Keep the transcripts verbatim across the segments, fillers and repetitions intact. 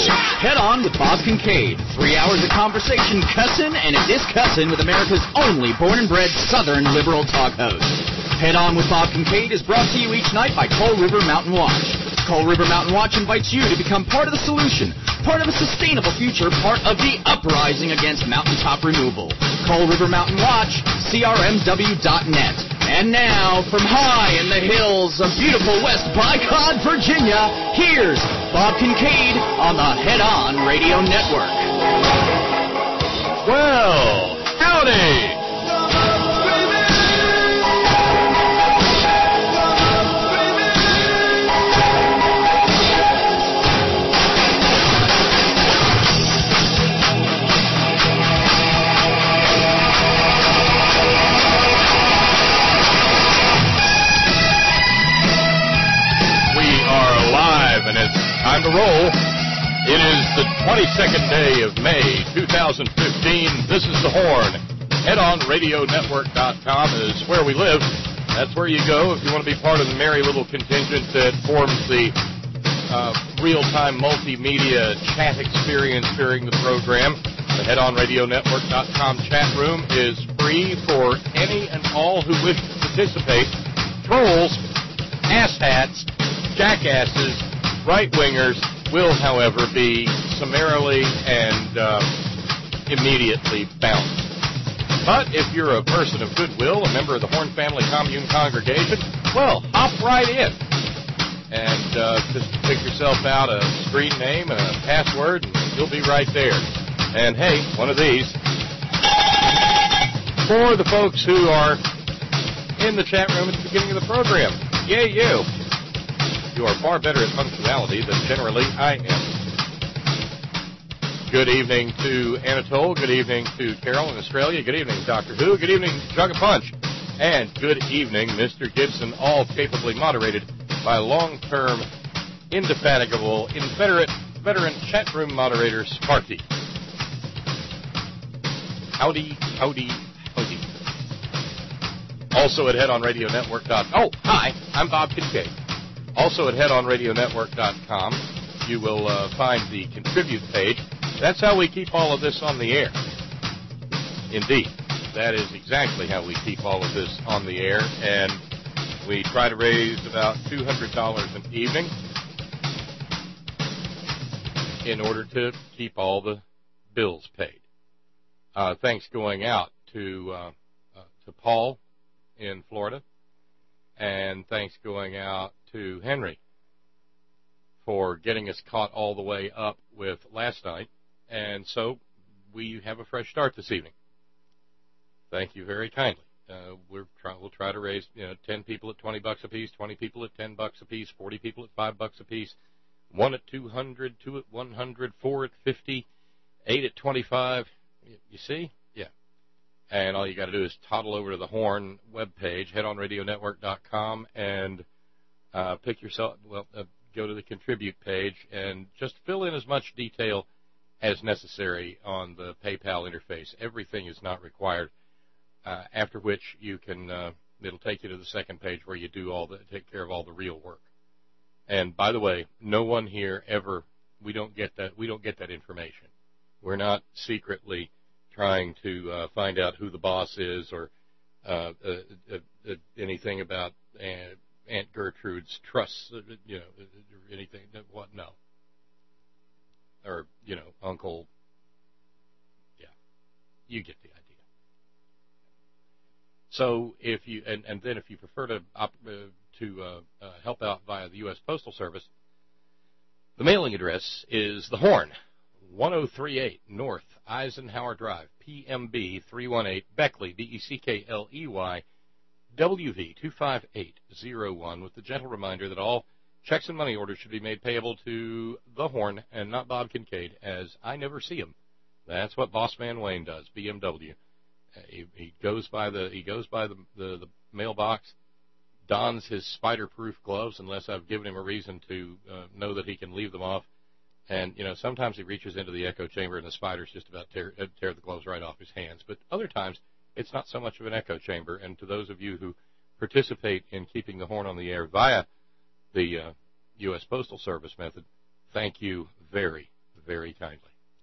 Head On with Bob Kincaid. Three hours of conversation, cussin' and a discussin' with America's only born and bred Southern liberal talk host. Head On with Bob Kincaid is brought to you each night by Coal River Mountain Watch. Coal River Mountain Watch invites you to become part of the solution, part of a sustainable future, part of the uprising against mountaintop removal. Coal River Mountain Watch, C R M W dot net. And now, from high in the hills of beautiful West Bicod, Virginia, here's Bob Kincaid on the Head On Radio Network. Well, howdy! And it's time to roll. It is the twenty-second day of May, two thousand fifteen. This is The Horn. Head On Radio Network dot com is where we live. That's where you go if you want to be part of the merry little contingent that forms the uh, real-time multimedia chat experience during the program. The Head On Radio Network dot com chat room is free for any and all who wish to participate. Trolls, asshats, jackasses, right-wingers will, however, be summarily and uh, immediately bounced. But if you're a person of goodwill, a member of the Horn Family Commune congregation, well, hop right in. And uh, just pick yourself out a screen name and a password, and you'll be right there. And, hey, one of these. For the folks who are in the chat room at the beginning of the program, yay, you. You are far better at punctuality than generally I am. Good evening to Anatole. Good evening to Carol in Australia. Good evening, Doctor Who. Good evening, Jug of Punch. And good evening, Mister Gibson, all capably moderated by long-term, indefatigable, inveterate, veteran chat room moderator, Sparky. Howdy, howdy, howdy. Also at Head On Radio Network dot com. Oh, hi, I'm Bob Kincaid. Also at Head On Radio Network dot com, you will uh, find the Contribute page. That's how we keep all of this on the air. Indeed, that is exactly how we keep all of this on the air, and we try to raise about two hundred dollars an evening in order to keep all the bills paid. Uh, thanks going out to uh, uh, to Paul in Florida, and thanks going out to Henry for getting us caught all the way up with last night, and so we have a fresh start this evening. Thank you very kindly. Uh, we're try, we'll try to raise, you know, ten people at twenty bucks apiece, twenty people at ten bucks apiece, forty people at five bucks apiece, one at two hundred, two at one hundred, four at fifty, eight at twenty-five. You see? Yeah. And all you got to do is toddle over to the Horn webpage, Head On Radio Network dot com, and Uh, pick yourself, well, uh, go to the Contribute page and just fill in as much detail as necessary on the PayPal interface. Everything is not required, uh, after which you can, uh, it'll take you to the second page where you do all the, take care of all the real work. And by the way, no one here ever, we don't get that, we don't get that information. We're not secretly trying to uh, find out who the boss is or uh, uh, uh, uh, anything about uh, Aunt Gertrude's trusts, you know, anything, what, no. Or, you know, Uncle, yeah, you get the idea. So if you, and, and then if you prefer to op, uh, to uh, uh, help out via the U S Postal Service, the mailing address is The Horn, one oh three eight North Eisenhower Drive, P M B three one eight, Beckley, B E C K L E Y, W V two five eight zero one, with the gentle reminder that all checks and money orders should be made payable to The Horn and not Bob Kincaid, as I never see him. That's what Bossman Wayne does, B M W. Uh, he, he goes by the he goes by the, the, the mailbox, dons his spider-proof gloves unless I've given him a reason to uh, know that he can leave them off. And, you know, sometimes he reaches into the echo chamber and the spiders just about tear, tear the gloves right off his hands. But other times, it's not so much of an echo chamber. And to those of you who participate in keeping the Horn on the air via the uh, U S Postal Service method, thank you very, very kindly.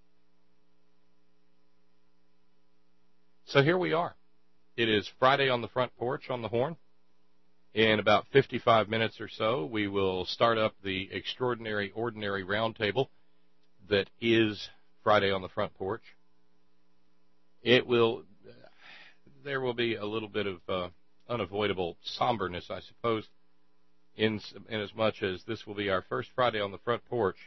So here we are. It is Friday on the Front Porch on the Horn. In about fifty-five minutes or so, we will start up the Extraordinary Ordinary Roundtable that is Friday on the Front Porch. It will, there will be a little bit of uh, unavoidable somberness, I suppose, in, in as much as this will be our first Friday on the Front Porch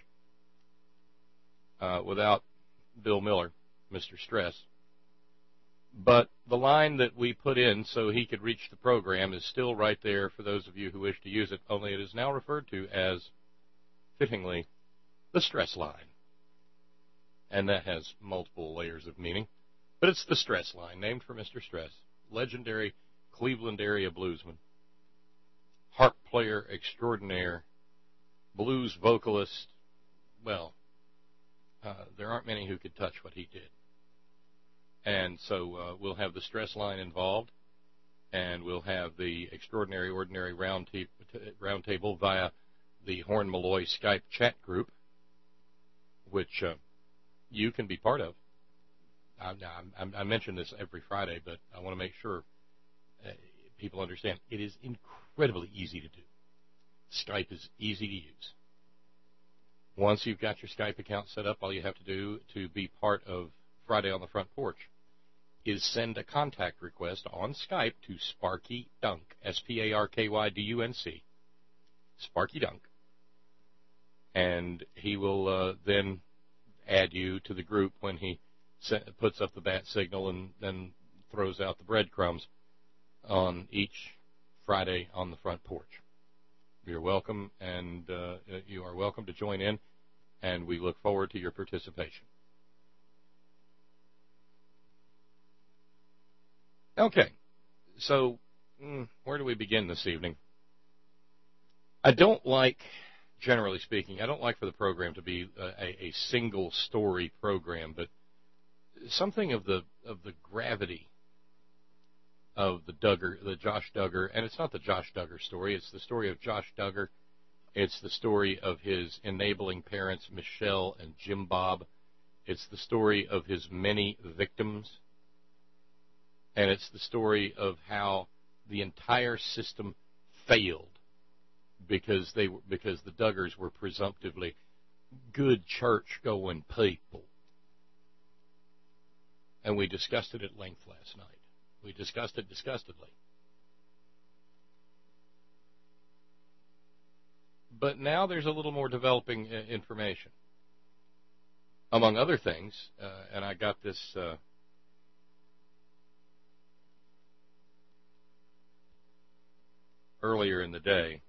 uh, without Bill Miller, Mister Stress. But the line that we put in so he could reach the program is still right there for those of you who wish to use it, only it is now referred to as, fittingly, the stress line. And that has multiple layers of meaning. But it's the stress line, named for Mister Stress, legendary Cleveland area bluesman, harp player extraordinaire, blues vocalist. Well, uh, there aren't many who could touch what he did. And so uh, we'll have the stress line involved, and we'll have the Extraordinary Ordinary round, t- round table via the Horn Malloy Skype chat group, which uh, you can be part of. I, I, I mention this every Friday, but I want to make sure uh, people understand it is incredibly easy to do. Skype is easy to use. Once you've got your Skype account set up, all you have to do to be part of Friday on the Front Porch is send a contact request on Skype to Sparky Dunk, S P A R K Y D U N C, Sparky Dunk, and he will uh, then add you to the group when he set, puts up the bat signal and then throws out the breadcrumbs on each Friday on the Front Porch. You're welcome, and uh, you are welcome to join in, and we look forward to your participation. Okay, so mm, where do we begin this evening? I don't like, generally speaking, I don't like for the program to be a, a single story program, but something of the of the gravity of the Duggar, the Josh Duggar, and it's not the Josh Duggar story, it's the story of Josh Duggar. It's the story of his enabling parents, Michelle and Jim Bob. It's the story of his many victims. And it's the story of how the entire system failed because they were, because the Duggars were presumptively good church-going people. And we discussed it at length last night. We discussed it disgustedly. But now there's a little more developing uh, information. Among other things, uh, and I got this uh, earlier in the day,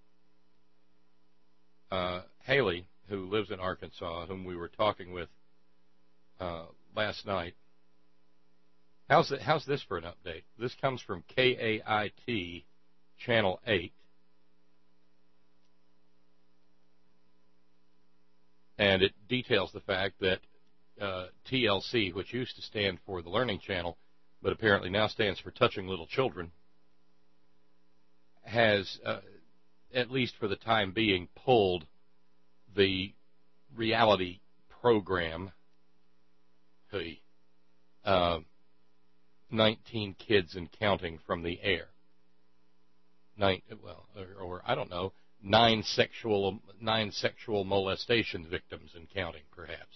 uh, Haley, who lives in Arkansas, whom we were talking with uh, last night. How's, it, how's this for an update? This comes from K A I T Channel eight. And it details the fact that uh, T L C, which used to stand for the Learning Channel, but apparently now stands for Touching Little Children, has, uh, at least for the time being, pulled the reality program, hey, uh, nineteen Kids and Counting, from the air. Nine, well, or, or I don't know, nine sexual nine sexual molestation victims and counting, perhaps.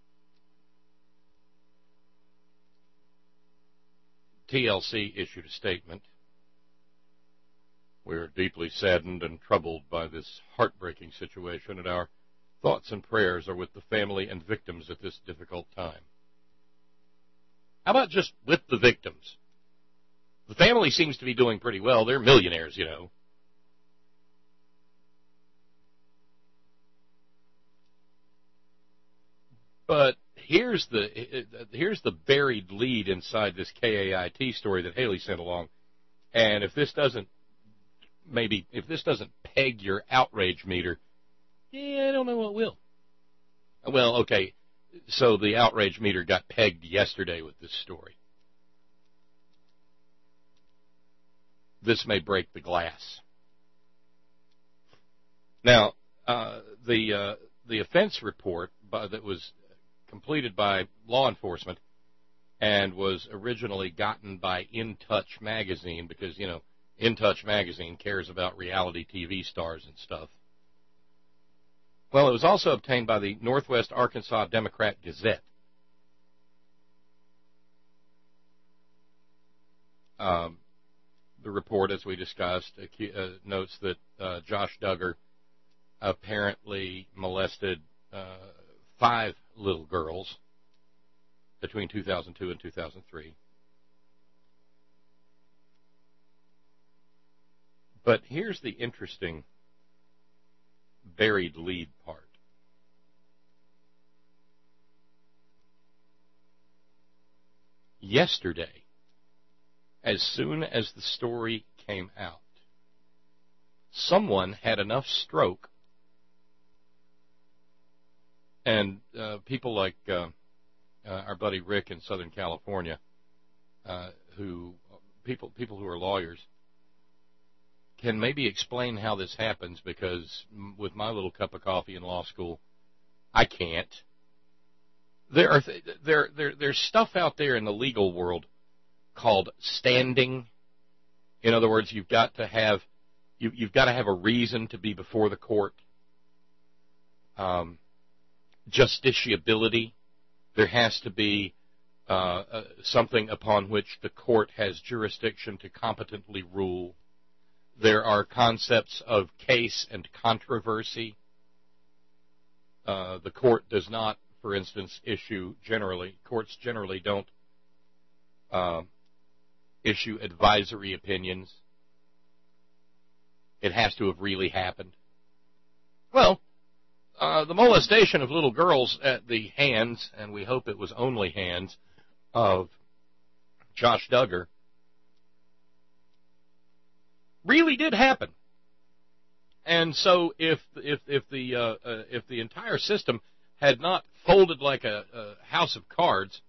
T L C issued a statement. We are deeply saddened and troubled by this heartbreaking situation, and our thoughts and prayers are with the family and victims at this difficult time. How about just with the victims? The family seems to be doing pretty well. They're millionaires, you know. But here's the here's the buried lead inside this K A I T story that Haley sent along. And if this doesn't maybe if this doesn't peg your outrage meter, yeah, I don't know what will. Well, okay, so the outrage meter got pegged yesterday with this story. This may break the glass. Now, uh, the uh, the offense report by, that was completed by law enforcement and was originally gotten by In Touch magazine because, you know, In Touch magazine cares about reality T V stars and stuff. Well, it was also obtained by the Northwest Arkansas Democrat Gazette. Um, the report, as we discussed, uh, notes that uh, Josh Duggar apparently molested uh, five little girls between two thousand two and two thousand three. But here's the interesting buried lead part. Yesterday, as soon as the story came out, someone had enough stroke, and uh, people like uh, uh, our buddy Rick in Southern California, uh, who people people who are lawyers, can maybe explain how this happens, because with my little cup of coffee in law school, I can't. There are th- there there there's stuff out there in the legal world called standing. In other words, you've got to have you, you've got to have a reason to be before the court. Um, justiciability. There has to be uh, uh, something upon which the court has jurisdiction to competently rule. There are concepts of case and controversy. Uh, the court does not, for instance, issue generally, courts generally don't uh, issue advisory opinions. It has to have really happened. Well, uh, the molestation of little girls at the hands, and we hope it was only hands, of Josh Duggar really did happen. And so if if if the uh, uh, if the entire system had not folded like a, a house of cards,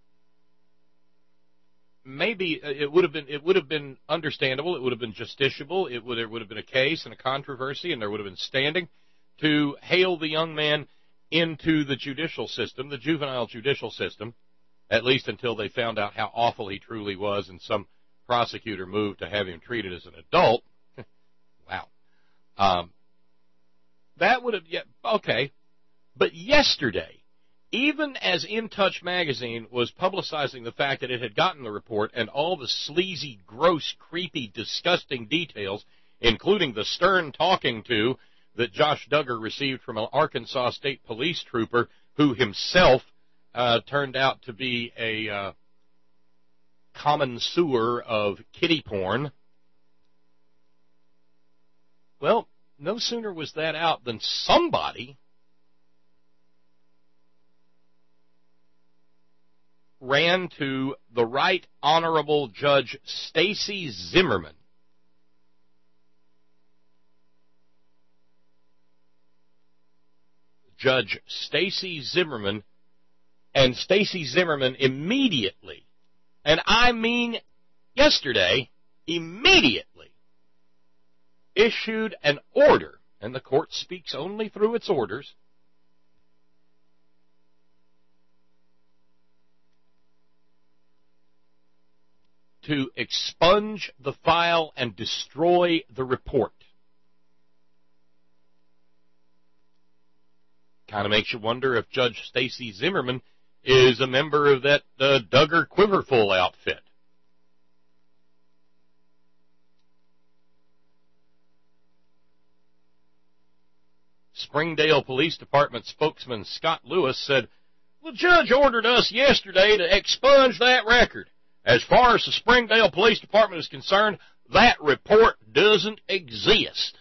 maybe it would have been it would have been understandable. It would have been justiciable. It would there would have been a case and a controversy, and there would have been standing to hail the young man into the judicial system, the juvenile judicial system, at least until they found out how awful he truly was, and some prosecutor moved to have him treated as an adult. Wow. Um, that would have, yeah, okay. But yesterday, even as In Touch magazine was publicizing the fact that it had gotten the report and all the sleazy, gross, creepy, disgusting details, including the stern talking to that Josh Duggar received from an Arkansas State Police trooper who himself uh, turned out to be a uh, connoisseur of kiddie porn. Well, no sooner was that out than somebody ran to the Right Honorable Judge Stacy Zimmerman. Judge Stacy Zimmerman, and Stacy Zimmerman immediately, and I mean yesterday, immediately issued an order, and the court speaks only through its orders, to expunge the file and destroy the report. Kind of makes you wonder if Judge Stacy Zimmerman is a member of that uh, Duggar Quiverful outfit. Springdale Police Department spokesman Scott Lewis said, "The judge ordered us yesterday to expunge that record. As far as the Springdale Police Department is concerned, that report doesn't exist."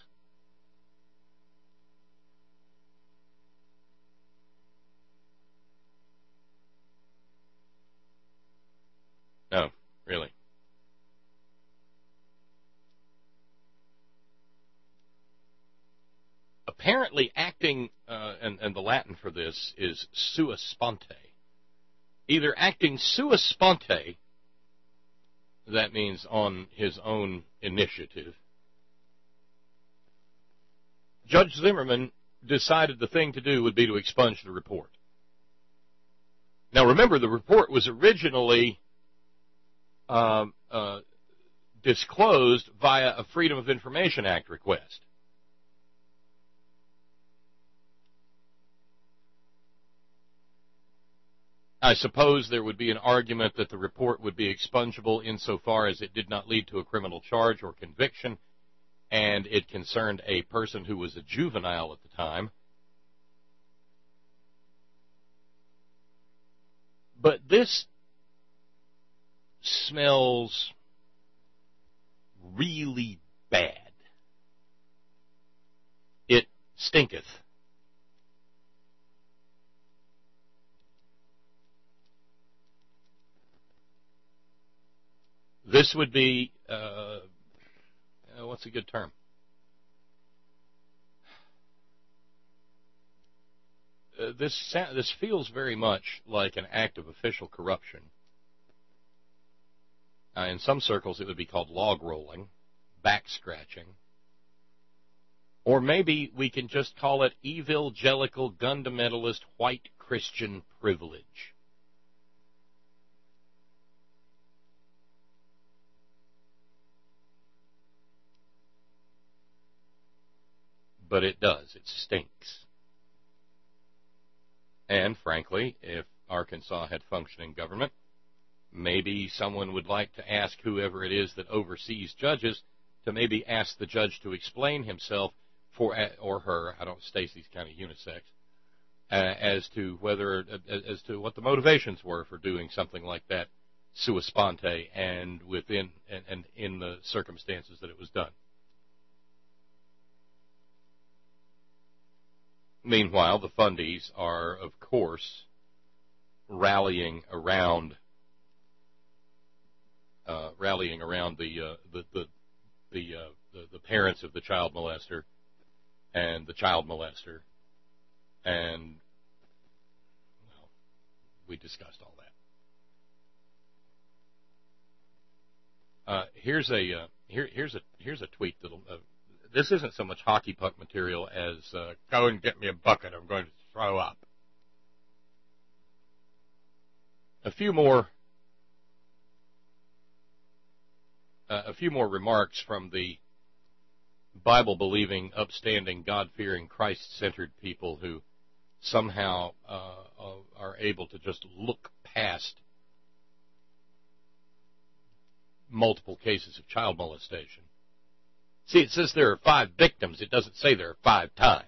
No, really. Apparently acting, uh, and, and the Latin for this is sua sponte. Either acting sua sponte, that means on his own initiative, Judge Zimmerman decided the thing to do would be to expunge the report. Now, remember, the report was originally um, uh, disclosed via a Freedom of Information Act request. I suppose there would be an argument that the report would be expungible insofar as it did not lead to a criminal charge or conviction, and it concerned a person who was a juvenile at the time. But this smells really bad. It stinketh. This would be, uh, what's a good term? Uh, this this feels very much like an act of official corruption. Uh, in some circles, it would be called log rolling, back scratching, or maybe we can just call it evangelical, fundamentalist, white Christian privilege. But it does. It stinks. And, frankly, if Arkansas had functioning government, maybe someone would like to ask whoever it is that oversees judges to maybe ask the judge to explain himself for, or her, I don't, Stacy's kind of unisex, uh, as to whether, as to what the motivations were for doing something like that sua sponte and within, and, and in the circumstances that it was done. Meanwhile, the fundies are, of course, rallying around uh, rallying around the uh, the the the, uh, the the parents of the child molester and the child molester, and well, we discussed all that. Uh, here's a uh, here here's a here's a tweet that'll. Uh, This isn't so much hockey puck material as uh, go and get me a bucket, I'm going to throw up. A few more uh, a few more remarks from the Bible-believing, upstanding, God-fearing, Christ-centered people who somehow uh, are able to just look past multiple cases of child molestation. See, it says there are five victims. It doesn't say there are five times.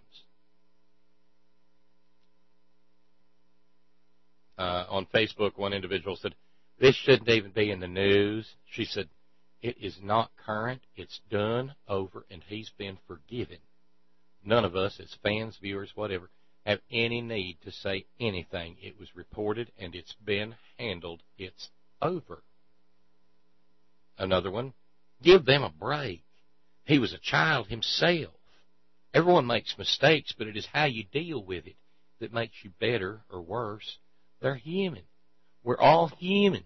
Uh, on Facebook, one individual said, this shouldn't even be in the news. She said, it is not current. It's done, over, and he's been forgiven. None of us, as fans, viewers, whatever, have any need to say anything. It was reported, and it's been handled. It's over. Another one, give them a break. He was a child himself. Everyone makes mistakes, but it is how you deal with it that makes you better or worse. They're human. We're all human.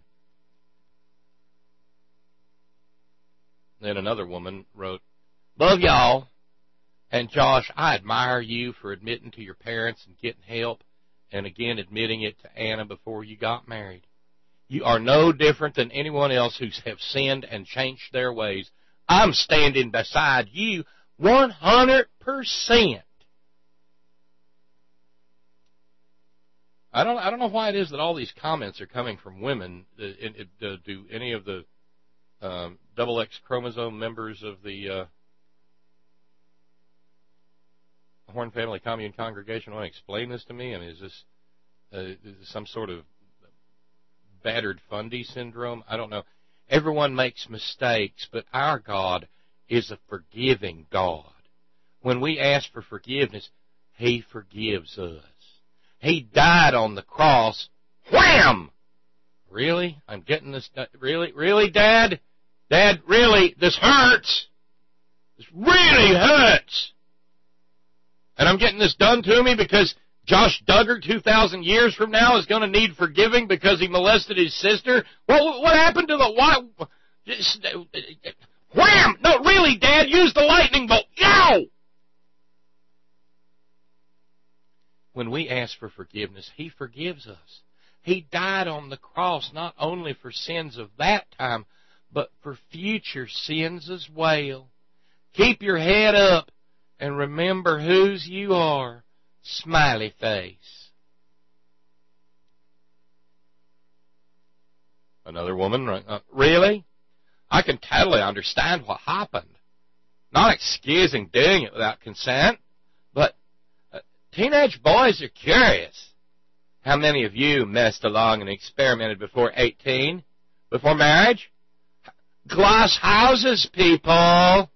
Then another woman wrote, love y'all. And Josh, I admire you for admitting to your parents and getting help, and again admitting it to Anna before you got married. You are no different than anyone else who have sinned and changed their ways. I'm standing beside you one hundred percent. I don't, I don't know why it is that all these comments are coming from women. Uh, uh, do any of the um, double X chromosome members of the uh, Horn Family Commune Congregation want to explain this to me? I mean, is this, uh, is this some sort of battered fundy syndrome? I don't know. Everyone makes mistakes, but our God is a forgiving God. When we ask for forgiveness, He forgives us. He died on the cross. Wham! Really? I'm getting this. Really? Really, Dad? Dad, really? This hurts. This really hurts. And I'm getting this done to me because Josh Duggar, two thousand years from now, is going to need forgiving because he molested his sister? What, what happened to the... What, just, wham! No, really, Dad, use the lightning bolt. Yow! When we ask for forgiveness, He forgives us. He died on the cross not only for sins of that time, but for future sins as well. Keep your head up and remember whose you are. Smiley face. Another woman, uh, really? I can totally understand what happened. Not excusing doing it without consent, but uh, teenage boys are curious. How many of you messed along and experimented before eighteen? Before marriage? Glass houses, people!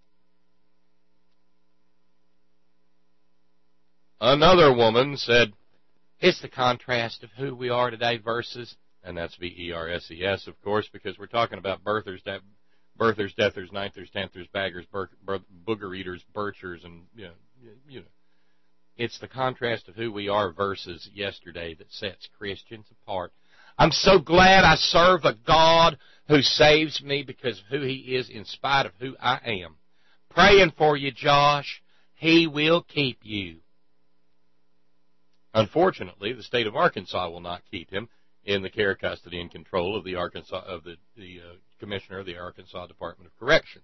Another woman said, it's the contrast of who we are today versus, and that's V E R S E S, of course, because we're talking about birthers, de- birthers, deathers, ninthers, tenthers, baggers, bur- bur- booger eaters, birchers, and, you know, you know. It's the contrast of who we are versus yesterday that sets Christians apart. I'm so glad I serve a God who saves me because of who He is in spite of who I am. Praying for you, Josh. He will keep you. Unfortunately, the state of Arkansas will not keep him in the care, custody, and control of the Arkansas of the, the uh, Commissioner of the Arkansas Department of Corrections.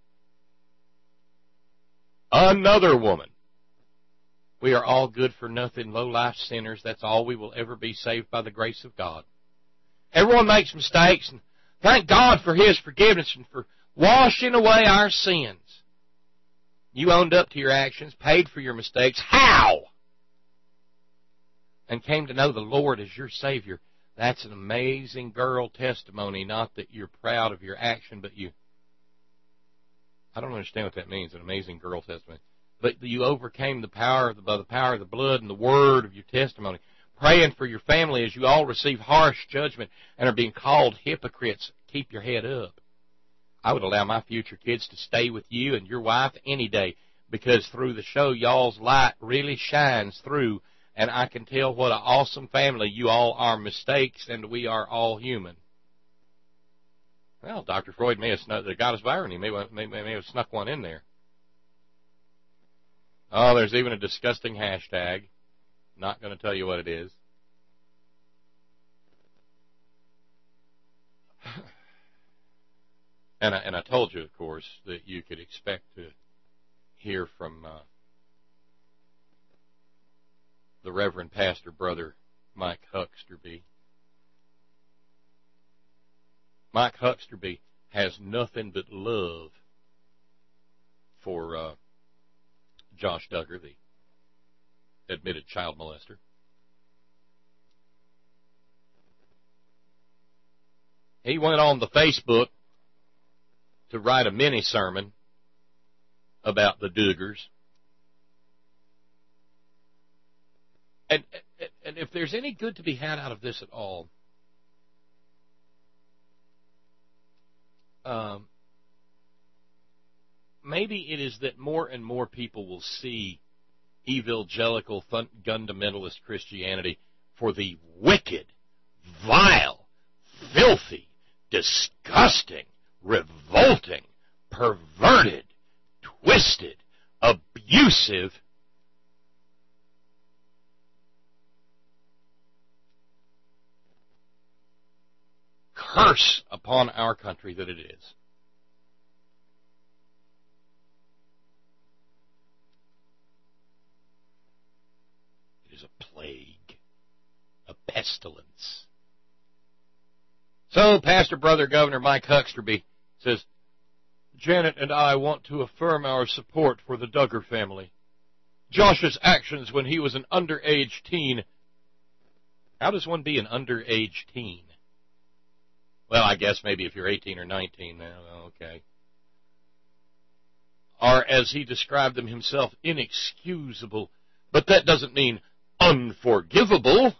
Another woman. We are all good for nothing, low-life sinners. That's all we will ever be, saved by the grace of God. Everyone makes mistakes, and thank God for His forgiveness and for washing away our sins. You owned up to your actions, paid for your mistakes. How? And came to know the Lord as your Savior. That's an amazing girl testimony, not that you're proud of your action, but you... I don't understand what that means, an amazing girl testimony. But you overcame the power of the, by the power of the blood and the word of your testimony. Praying for your family as you all receive harsh judgment and are being called hypocrites. Keep your head up. I would allow my future kids to stay with you and your wife any day, because through the show, y'all's light really shines through, and I can tell what an awesome family you all are. Mistakes, and we are all human. Well, Doctor Freud may have snuck, the goddess of irony may, may, may have snuck one in there. Oh, there's even a disgusting hashtag. Not going to tell you what it is. And I, and I told you, of course, that you could expect to hear from uh, the Reverend Pastor Brother Mike Hucksterby. Mike Hucksterby has nothing but love for uh, Josh Duggar, the admitted child molester. He went on the Facebook to write a mini sermon about the Duggars. And, and if there's any good to be had out of this at all, um, maybe it is that more and more people will see evangelical fundamentalist Christianity for the wicked, vile, filthy, disgusting, revolting, perverted, twisted, abusive, curse upon our country that it is. It is a plague, a pestilence. So, Pastor Brother Governor Mike Hucksterby says, Janet and I want to affirm our support for the Duggar family. Josh's actions when he was an underage teen. How does one be an underage teen? Well, I guess maybe if you're eighteen or nineteen, okay. Are, as he described them himself, inexcusable. But that doesn't mean unforgivable.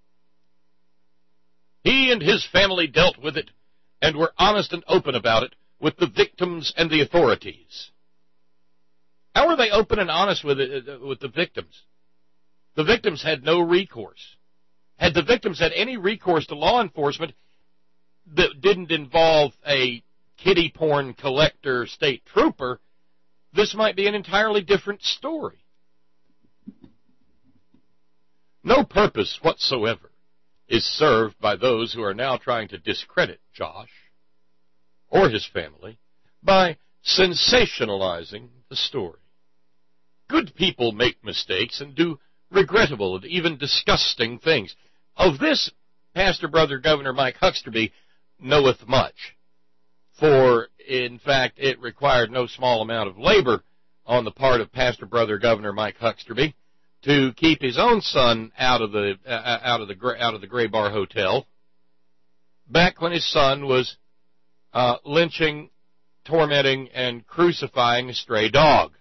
He and his family dealt with it and were honest and open about it with the victims and the authorities. How are they open and honest with it, with the victims? The victims had no recourse. Had the victims had any recourse to law enforcement that didn't involve a kiddie porn collector state trooper, this might be an entirely different story. No purpose whatsoever is served by those who are now trying to discredit Josh or his family by sensationalizing the story. Good people make mistakes and do regrettable and even disgusting things. Of this, Pastor Brother Governor Mike Hucksterby knoweth much, for, in fact, it required no small amount of labor on the part of Pastor Brother Governor Mike Hucksterby to keep his own son out of the uh, out of the out of the Gray Bar Hotel back when his son was uh, lynching, tormenting, and crucifying a stray dog.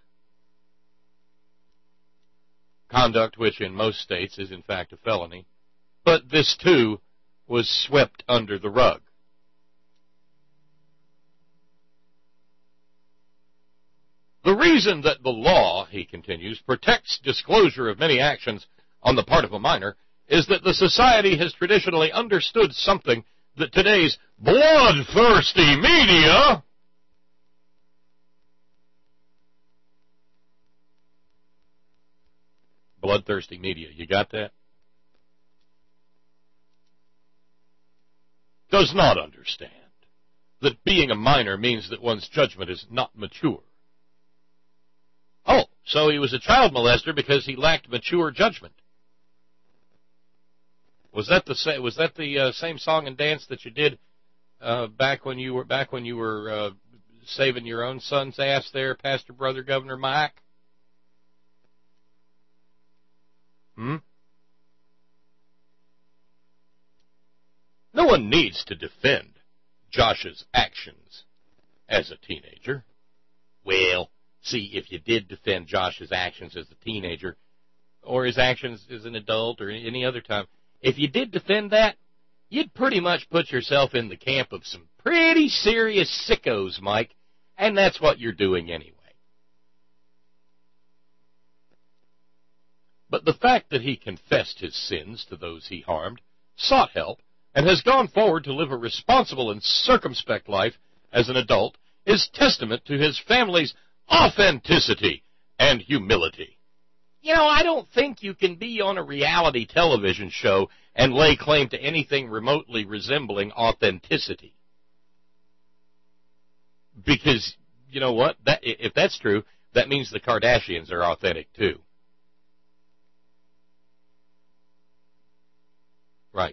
Conduct which in most states is in fact a felony, but this too was swept under the rug. The reason that the law, he continues, protects disclosure of many actions on the part of a minor is that the society has traditionally understood something that today's bloodthirsty media bloodthirsty media, you got that? Does not understand that being a minor means that one's judgment is not mature. Oh, so he was a child molester because he lacked mature judgment. Was that the sa- was that the uh, same song and dance that you did uh, back when you were back when you were uh, saving your own son's ass there, Pastor Brother Governor Mike? Hmm? No one needs to defend Josh's actions as a teenager. Well, see, if you did defend Josh's actions as a teenager, or his actions as an adult, or any other time, if you did defend that, you'd pretty much put yourself in the camp of some pretty serious sickos, Mike, and that's what you're doing anyway. But the fact that he confessed his sins to those he harmed, sought help, and has gone forward to live a responsible and circumspect life as an adult is testament to his family's authenticity and humility. You know, I don't think you can be on a reality television show and lay claim to anything remotely resembling authenticity. Because, you know what? That, if that's true, that means the Kardashians are authentic too. Right.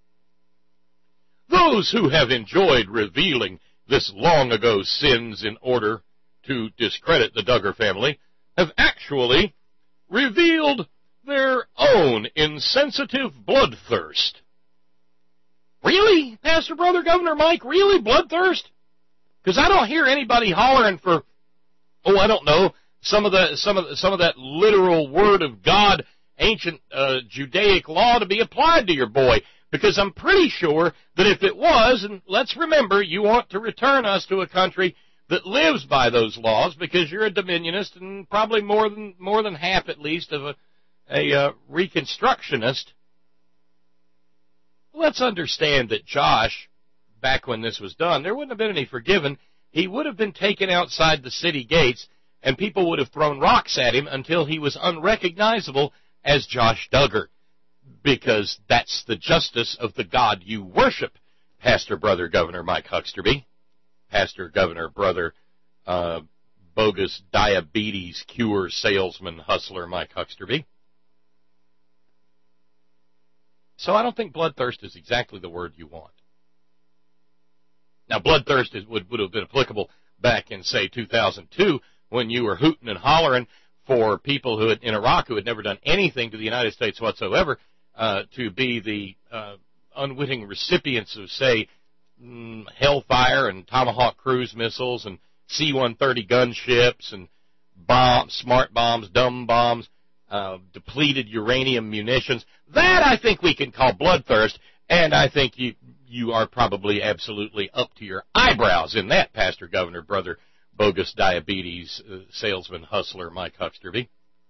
Those who have enjoyed revealing this long-ago sins in order to discredit the Duggar family have actually revealed their own insensitive bloodthirst. Really, Pastor Brother Governor Mike? Really, bloodthirst? Because I don't hear anybody hollering for, oh, I don't know, some of the some of the, some of that literal Word of God, ancient uh, Judaic law to be applied to your boy. Because I'm pretty sure that if it was, and let's remember, you want to return us to a country that lives by those laws, because you're a Dominionist and probably more than more than half, at least, of a, a uh, Reconstructionist. Let's understand that Josh, back when this was done, there wouldn't have been any forgiven. He would have been taken outside the city gates, and people would have thrown rocks at him until he was unrecognizable as Josh Duggar. Because that's the justice of the God you worship, Pastor Brother Governor Mike Hucksterby, Pastor Governor Brother uh, bogus diabetes cure salesman hustler Mike Hucksterby. So I don't think bloodthirst is exactly the word you want. Now, bloodthirst is, would, would have been applicable back in, say, two thousand two, when you were hooting and hollering for people who had, in Iraq who had never done anything to the United States whatsoever, Uh, to be the uh, unwitting recipients of, say, mm, Hellfire and Tomahawk cruise missiles and C one thirty gunships and bombs, smart bombs, dumb bombs, uh, depleted uranium munitions. That I think we can call bloodthirst, and I think you you are probably absolutely up to your eyebrows in that, Pastor Governor Brother bogus diabetes uh, salesman hustler Mike Hucksterby.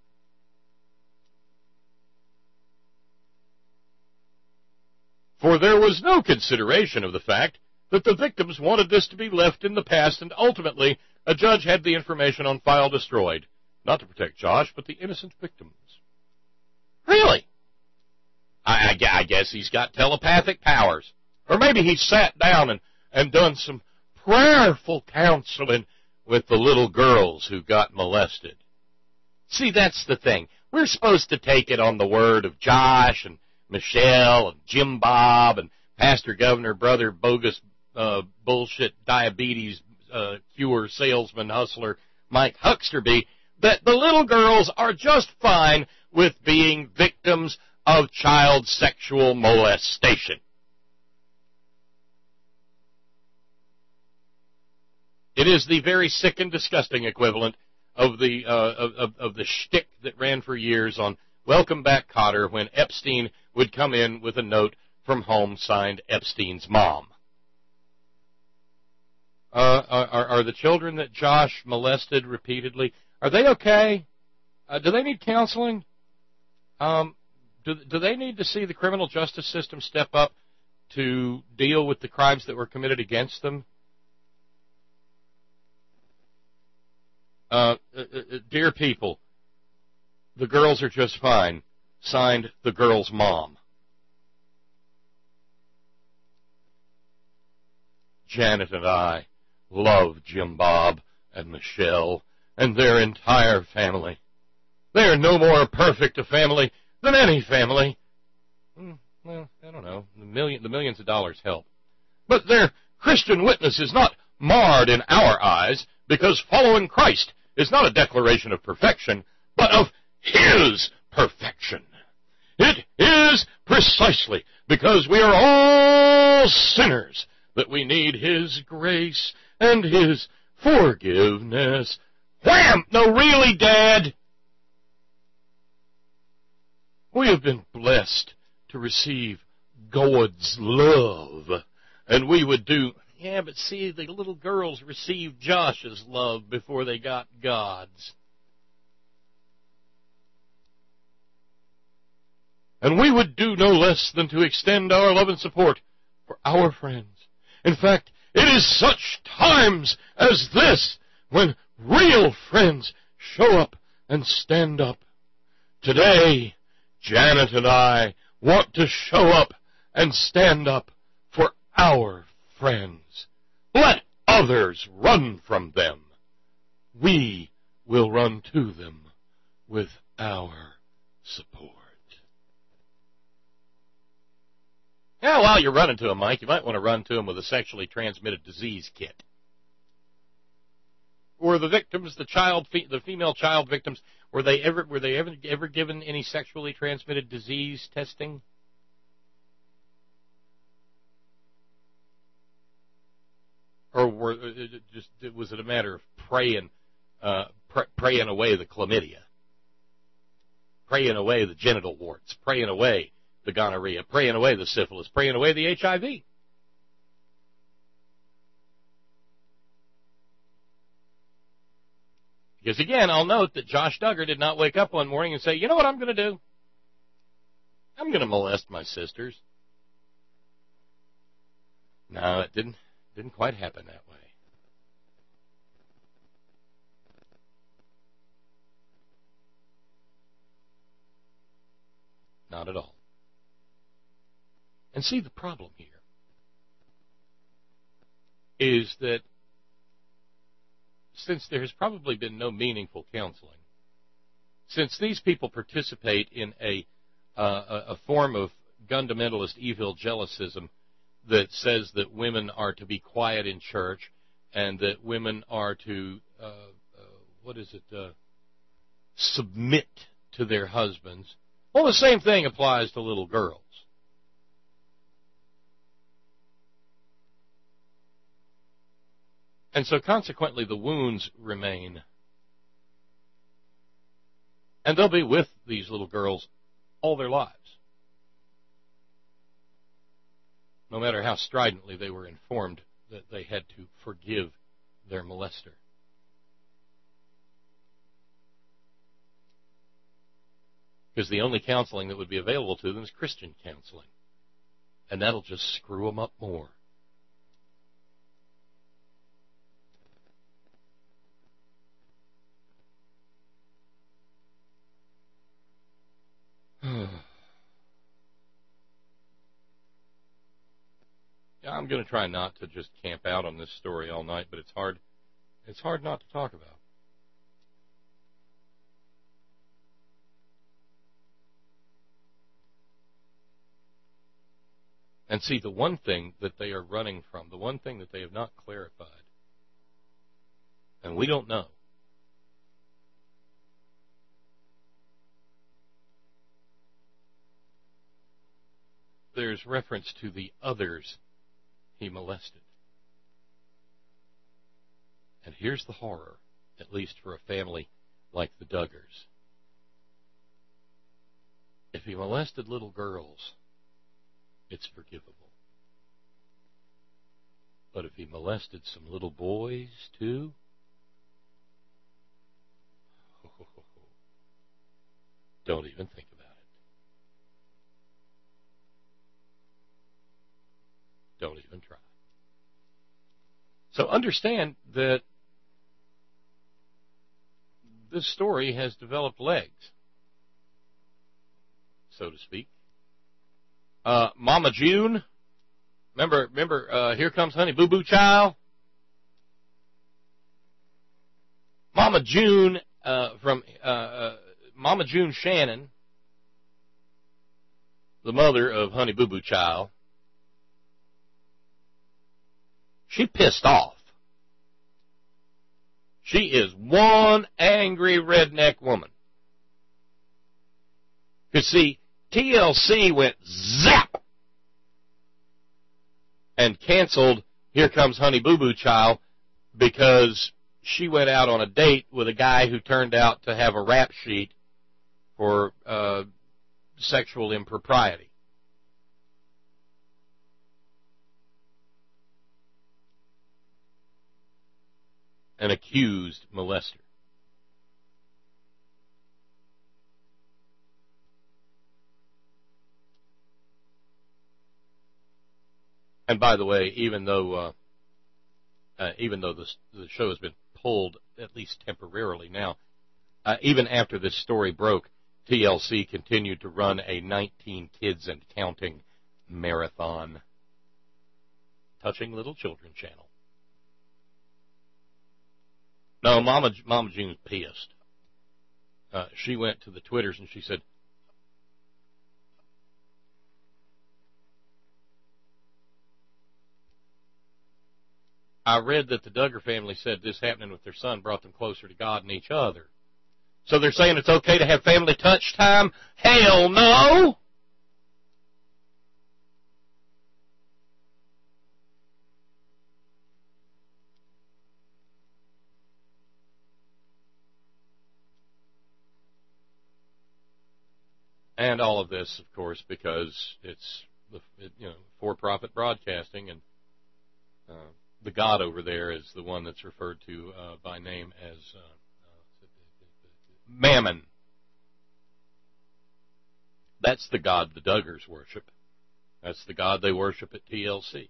For there was no consideration of the fact that the victims wanted this to be left in the past, and ultimately a judge had the information on file destroyed, not to protect Josh, but the innocent victims. Really? I, I, I guess he's got telepathic powers. Or maybe he sat down and, and done some prayerful counseling with the little girls who got molested. See, that's the thing. We're supposed to take it on the word of Josh and Michelle and Jim Bob and Pastor Governor Brother Bogus uh, Bullshit Diabetes uh, Cure Salesman Hustler Mike Hucksterby, that the little girls are just fine with being victims of child sexual molestation. It is the very sick and disgusting equivalent of the uh, of, of the shtick that ran for years on Welcome Back, Kotter, when Epstein would come in with a note from home signed Epstein's mom. Uh, are, are the children that Josh molested repeatedly, are they okay? Uh, do they need counseling? Um, do, do they need to see the criminal justice system step up to deal with the crimes that were committed against them? Uh, uh, uh, dear people, the girls are just fine. Signed, the girl's mom. Janet and I love Jim Bob and Michelle and their entire family. They are no more perfect a family than any family. Well, I don't know. The, million, the millions of dollars help. But their Christian witness is not marred in our eyes, because following Christ is not a declaration of perfection, but of His perfection. It is precisely because we are all sinners that we need His grace and His forgiveness. Wham! No, really, Dad? We have been blessed to receive God's love, and we would do... Yeah, but see, the little girls received Josh's love before they got God's. And we would do no less than to extend our love and support for our friends. In fact, it is such times as this when real friends show up and stand up. Today, Janet and I want to show up and stand up for our friends. Let others run from them. We will run to them with our support. Yeah, while you're running to them, Mike, you might want to run to them with a sexually transmitted disease kit. Were the victims, the child, the female child victims, were they ever were they ever ever given any sexually transmitted disease testing? Or were it just was it a matter of praying, uh, pr- praying away the chlamydia, praying away the genital warts, praying away the gonorrhea, praying away the syphilis, praying away the H I V? Because again, I'll note that Josh Duggar did not wake up one morning and say, you know what I'm going to do? I'm going to molest my sisters. No, it didn't, didn't quite happen that way. Not at all. And see, the problem here is that since there has probably been no meaningful counseling, since these people participate in a uh, a form of fundamentalist evangelicism that says that women are to be quiet in church and that women are to, uh, uh, what is it, uh, submit to their husbands, well, the same thing applies to little girls. And so consequently the wounds remain. And they'll be with these little girls all their lives. No matter how stridently they were informed that they had to forgive their molester. Because the only counseling that would be available to them is Christian counseling. And that'll just screw them up more. I'm going to try not to just camp out on this story all night, but it's hard. It's hard not to talk about. And see, the one thing that they are running from, the one thing that they have not clarified, and we don't know, there's reference to the others he molested. And here's the horror, at least for a family like the Duggars. If he molested little girls, it's forgivable. But if he molested some little boys, too, don't even think about it. Don't even try. So understand that this story has developed legs, so to speak. Uh, Mama June, remember, remember, uh, Here Comes Honey Boo Boo Child? Mama June, uh, from, uh, uh, Mama June Shannon, the mother of Honey Boo Boo Child, she pissed off. She is one angry redneck woman. You see, T L C went zap and canceled Here Comes Honey Boo Boo Child because she went out on a date with a guy who turned out to have a rap sheet for uh, sexual impropriety. An accused molester. And by the way, even though uh, uh, even though this, the show has been pulled at least temporarily now, uh, even after this story broke, T L C continued to run a nineteen Kids and Counting marathon, Touching Little Children channel. No, Mama, Mama June's pissed. Uh, she went to the Twitters and she said, I read that the Duggar family said this happening with their son brought them closer to God and each other. So they're saying it's okay to have family touch time? Hell no! And all of this, of course, because it's you know for-profit broadcasting, and uh, the God over there is the one that's referred to uh, by name as uh, uh, Mammon. That's the God the Duggars worship. That's the God they worship at T L C.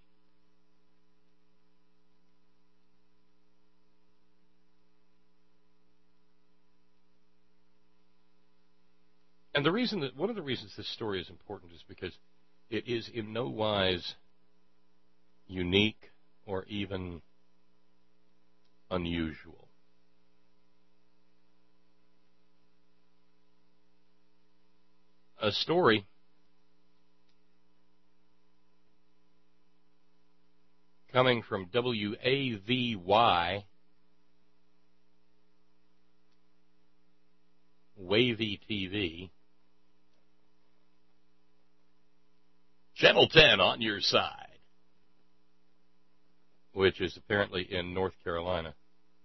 And the reason that one of the reasons this story is important is because it is in no wise unique or even unusual. A story coming from W A V Y, Wavy T V, Channel ten on your side, which is apparently in North Carolina.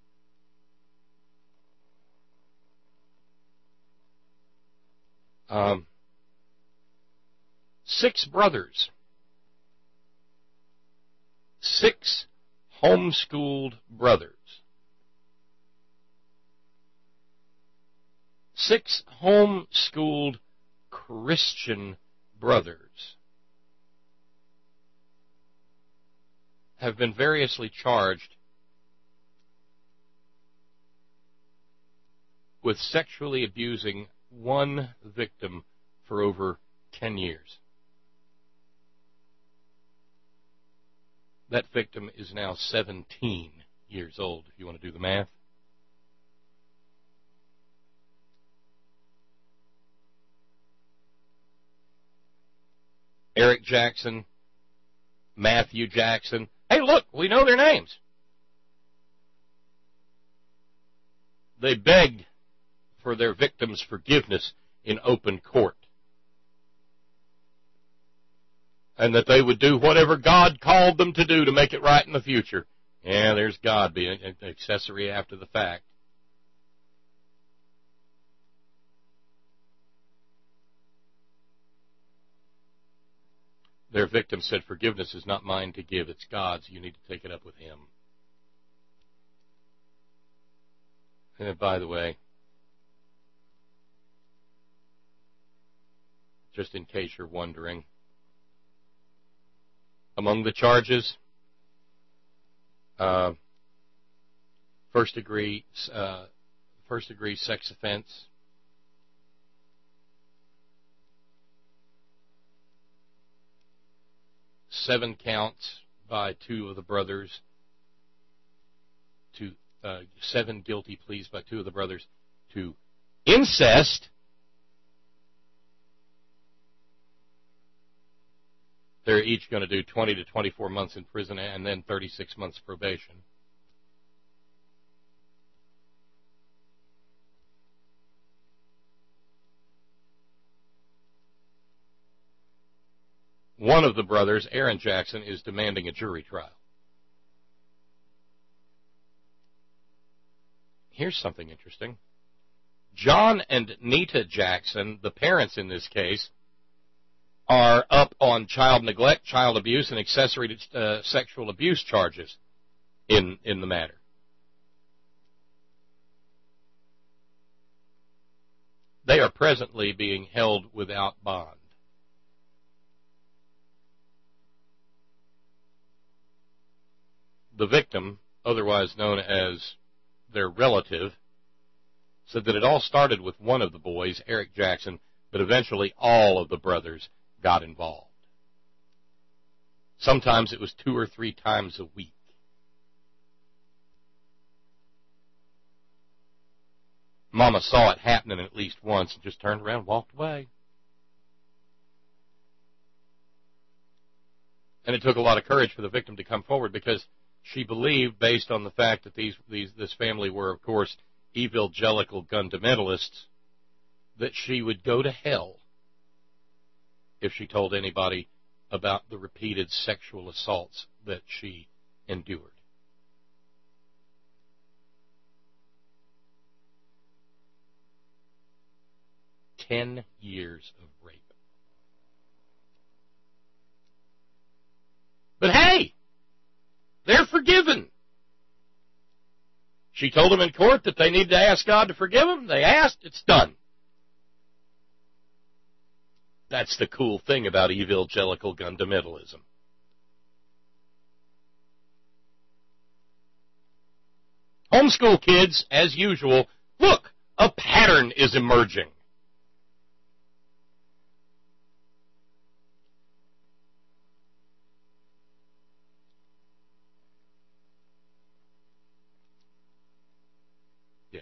Um, six brothers, six homeschooled brothers, six homeschooled Christian brothers have been variously charged with sexually abusing one victim for over ten years. That victim is now seventeen years old, if you want to do the math. Eric Jackson, Matthew Jackson. Hey, look, we know their names. They begged for their victims' forgiveness in open court, and that they would do whatever God called them to do to make it right in the future. Yeah, there's God being an accessory after the fact. Their victim said, "Forgiveness is not mine to give, it's God's. You need to take it up with Him." And by the way, just in case you're wondering, among the charges, uh, first degree, uh, first degree sex offense, seven counts by two of the brothers, to uh, seven guilty pleas by two of the brothers to incest. They're each going to do twenty to twenty-four months in prison and then thirty-six months probation. One of the brothers, Aaron Jackson, is demanding a jury trial. Here's something interesting. John and Nita Jackson, the parents in this case, are up on child neglect, child abuse, and accessory to uh, sexual abuse charges in, in the matter. They are presently being held without bond. The victim, otherwise known as their relative, said that it all started with one of the boys, Eric Jackson, but eventually all of the brothers got involved. Sometimes it was two or three times a week. Mama saw it happening at least once and just turned around and walked away. And it took a lot of courage for the victim to come forward, because she believed, based on the fact that these, these this family were, of course, evangelical fundamentalists, that she would go to hell if she told anybody about the repeated sexual assaults that she endured. Ten years of rape. But hey, they're forgiven. She told them in court that they needed to ask God to forgive them. They asked, it's done. That's the cool thing about evangelical fundamentalism. Homeschool kids, as usual, look, a pattern is emerging. Yeah.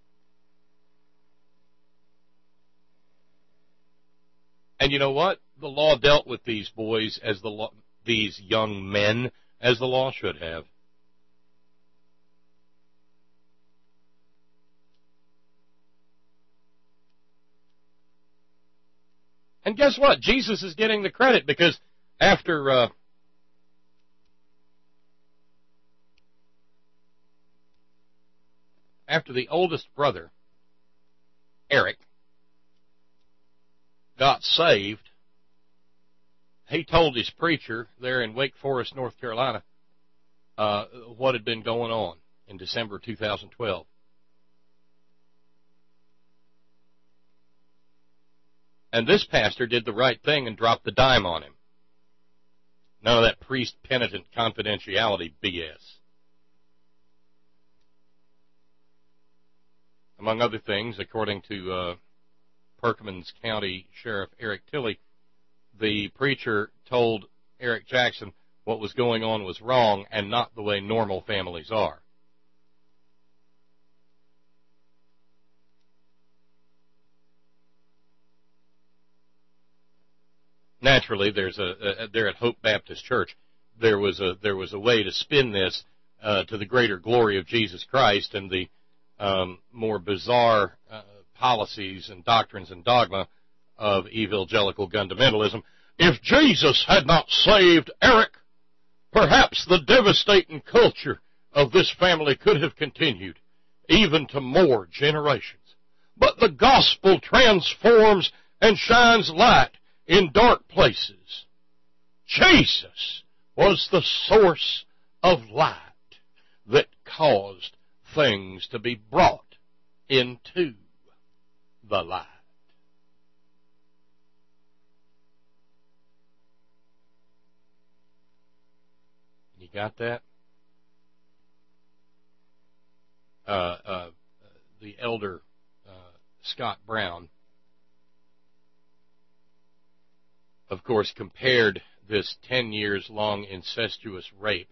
And you know what? The law dealt with these boys as the law, these young men as the law should have. And guess what? Jesus is getting the credit, because after uh, after the oldest brother, Eric, got saved, he told his preacher there in Wake Forest, North Carolina, uh, what had been going on in December two thousand twelve. And this pastor did the right thing and dropped the dime on him. None of that priest-penitent confidentiality B S. Among other things, according to uh, Perkins County Sheriff Eric Tilley, the preacher told Eric Jackson what was going on was wrong and not the way normal families are. Naturally, there's a, a there at Hope Baptist Church, there was a there was a way to spin this uh, to the greater glory of Jesus Christ and the um, more bizarre uh, policies and doctrines and dogma of evangelical fundamentalism. If Jesus had not saved Eric, perhaps the devastating culture of this family could have continued even to more generations. But the gospel transforms and shines light in dark places. Jesus was the source of light that caused things to be brought into the light. You got that? Uh, uh, the elder uh, Scott Brown, of course, compared this ten years long incestuous rape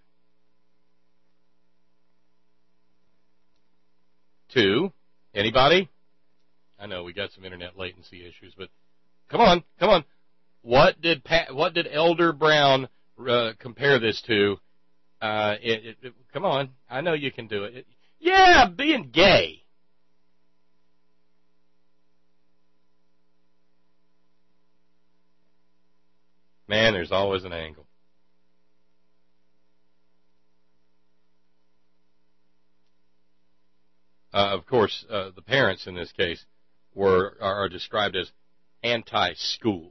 to, anybody? I know we got some internet latency issues, but come on, come on. What did Pat, what did Elder Brown uh, compare this to? Uh, it, it, it, come on, I know you can do it. it. Yeah, being gay. Man, there's always an angle. Uh, of course, uh, the parents in this case were are described as anti-school.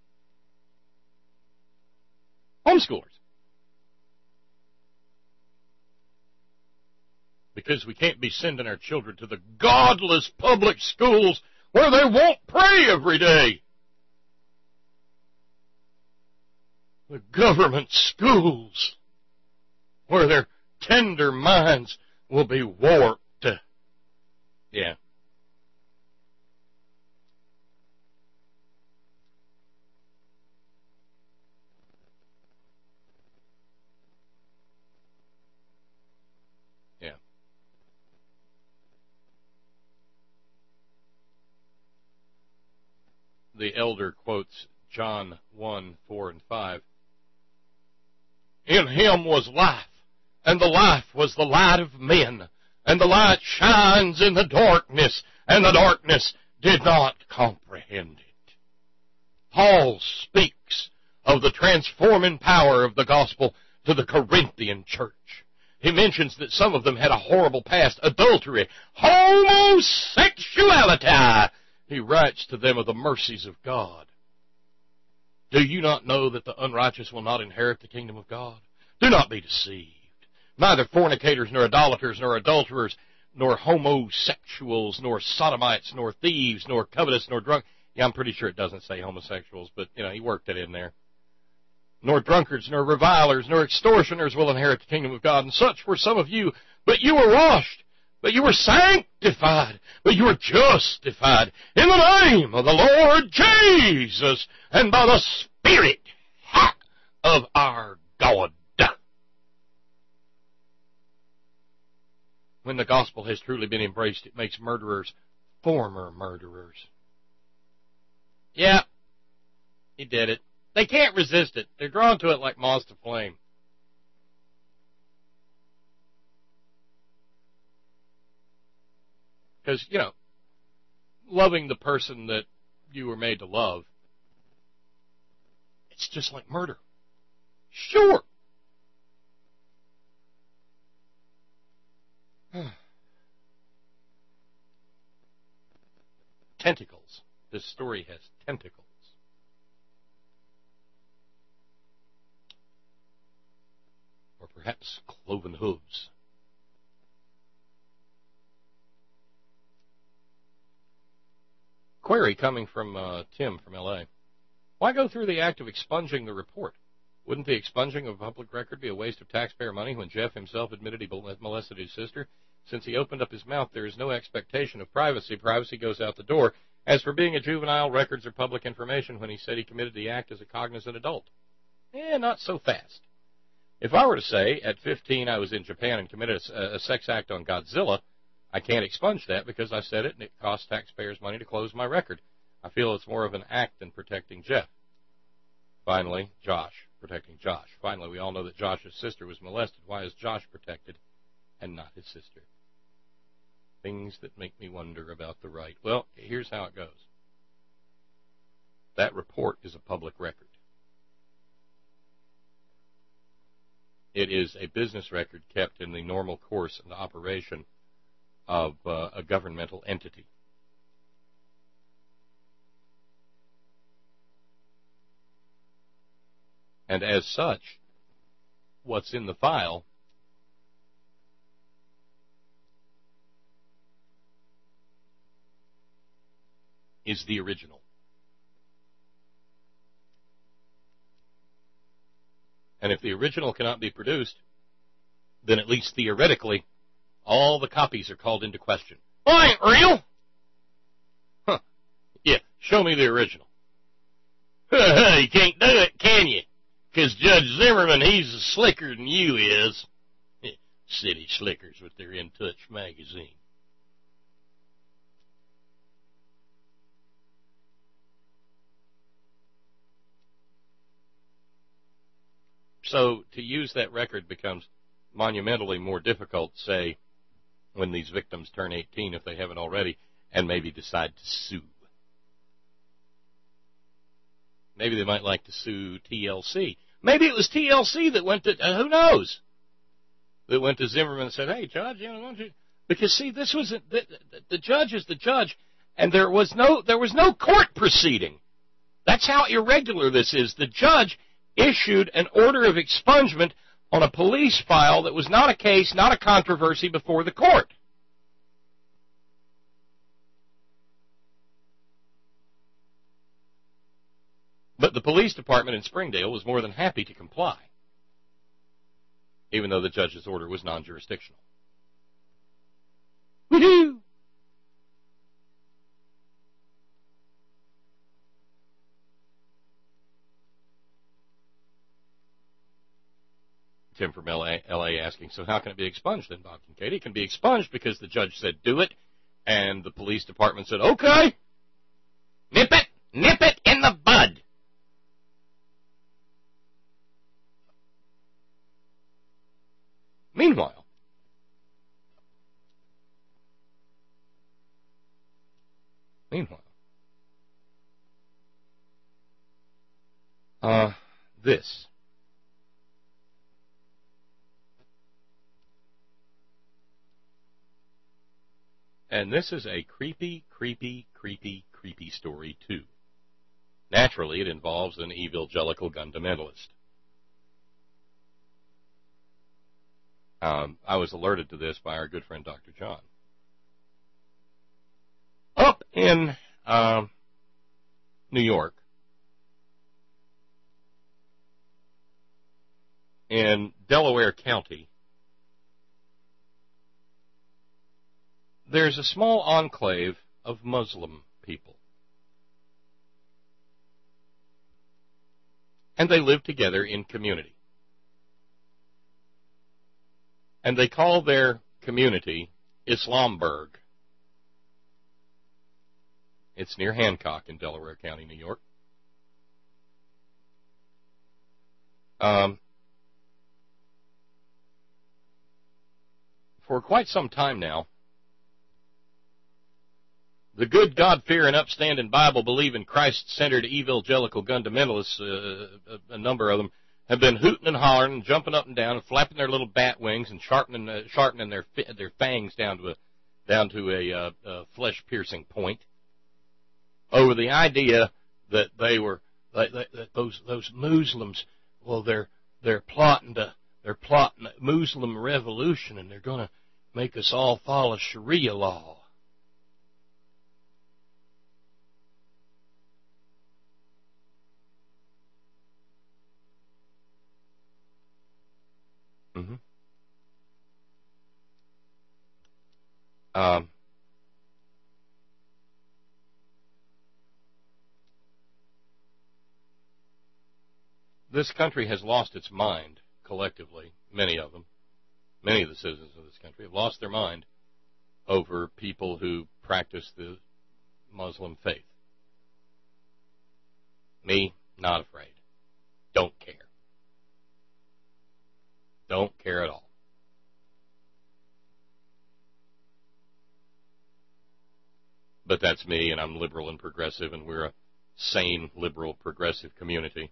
Homeschoolers. Because we can't be sending our children to the godless public schools where they won't pray every day. The government schools where their tender minds will be warped. Yeah. Yeah. The elder quotes John one, four, and five. In him was life, and the life was the light of men, and the light shines in the darkness, and the darkness did not comprehend it. Paul speaks of the transforming power of the gospel to the Corinthian church. He mentions that some of them had a horrible past, adultery, homosexuality. He writes to them of the mercies of God. Do you not know that the unrighteous will not inherit the kingdom of God? Do not be deceived. Neither fornicators, nor idolaters, nor adulterers, nor homosexuals, nor sodomites, nor thieves, nor covetous, nor drunk. Yeah, I'm pretty sure it doesn't say homosexuals, but, you know, he worked it in there. Nor drunkards, nor revilers, nor extortioners will inherit the kingdom of God. And such were some of you. But you were washed, but you were sanctified, but you were justified in the name of the Lord Jesus and by the Spirit of our God. When the gospel has truly been embraced, it makes murderers former murderers. Yeah, he did it. They can't resist it. They're drawn to it like moths to flame. Because, you know, loving the person that you were made to love, it's just like murder. Sure. Tentacles. This story has tentacles. Or perhaps cloven hooves. Query coming from uh, Tim from L A. Why go through the act of expunging the report? Wouldn't the expunging of a public record be a waste of taxpayer money when Jeff himself admitted he molested his sister? Since he opened up his mouth, there is no expectation of privacy. Privacy goes out the door. As for being a juvenile, records are public information when he said he committed the act as a cognizant adult. Eh, not so fast. If I were to say at fifteen I was in Japan and committed a, a sex act on Godzilla, I can't expunge that because I said it and it cost taxpayers money to close my record. I feel it's more of an act than protecting Jeff. Finally, Josh, protecting Josh. Finally, we all know that Josh's sister was molested. Why is Josh protected and not his sister? Things that make me wonder about the right. Well, here's how it goes. That report is a public record. It is a business record kept in the normal course and operation of uh, a governmental entity. And as such, what's in the file is the original. And if the original cannot be produced, then at least theoretically, all the copies are called into question. Oh, ain't real? Huh. Yeah, show me the original. You can't do it, can you? Because Judge Zimmerman, he's slicker than you is. City slickers with their In Touch magazine. So to use that record becomes monumentally more difficult, say, when these victims turn eighteen, if they haven't already, and maybe decide to sue. Maybe they might like to sue T L C. Maybe it was T L C that went to, uh, who knows, that went to Zimmerman and said, hey, Judge, you know, why don't you, because, see, this was, a, the, the judge is the judge, and there was no, there was no court proceeding. That's how irregular this is. The judge issued an order of expungement on a police file that was not a case, not a controversy before the court. But the police department in Springdale was more than happy to comply, even though the judge's order was non-jurisdictional. Woohoo! Tim from L A, L A asking, so how can it be expunged then, Bob Kincaid? It can be expunged because the judge said do it, and the police department said, okay, nip it, nip it in the bud. Meanwhile, meanwhile, uh, this. And this is a creepy, creepy, creepy, creepy story, too. Naturally, it involves an evangelical fundamentalist. Um, I was alerted to this by our good friend Doctor John. Up in um, New York, in Delaware County, there's a small enclave of Muslim people. And they live together in community. And they call their community Islamburg. It's near Hancock in Delaware County, New York. Um, for quite some time now, the good, God-fearing, upstanding, Bible-believing, Christ-centered, evangelical fundamentalists, uh, a, a number of them, have been hooting and hollering and jumping up and down and flapping their little bat wings and sharpening, uh, sharpening their their fangs down to a down to a, uh, a flesh-piercing point over the idea that they were that, that, that those those Muslims, well, they're they're plotting to they're plotting a Muslim revolution and they're going to make us all follow Sharia law. Mm-hmm. Um, this country has lost its mind collectively, many of them, many of the citizens of this country have lost their mind over people who practice the Muslim faith. Me, not afraid. Don't care. Don't care at all. But that's me, and I'm liberal and progressive, and we're a sane, liberal, progressive community.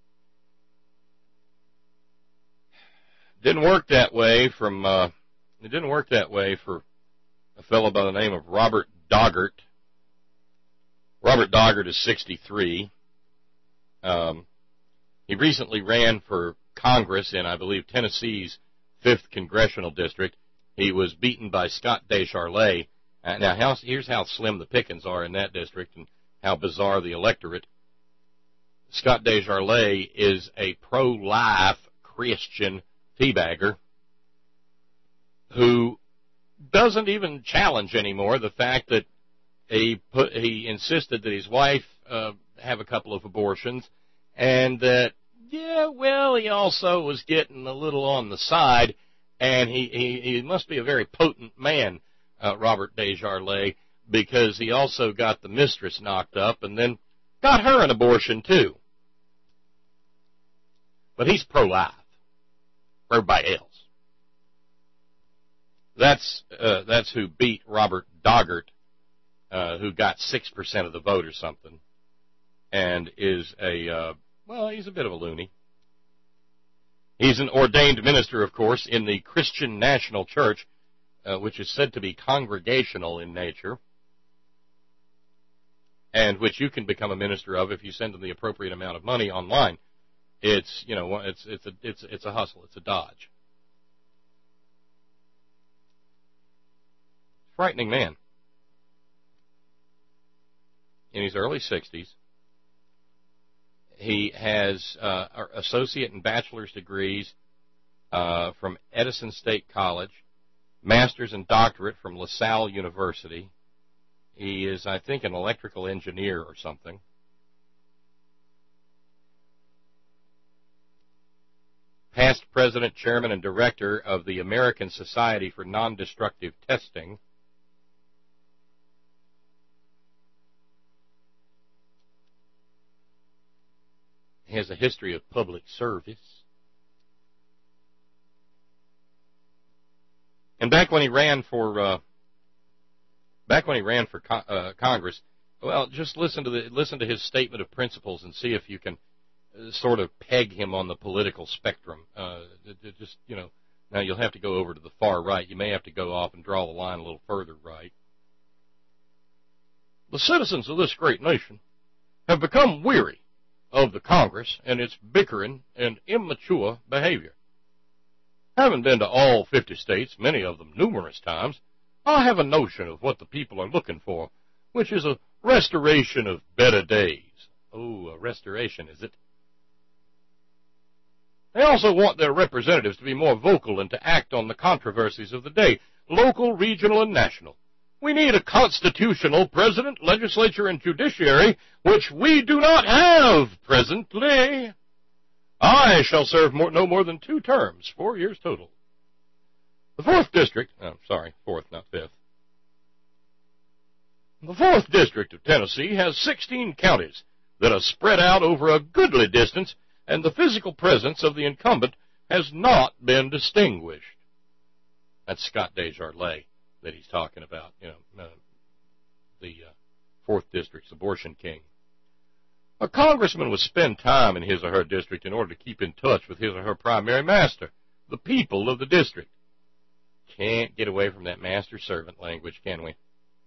Didn't work that way from, uh, it didn't work that way for a fellow by the name of Robert Doggart. Robert Doggart is sixty-three. Um, he recently ran for Congress in, I believe, Tennessee's fifth Congressional District. He was beaten by Scott DesCharles. Uh, now, how, here's how slim the pickings are in that district and how bizarre the electorate. Scott DesCharles is a pro-life Christian teabagger who doesn't even challenge anymore the fact that he put, he insisted that his wife uh, have a couple of abortions, and that, yeah, well, he also was getting a little on the side, and he, he, he must be a very potent man, uh, Robert DesCharles, because he also got the mistress knocked up and then got her an abortion, too. But he's pro-life. For everybody else. That's, uh, that's who beat Robert Doggart, uh, who got six percent of the vote or something, and is a, uh, well, he's a bit of a loony. He's an ordained minister, of course, in the Christian National Church, uh, which is said to be congregational in nature, and which you can become a minister of if you send them the appropriate amount of money online. It's, you know, it's it's a it's it's a hustle, it's a dodge. Frightening man. In his early sixties, he has uh, associate and bachelor's degrees uh, from Edison State College, master's and doctorate from LaSalle University. He is, I think, an electrical engineer or something. Past president, chairman, and director of the American Society for Non-Destructive Testing. He has a history of public service. And back when he ran for, uh, back when he ran for co- uh, Congress, well, just listen to the listen to his statement of principles and see if you can sort of peg him on the political spectrum. Uh, just, you know, now you'll have to go over to the far right. You may have to go off and draw the line a little further right. The citizens of this great nation have become weary of the Congress and its bickering and immature behavior. Having been to all fifty states, many of them numerous times, I have a notion of what the people are looking for, which is a restoration of better days. Oh, a restoration, is it? They also want their representatives to be more vocal and to act on the controversies of the day, local, regional, and national. We need a constitutional president, legislature, and judiciary, which we do not have presently. I shall serve more, no more than two terms, four years total. The fourth district, oh, sorry, fourth, not fifth. The fourth district of Tennessee has sixteen counties that are spread out over a goodly distance, and the physical presence of the incumbent has not been distinguished. That's Scott DesCharles that he's talking about, you know, uh, the uh, fourth District's abortion king. A congressman would spend time in his or her district in order to keep in touch with his or her primary master, the people of the district. Can't get away from that master-servant language, can we?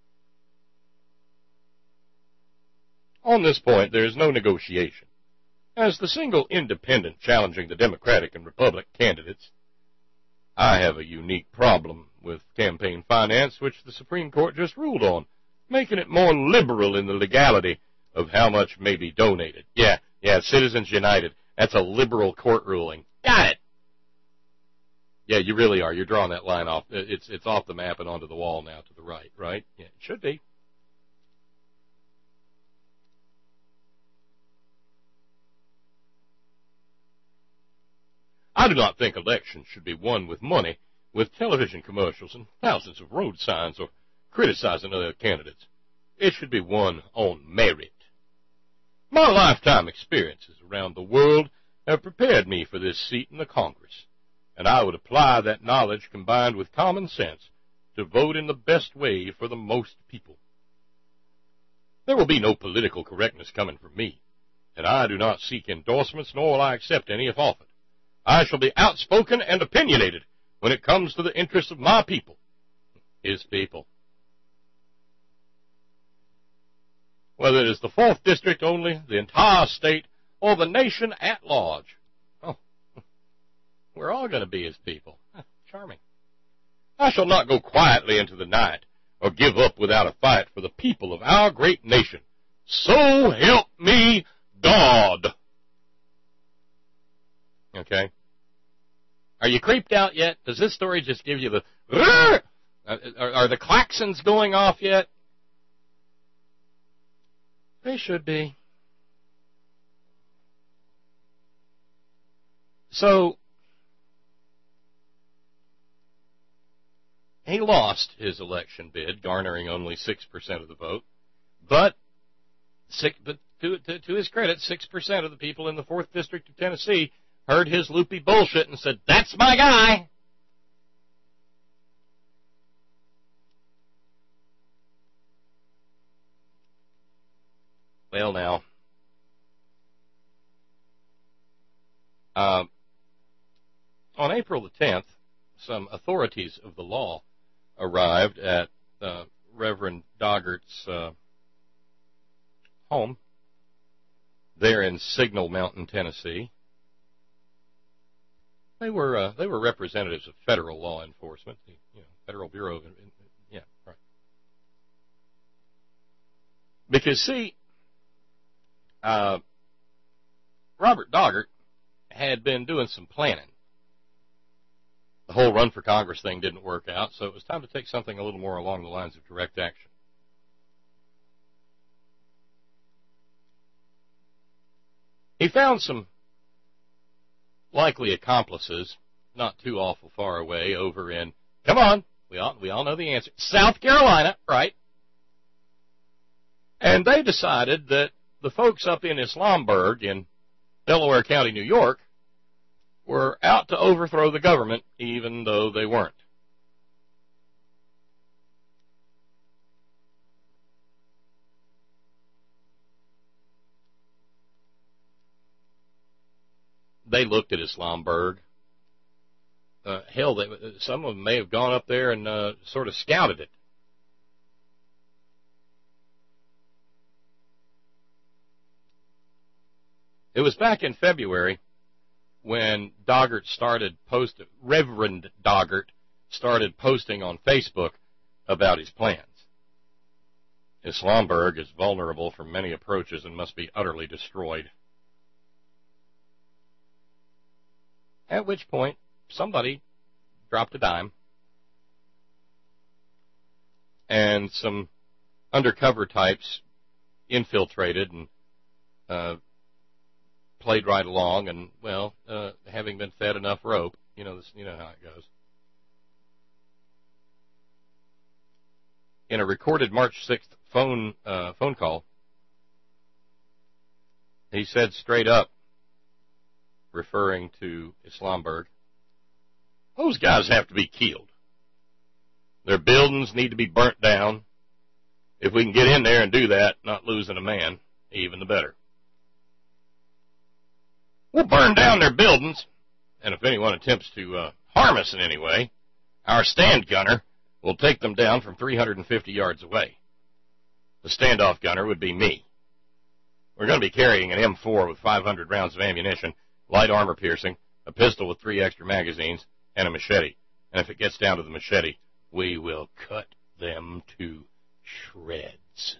On this point, there is no negotiation. As the single independent challenging the Democratic and Republican candidates, I have a unique problem with campaign finance, which the Supreme Court just ruled on, making it more liberal in the legality of how much may be donated. Yeah, yeah, Citizens United. That's a liberal court ruling. Got it. Yeah, you really are. You're drawing that line off. It's it's off the map and onto the wall now to the right, right? Yeah, it should be. I do not think elections should be won with money, with television commercials and thousands of road signs or criticizing other candidates. It should be won on merit. My lifetime experiences around the world have prepared me for this seat in the Congress, and I would apply that knowledge combined with common sense to vote in the best way for the most people. There will be no political correctness coming from me, and I do not seek endorsements, nor will I accept any if offered. I shall be outspoken and opinionated when it comes to the interests of my people, his people. Whether it is the fourth District only, the entire state, or the nation at large. Oh, we're all going to be his people. Charming. I shall not go quietly into the night or give up without a fight for the people of our great nation. So help me God. Okay? Are you creeped out yet? Does this story just give you the... Are, are the klaxons going off yet? They should be. So, he lost his election bid, garnering only six percent of the vote. But, six, but to, to, to his credit, six percent of the people in the fourth District of Tennessee heard his loopy bullshit and said, "That's my guy." Well, now, uh, on April the tenth, some authorities of the law arrived at uh, Reverend Doggert's uh, home there in Signal Mountain, Tennessee. They were uh, they were representatives of federal law enforcement, the you know, Federal Bureau of yeah, right. Because see. Uh, Robert Doggert had been doing some planning. The whole run for Congress thing didn't work out, so it was time to take something a little more along the lines of direct action. He found some likely accomplices not too awful far away over in, come on, we all, we all know the answer, South Carolina, right? And they decided that the folks up in Islamburg in Delaware County, New York, were out to overthrow the government, even though they weren't. They looked at Islamburg. Uh, hell, they, some of them may have gone up there and uh, sort of scouted it. It was back in February when Doggert started posting, Reverend Doggert started posting on Facebook about his plans. Islamburg is vulnerable from many approaches and must be utterly destroyed. At which point, somebody dropped a dime, and some undercover types infiltrated and uh, played right along, and, well, uh, having been fed enough rope, you know, this, you know how it goes. In a recorded March sixth phone uh, phone call, he said straight up, referring to Islamburg, those guys have to be killed. Their buildings need to be burnt down. If we can get in there and do that, not losing a man, even the better. We'll burn down their buildings, and if anyone attempts to uh, harm us in any way, our stand gunner will take them down from three hundred fifty yards away. The standoff gunner would be me. We're going to be carrying an M four with five hundred rounds of ammunition, light armor piercing, a pistol with three extra magazines, and a machete. And if it gets down to the machete, we will cut them to shreds.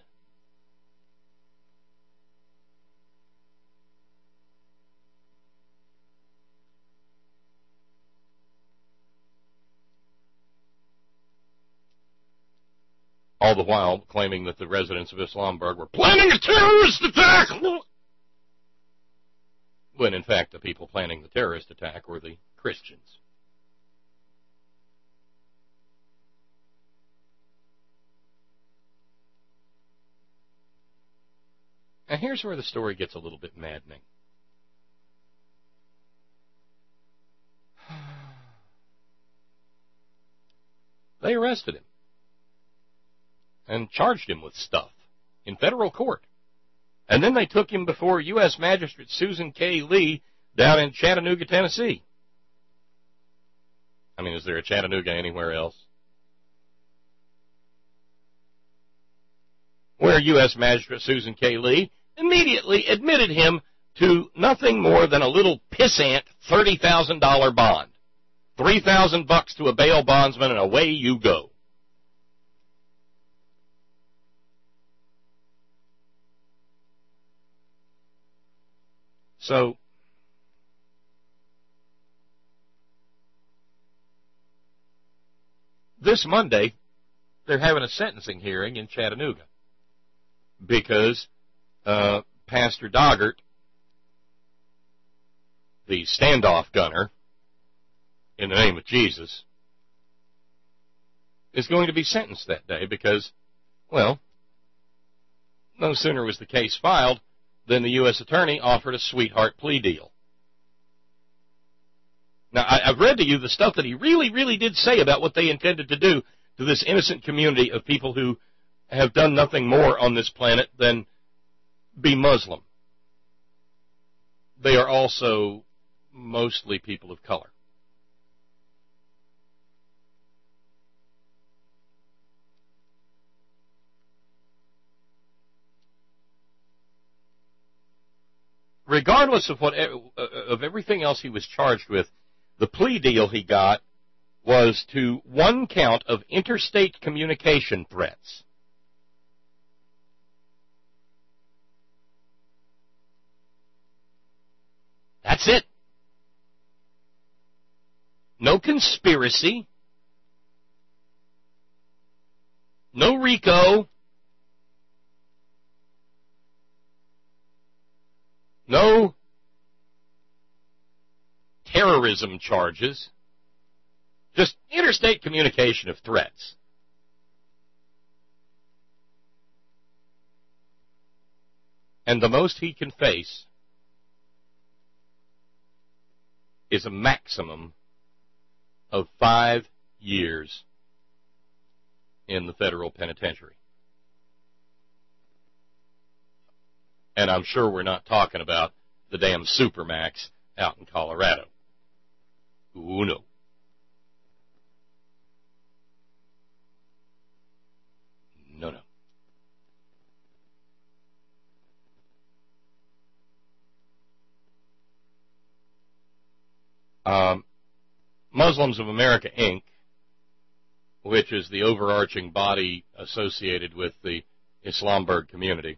All the while claiming that the residents of Islamburg were planning a terrorist attack. when in fact the people planning the terrorist attack were the Christians. And here's where the story gets a little bit maddening. They arrested him and charged him with stuff in federal court. And then they took him before U S Magistrate Susan K. Lee down in Chattanooga, Tennessee. I mean, is there a Chattanooga anywhere else? Where U S Magistrate Susan K. Lee immediately admitted him to nothing more than a little pissant thirty thousand dollars bond. three thousand bucks to a bail bondsman, and away you go. So, this Monday, they're having a sentencing hearing in Chattanooga because uh, Pastor Doggart, the standoff gunner, in the name of Jesus, is going to be sentenced that day because, well, no sooner was the case filed than the U S attorney offered a sweetheart plea deal. Now, I, I've read to you the stuff that he really, really did say about what they intended to do to this innocent community of people who have done nothing more on this planet than be Muslim. They are also mostly people of color. Regardless of what of everything else he was charged with, the plea deal he got was to one count of interstate communication threats. That's it. No conspiracy. No RICO. No terrorism charges, just interstate communication of threats. And the most he can face is a maximum of five years in the federal penitentiary. And I'm sure we're not talking about the damn Supermax out in Colorado. Ooh, no. No, no. Um, Muslims of America, Incorporated, which is the overarching body associated with the Islamberg community,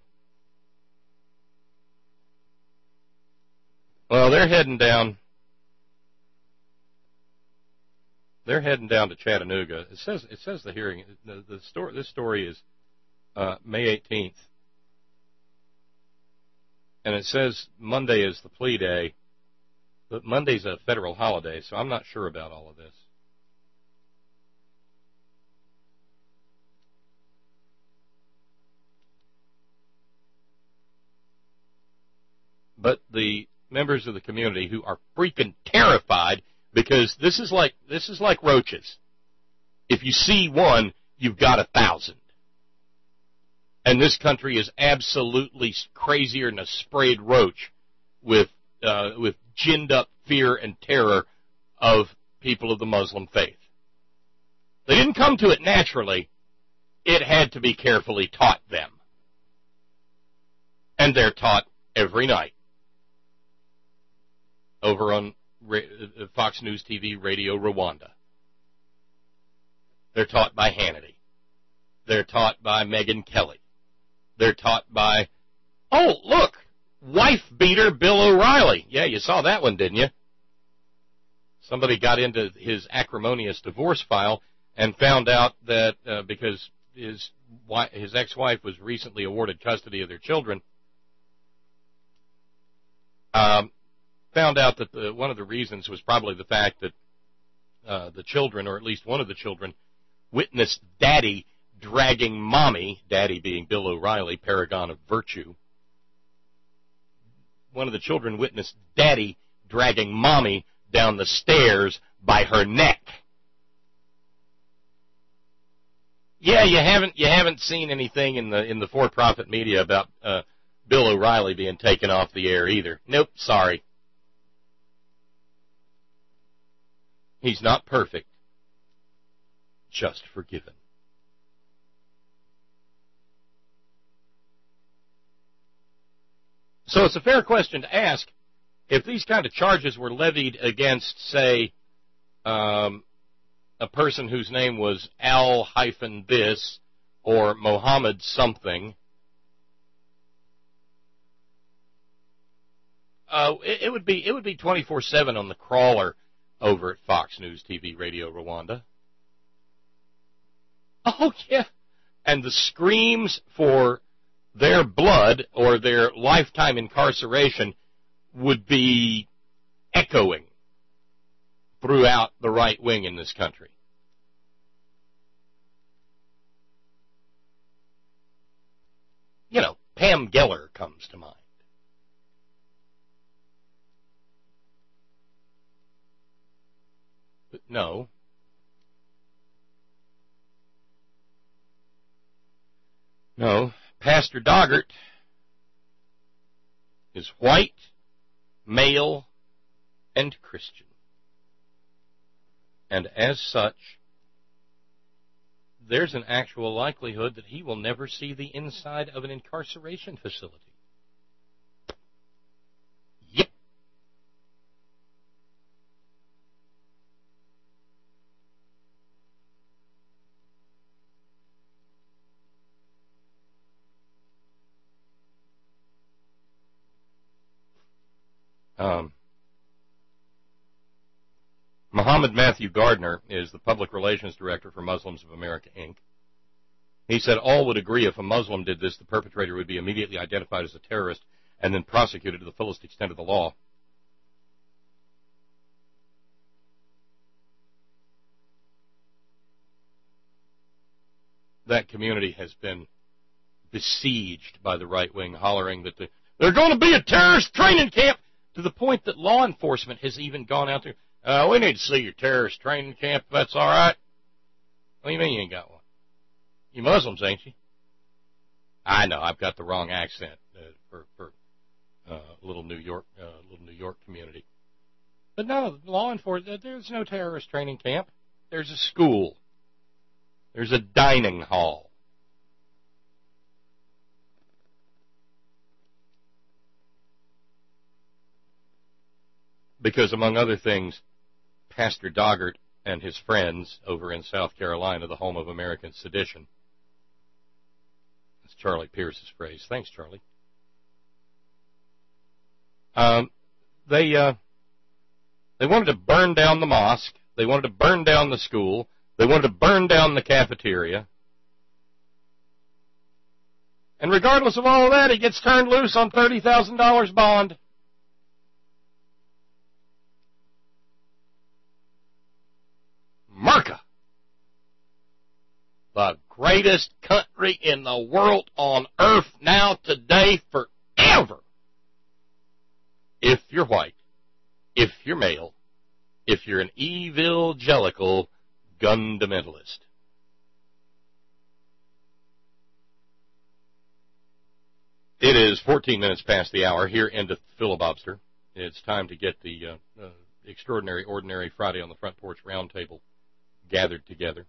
well, they're heading down. They're heading down to Chattanooga. It says it says the hearing. The, the story. This story is uh, May eighteenth, and it says Monday is the plea day, but Monday's a federal holiday, so I'm not sure about all of this. But the members of the community who are freaking terrified because this is like this is like roaches. If you see one, you've got a thousand. And this country is absolutely crazier than a sprayed roach with uh, with ginned up fear and terror of people of the Muslim faith. They didn't come to it naturally. It had to be carefully taught them. And they're taught every night. Over on Fox News T V, Radio Rwanda. They're taught by Hannity. They're taught by Megyn Kelly. They're taught by, oh, look, wife beater Bill O'Reilly. Yeah, you saw that one, didn't you? Somebody got into his acrimonious divorce file and found out that uh, because his his ex-wife was recently awarded custody of their children, um, found out that the, one of the reasons was probably the fact that uh, the children, or at least one of the children, witnessed Daddy dragging Mommy, Daddy being Bill O'Reilly, paragon of virtue. One of the children witnessed Daddy dragging Mommy down the stairs by her neck. Yeah, you haven't you haven't seen anything in the in the for-profit media about uh, Bill O'Reilly being taken off the air either. Nope, sorry. He's not perfect, just forgiven. So it's a fair question to ask, if these kind of charges were levied against, say, um, a person whose name was Al-this or Mohammed something, uh, it, it would be it would be twenty-four seven on the crawler over at Fox News T V Radio Rwanda. Oh, yeah. And the screams for their blood or their lifetime incarceration would be echoing throughout the right wing in this country. You know, Pam Geller comes to mind. But no. No, Pastor Doggart is white, male, and Christian. And as such, there's an actual likelihood that he will never see the inside of an incarceration facility. Yep. Um, Muhammad Matthew Gardner is the Public Relations Director for Muslims of America, Incorporated. He said all would agree if a Muslim did this, the perpetrator would be immediately identified as a terrorist and then prosecuted to the fullest extent of the law. That community has been besieged by the right wing, hollering that the, they're going to be a terrorist training camp, to the point that law enforcement has even gone out there. Uh, we need to see your terrorist training camp, if that's all right. What do you mean you ain't got one? You Muslims, ain't you? I know, I've got the wrong accent uh, for for uh, little New York, uh, little New York community. But no, law enforcement. There's no terrorist training camp. There's a school. There's a dining hall. Because, among other things, Pastor Doggart and his friends over in South Carolina, the home of American sedition. That's Charlie Pierce's phrase. Thanks, Charlie. Um, they uh, they wanted to burn down the mosque. They wanted to burn down the school. They wanted to burn down the cafeteria. And regardless of all of that, he gets turned loose on thirty thousand dollars bond. America, the greatest country in the world on earth now, today, forever. If you're white, if you're male, if you're an evangelical fundamentalist. It is fourteen minutes past the hour here into Filibuster. It's time to get the uh, uh, Extraordinary Ordinary Friday on the Front Porch Roundtable gathered together.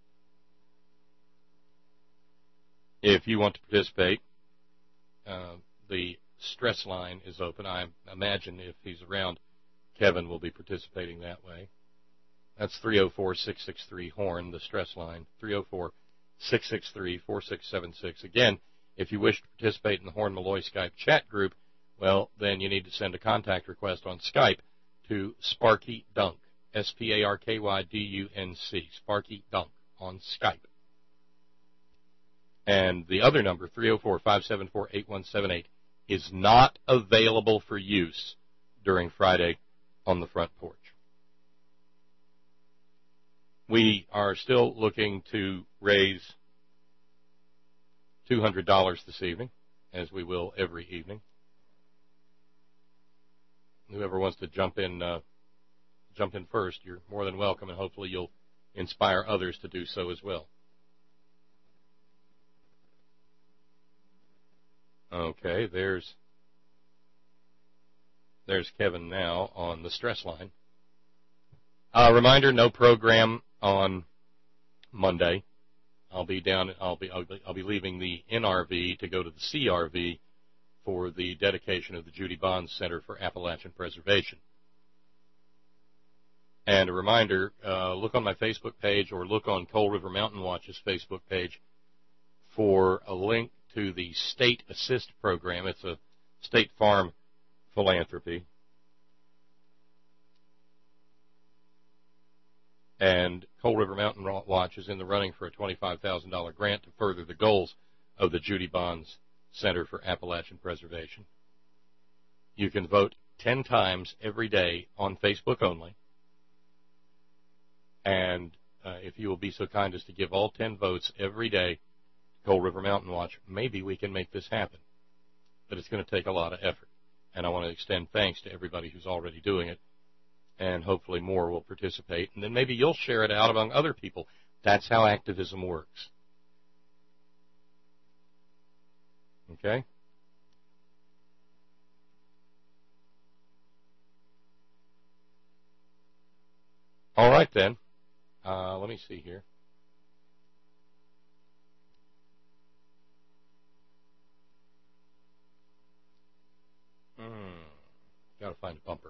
If you want to participate, uh, the stress line is open. I imagine if he's around, Kevin will be participating that way. That's three oh four, six six three, HORN, the stress line, three oh four, six six three, four six seven six. Again, if you wish to participate in the Horn Malloy Skype chat group, well, then you need to send a contact request on Skype to Sparky Dunk. S P A R K Y D U N C, Sparky Dunk, on Skype. And the other number, three oh four, five seven four, eight one seven eight, is not available for use during Friday on the front porch. We are still looking to raise two hundred dollars this evening, as we will every evening. Whoever wants to jump in, uh, jump in first, you're more than welcome, and hopefully you'll inspire others to do so as well. Okay, there's there's Kevin now on the stress line. Uh, reminder: no program on Monday. I'll be down. I'll be, I'll be I'll be leaving the N R V to go to the C R V for the dedication of the Judy Bonds Center for Appalachian Preservation. And a reminder: uh, look on my Facebook page or look on Coal River Mountain Watch's Facebook page for a link to the State Assist program. It's a State Farm philanthropy. And Coal River Mountain Watch is in the running for a twenty-five thousand dollars grant to further the goals of the Judy Bonds Center for Appalachian Preservation. You can vote ten times every day on Facebook only. And uh, if you will be so kind as to give all ten votes every day to Coal River Mountain Watch, maybe we can make this happen. But it's going to take a lot of effort. And I want to extend thanks to everybody who's already doing it. And hopefully more will participate. And then maybe you'll share it out among other people. That's how activism works. Okay? All right, then. Uh, let me see here. Hmm. Got to find a bumper.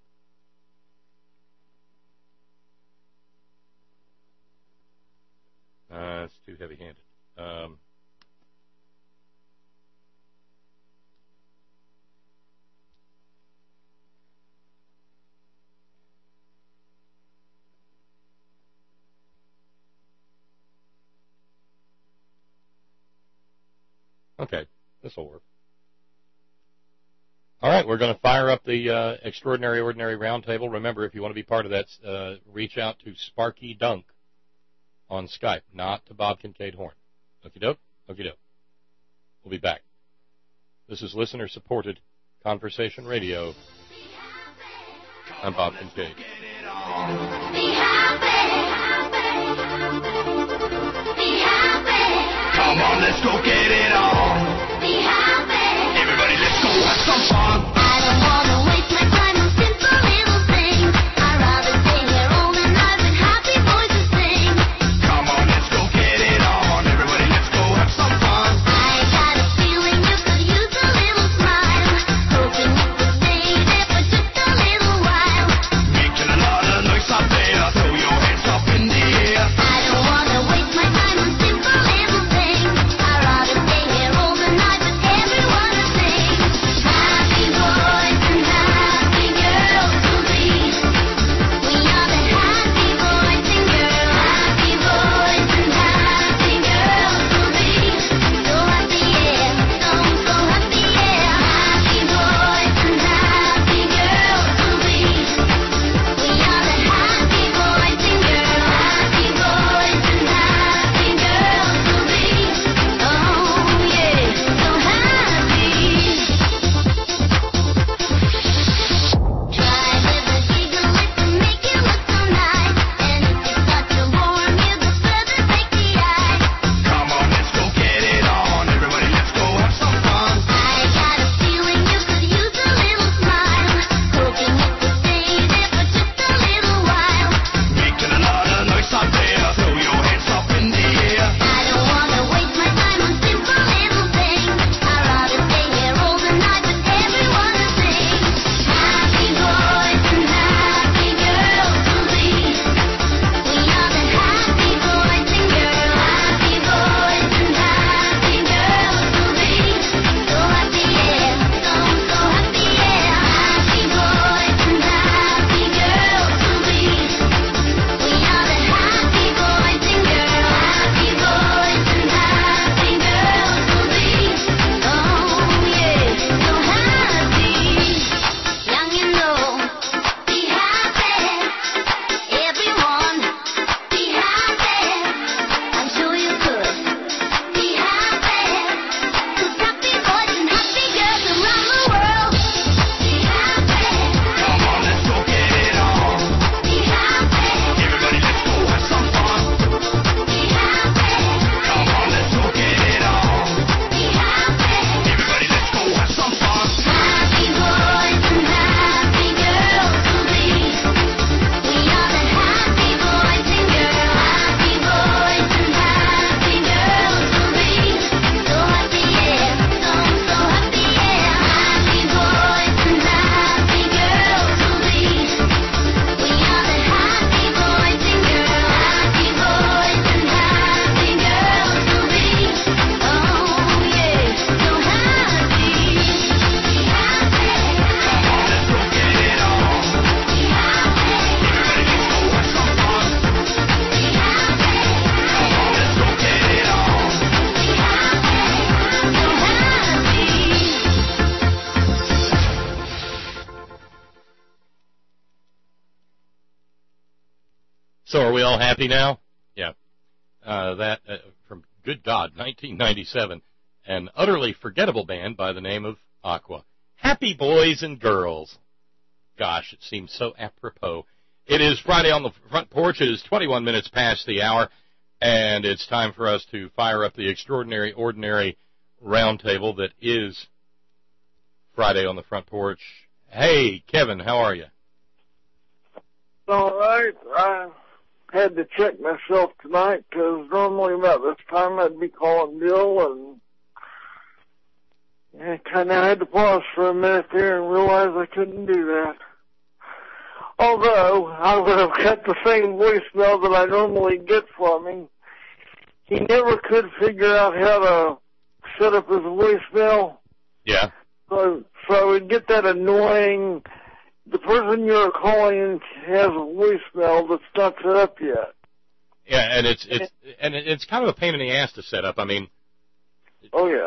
Uh, it's too heavy-handed. Um, okay, this will work. All right, we're going to fire up the uh, Extraordinary Ordinary Roundtable. Remember, if you want to be part of that, uh, reach out to Sparky Dunk on Skype, not to Bob Kincaid Horn. Okie doke? Okie doke. We'll be back. This is listener-supported Conversation Radio. I'm Bob Kincaid. Be happy. Be happy. Come on, let's go get it on. Be happy. Everybody, let's go have some fun. I don't want to waste my time on simple little things. I'd rather stay here all the night with happy voices sing. Come on, let's go get it on. Everybody, let's go have some fun. I got a feeling you could use a little smile. Hoping you could stay there for just a little while. Making a lot of noise out there. Throw your hands up in the air. I don't want to waste my time on simple little things. I'd rather stay here So are we all happy now? Yeah. Uh, that, uh, from, good God, nineteen ninety-seven, an utterly forgettable band by the name of Aqua. Happy boys and girls. Gosh, it seems so apropos. It is Friday on the Front Porch. It is twenty-one minutes past the hour, and it's time for us to fire up the extraordinary, ordinary roundtable that is Friday on the Front Porch. Hey, Kevin, how are you? All right. I had to check myself tonight because normally about this time I'd be calling Bill, and I kind of had to pause for a minute there and realize I couldn't do that. Although I would have got the same voicemail that I normally get from him, he never could figure out how to set up his voicemail. Yeah. So, so I would get that annoying, the person you're calling has a voicemail that's not set up yet. Yeah, and it's it's and it's kind of a pain in the ass to set up. I mean, oh yeah.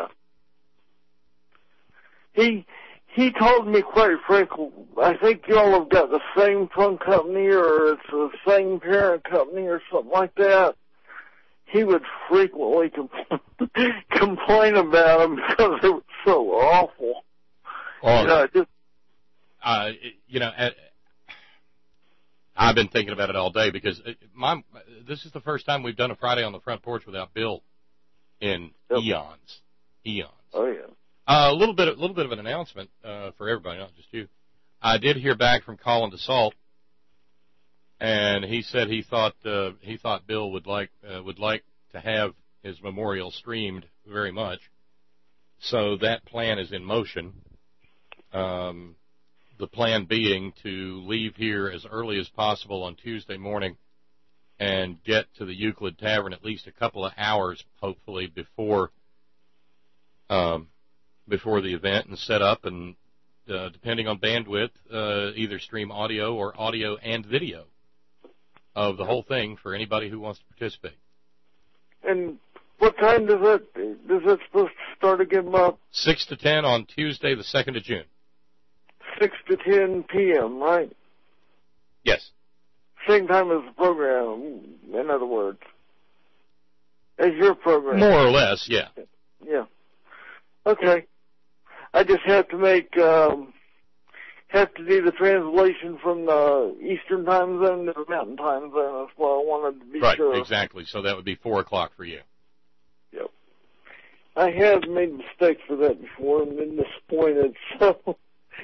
He he told me quite frankly, I think y'all have got the same phone company or it's the same parent company or something like that. He would frequently compl- complain about them because it was so awful. Well, you know, just, uh, you know, uh, I've been thinking about it all day because my this is the first time we've done a Friday on the Front Porch without Bill in yep. eons, eons. Oh yeah. Uh, a little bit, a little bit of an announcement uh, for everybody, not just you. I did hear back from Colin DeSalt, and he said he thought uh, he thought Bill would like uh, would like to have his memorial streamed very much. So that plan is in motion. Um, the plan being to leave here as early as possible on Tuesday morning and get to the Euclid Tavern at least a couple of hours, hopefully, before um, before the event and set up and, uh, depending on bandwidth, uh, either stream audio or audio and video of the whole thing for anybody who wants to participate. And what time does it, does it supposed to start again, Bob? six to ten on Tuesday, the second of June. six to ten p.m., right? Yes. Same time as the program, in other words. As your program. More or less, yeah. Yeah. Okay. I just have to make, um, have to do the translation from the Eastern time zone to the Mountain time zone. That's what I wanted to be right, sure. Right, exactly. So that would be four o'clock for you. Yep. I have made mistakes for that before and been disappointed. So,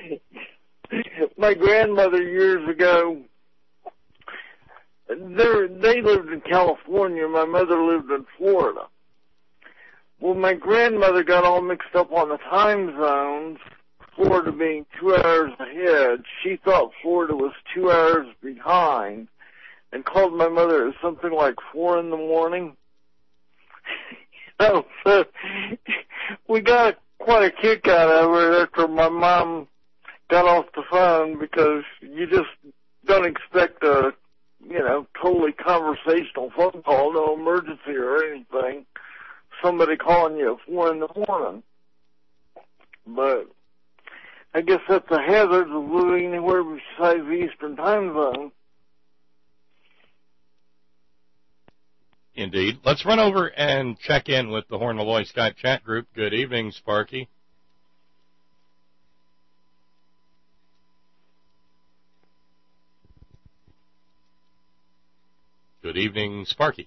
my grandmother years ago, they lived in California. My mother lived in Florida. Well, my grandmother got all mixed up on the time zones, Florida being two hours ahead. She thought Florida was two hours behind and called my mother at something like four in the morning. Oh, so we got quite a kick out of her after my mom got off the phone because you just don't expect a, you know, totally conversational phone call, no emergency or anything. Somebody calling you at four in the morning. But I guess that's the hazards of living anywhere besides the Eastern time zone. Indeed. Let's run over and check in with the Horn Malloy Skype chat group. Good evening, Sparky. Good evening, Sparky.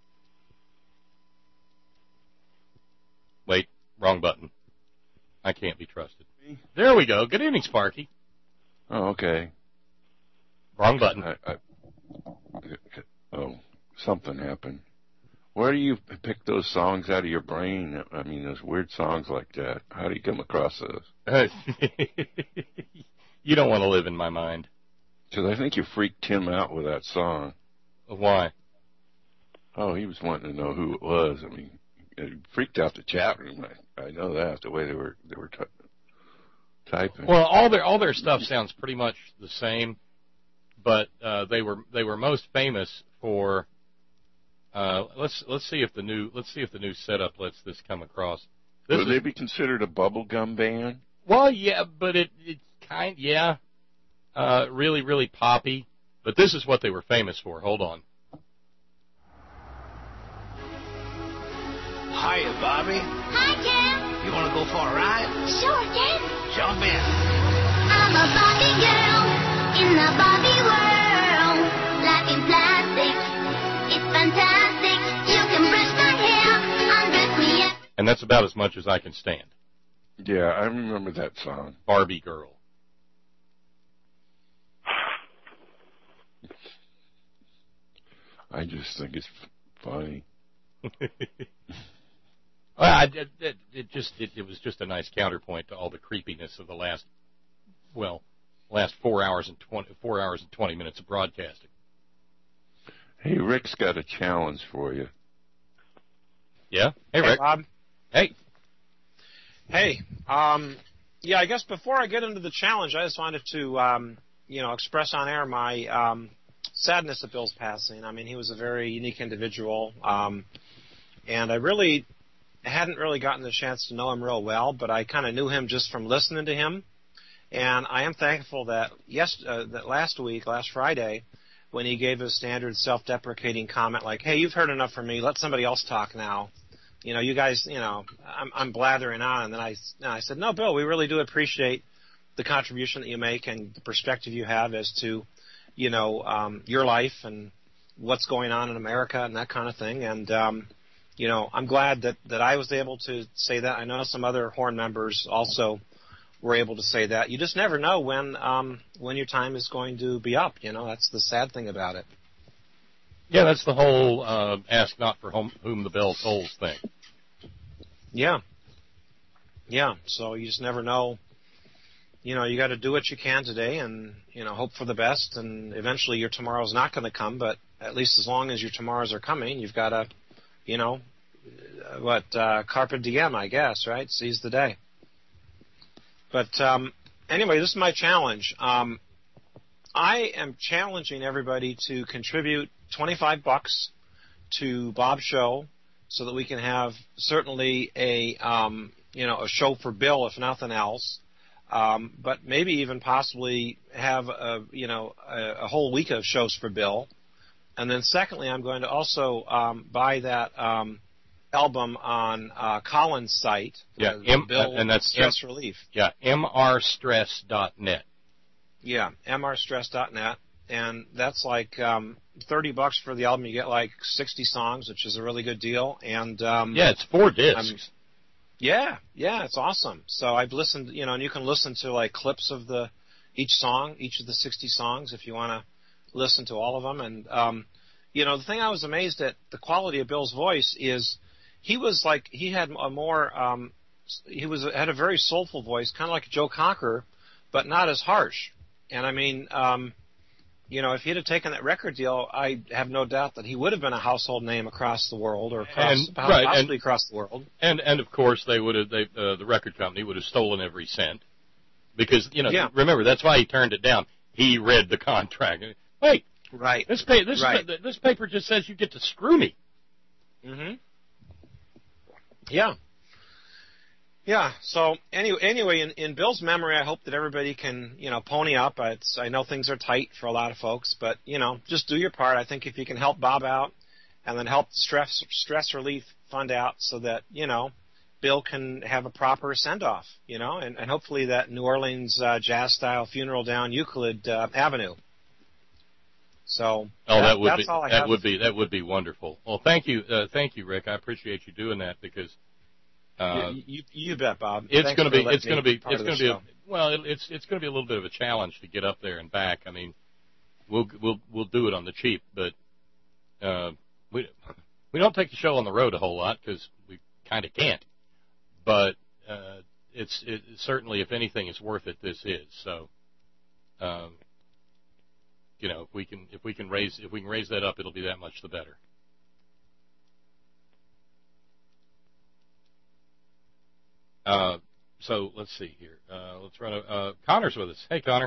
Wait, wrong button. I can't be trusted. There we go. Good evening, Sparky. Oh, okay. Wrong button. I, I, oh, something happened. Where do you pick those songs out of your brain? I mean, those weird songs like that. How do you come across those? You don't want to live in my mind. Because I think you freaked Tim out with that song. Why? Oh, he was wanting to know who it was. I mean, it freaked out the chat room. I, I know that, the way they were they were t- typing. Well, all their all their stuff sounds pretty much the same, but uh, they were they were most famous for. Uh, let's let's see if the new let's see if the new setup lets this come across. This Would is, they be considered a bubblegum band? Well, yeah, but it it kind yeah, uh, really really poppy. But this is what they were famous for. Hold on. Hiya, Bobby. Hi, Tim. You want to go for a ride? Sure, Tim. Jump in. I'm a Barbie girl in the Barbie world. Life in plastic, it's fantastic. You can brush my hair, undress me. And that's about as much as I can stand. Yeah, I remember that song. Barbie Girl. I just think it's f- funny. Well, I, it, it, it just it, it was just a nice counterpoint to all the creepiness of the last, well, last four hours and twenty four hours and twenty minutes of broadcasting. Hey, Rick's got a challenge for you. Yeah. Hey, Hey, Rick. Bob. Hey. Hey. Um, yeah, I guess before I get into the challenge, I just wanted to, um, you know, express on air my um, sadness at Bill's passing. I mean, he was a very unique individual, um, and I really hadn't really gotten the chance to know him real well, but I kind of knew him just from listening to him. And I am thankful that yes, uh, that last week, last Friday, when he gave his standard self-deprecating comment like, "Hey, you've heard enough from me. Let somebody else talk now. You know, you guys, you know, I'm, I'm blathering on." And then I, and I said, "No, Bill, we really do appreciate the contribution that you make and the perspective you have as to, you know, um, your life and what's going on in America and that kind of thing." And um, you know, I'm glad that, that I was able to say that. I know some other Horn members also were able to say that. You just never know when um, when your time is going to be up. You know, that's the sad thing about it. Yeah, that's the whole uh, ask not for whom, whom the bell tolls thing. Yeah. Yeah, so you just never know. You know, you got to do what you can today and, you know, hope for the best, and eventually your tomorrow's not going to come, but at least as long as your tomorrows are coming, you've got to, you know, what, uh, carpe diem, I guess, right? Seize the day. But um, anyway, this is my challenge. Um, I am challenging everybody to contribute twenty-five bucks to Bob's show so that we can have certainly a, um, you know, a show for Bill, if nothing else. Um, but maybe even possibly have a, you know, a, a whole week of shows for Bill. And then secondly, I'm going to also um, buy that um, album on uh, Colin's site. Yeah, uh, M- Bill and that's Stress M- Relief. Yeah, m r stress dot net. Yeah, m r stress dot net. And that's like um, thirty bucks for the album. You get like sixty songs, which is a really good deal. And um, Yeah, it's four discs. I'm, Yeah, yeah, it's awesome. So I've listened, you know, and you can listen to like clips of the each song, each of the sixty songs, if you want to listen to all of them. And um, you know, the thing I was amazed at the quality of Bill's voice is he was like he had a more um, he was had a very soulful voice, kind of like Joe Cocker, but not as harsh. And I mean, um, you know, if he'd have taken that record deal, I have no doubt that he would have been a household name across the world, or across, And- right, possibly and- across the world. And and of course they would have they uh, the record company would have stolen every cent, because you know Yeah. remember that's why he turned it down. He read the contract. Wait, Right. this pa- this Right. this paper just says you get to screw me. Mm-hmm. Yeah. Yeah. So anyway, anyway, in, in Bill's memory, I hope that everybody can, you know, pony up. It's, I know things are tight for a lot of folks, but you know, just do your part. I think if you can help Bob out, and then help the stress stress relief fund out, so that you know, Bill can have a proper send off, you know, and, and hopefully that New Orleans uh, jazz style funeral down Euclid uh, Avenue. So Oh, that, would that's be all I that have. would be that would be wonderful. Well, thank you, uh, thank you, Rick. I appreciate you doing that, because uh, you, you, you bet, Bob. it's Thanks going to for be letting it's going to me be part it's of going the to be show. a, well it, it's it's going to be a little bit of a challenge to get up there and back. I mean, we'll we'll we'll do it on the cheap, but uh, we we don't take the show on the road a whole lot because we kind of can't. But uh, it's it, certainly, if anything, it's worth it. This is so. Um, you know, if we can if we can raise if we can raise that up, it'll be that much the better. Uh, so let's see here. Uh, let's run. A, uh, Connor's with us. Hey, Connor.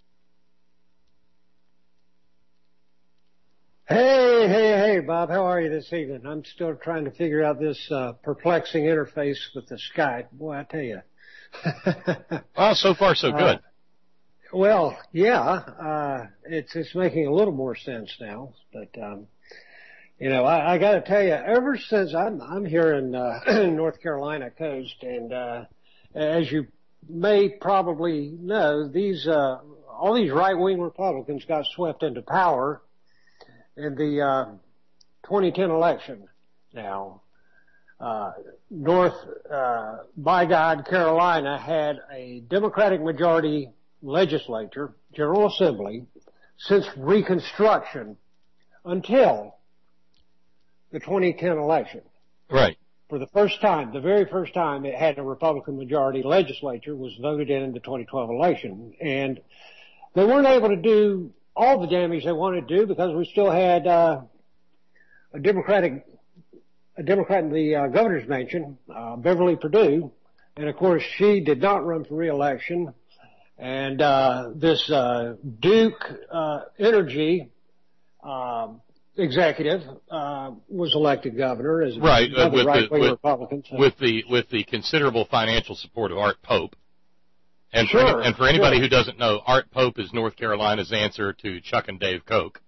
Hey, hey, hey, Bob. How are you this evening? I'm still trying to figure out this uh, perplexing interface with the Skype. Boy, I tell you. Well, so far so good. Uh, well, yeah, uh, it's it's making a little more sense now. But um, You know, I, I got to tell you, ever since I'm I'm here in uh, North Carolina coast, and uh, as you may probably know, these uh, all these right-wing Republicans got swept into power in the uh, twenty ten election. Now, uh, North uh, by God, Carolina had a Democratic majority legislature, General Assembly, since Reconstruction until the twenty ten election. Right. For the first time, the very first time it had a Republican majority legislature was voted in in the twenty twelve election. And they weren't able to do all the damage they wanted to do because we still had uh, a Democratic, a Democrat in the uh, governor's mansion, uh, Beverly Perdue. And of course, she did not run for re-election. And uh, this uh, Duke uh, Energy uh, executive uh, was elected governor as right uh, with, right-wing the, Republican. with, with the with the considerable financial support of Art Pope. And sure, for, and for anybody sure. who doesn't know, Art Pope is North Carolina's answer to Chuck and Dave Koch.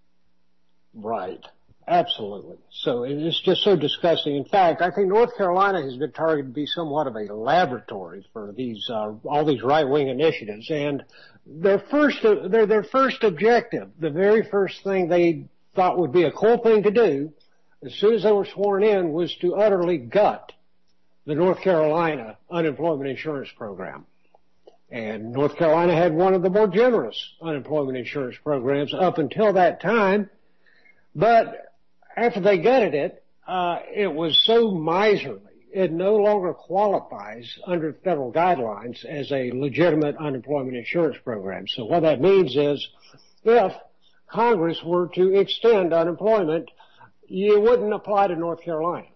Right. Absolutely. So it's just so disgusting. In fact, I think North Carolina has been targeted to be somewhat of a laboratory for these uh, all these right-wing initiatives. And their first their their first objective, the very first thing they thought would be a cool thing to do, as soon as they were sworn in, was to utterly gut the North Carolina unemployment insurance program. And North Carolina had one of the more generous unemployment insurance programs up until that time. But after they gutted it, uh, it was so miserly, it no longer qualifies under federal guidelines as a legitimate unemployment insurance program. So what that means is if Congress were to extend unemployment, you wouldn't apply to North Carolina.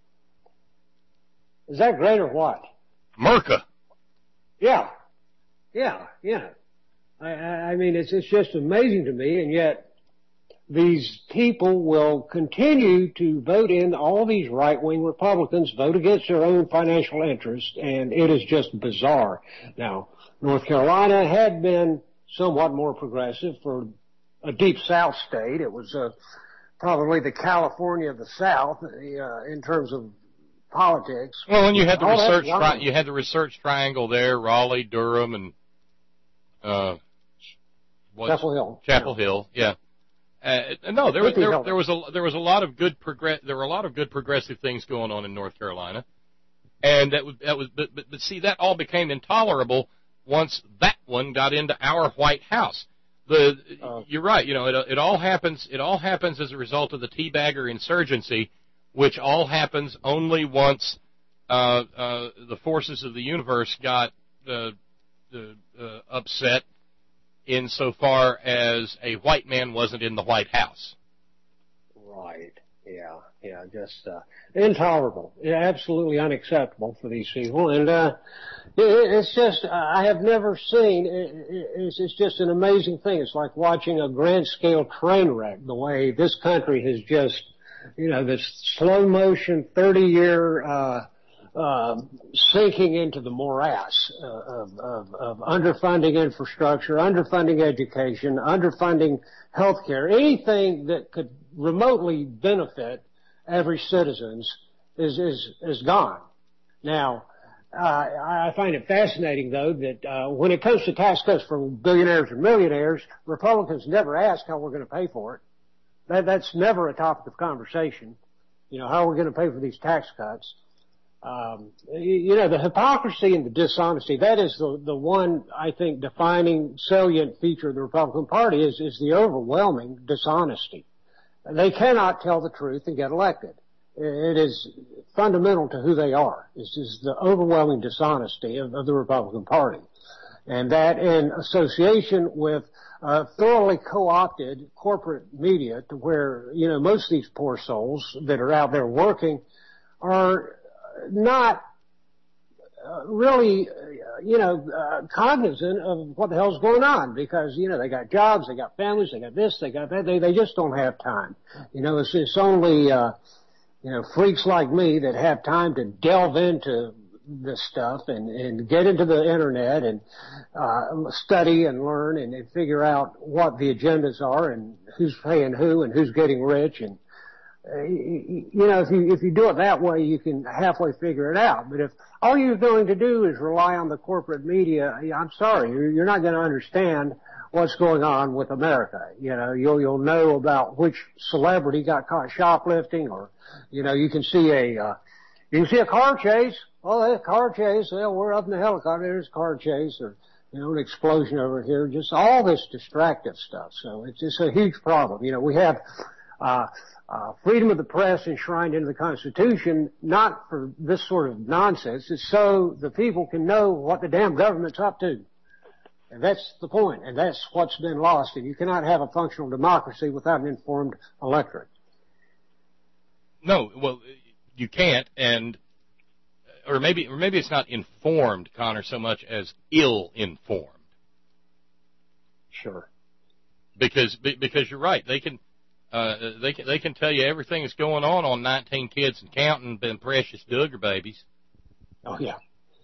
Is that great or what? Merca. Yeah. Yeah, yeah. I, I mean, it's, it's just amazing to me, and yet these people will continue to vote in all these right-wing Republicans, vote against their own financial interests, and it is just bizarre. Now, North Carolina had been somewhat more progressive for a deep South state. It was uh, probably the California of the South uh, in terms of politics. Well, and you had the all research tri- tri- you had the research triangle there, Raleigh, Durham, and uh, what's, Chapel Hill. Chapel yeah. Hill, yeah. Uh, no, there was there, there was a there was a lot of good progress. There were a lot of good progressive things going on in North Carolina, and that was that was. But, but, but see, that all became intolerable once that one got into our White House. The uh, you're right. You know, it it all happens. It all happens as a result of the teabagger insurgency, which all happens only once uh, uh, the forces of the universe got uh, uh, uh, upset. Insofar as a white man wasn't in the White House. Right. Yeah. Yeah. Just uh, intolerable. Yeah, absolutely unacceptable for these people. And uh, it, it's just I have never seen. It, it's, it's just an amazing thing. It's like watching a grand scale train wreck. The way this country has just, you know, this slow motion thirty year. Uh, Uh, sinking into the morass uh, of, of, of underfunding infrastructure, underfunding education, underfunding healthcare, anything that could remotely benefit average citizens is is is gone. Now, uh, I find it fascinating though that uh, when it comes to tax cuts for billionaires and millionaires, Republicans never ask how we're going to pay for it. That that's never a topic of conversation. You know, how are we going to pay for these tax cuts? Um, you, you know, the hypocrisy and the dishonesty, that is the, the one, I think, defining salient feature of the Republican Party is, is the overwhelming dishonesty. They cannot tell the truth and get elected. It is fundamental to who they are. This is the overwhelming dishonesty of, of the Republican Party. And that in association with uh, thoroughly co-opted corporate media to where, you know, most of these poor souls that are out there working are not uh, really, uh, you know, uh, cognizant of what the hell's going on because, you know, they got jobs, they got families, they got this, they got that. They, they just don't have time. You know, it's, it's only, uh, you know, freaks like me that have time to delve into this stuff and, and get into the internet and, uh, study and learn and, and figure out what the agendas are and who's paying who and who's getting rich and, uh, you, you know, if you if you do it that way, you can halfway figure it out. But if all you're going to do is rely on the corporate media, I'm sorry, you're, you're not going to understand what's going on with America. You know, you'll you'll know about which celebrity got caught shoplifting, or you know, you can see a uh, you can see a car chase. Oh, a car chase. Well, we're up in the helicopter. There's a car chase, or you know, an explosion over here. Just all this distractive stuff. So it's just a huge problem. You know, we have uh, uh, freedom of the press enshrined into the Constitution, not for this sort of nonsense. It's so the people can know what the damn government's up to. And that's the point, and that's what's been lost. And you cannot have a functional democracy without an informed electorate. No, well, you can't, and or maybe or maybe it's not informed, Connor, so much as ill-informed. Sure. Because because you're right, they can uh, they can they can tell you everything that's going on on nineteen Kids and Counting, them precious Duggar babies. Oh yeah.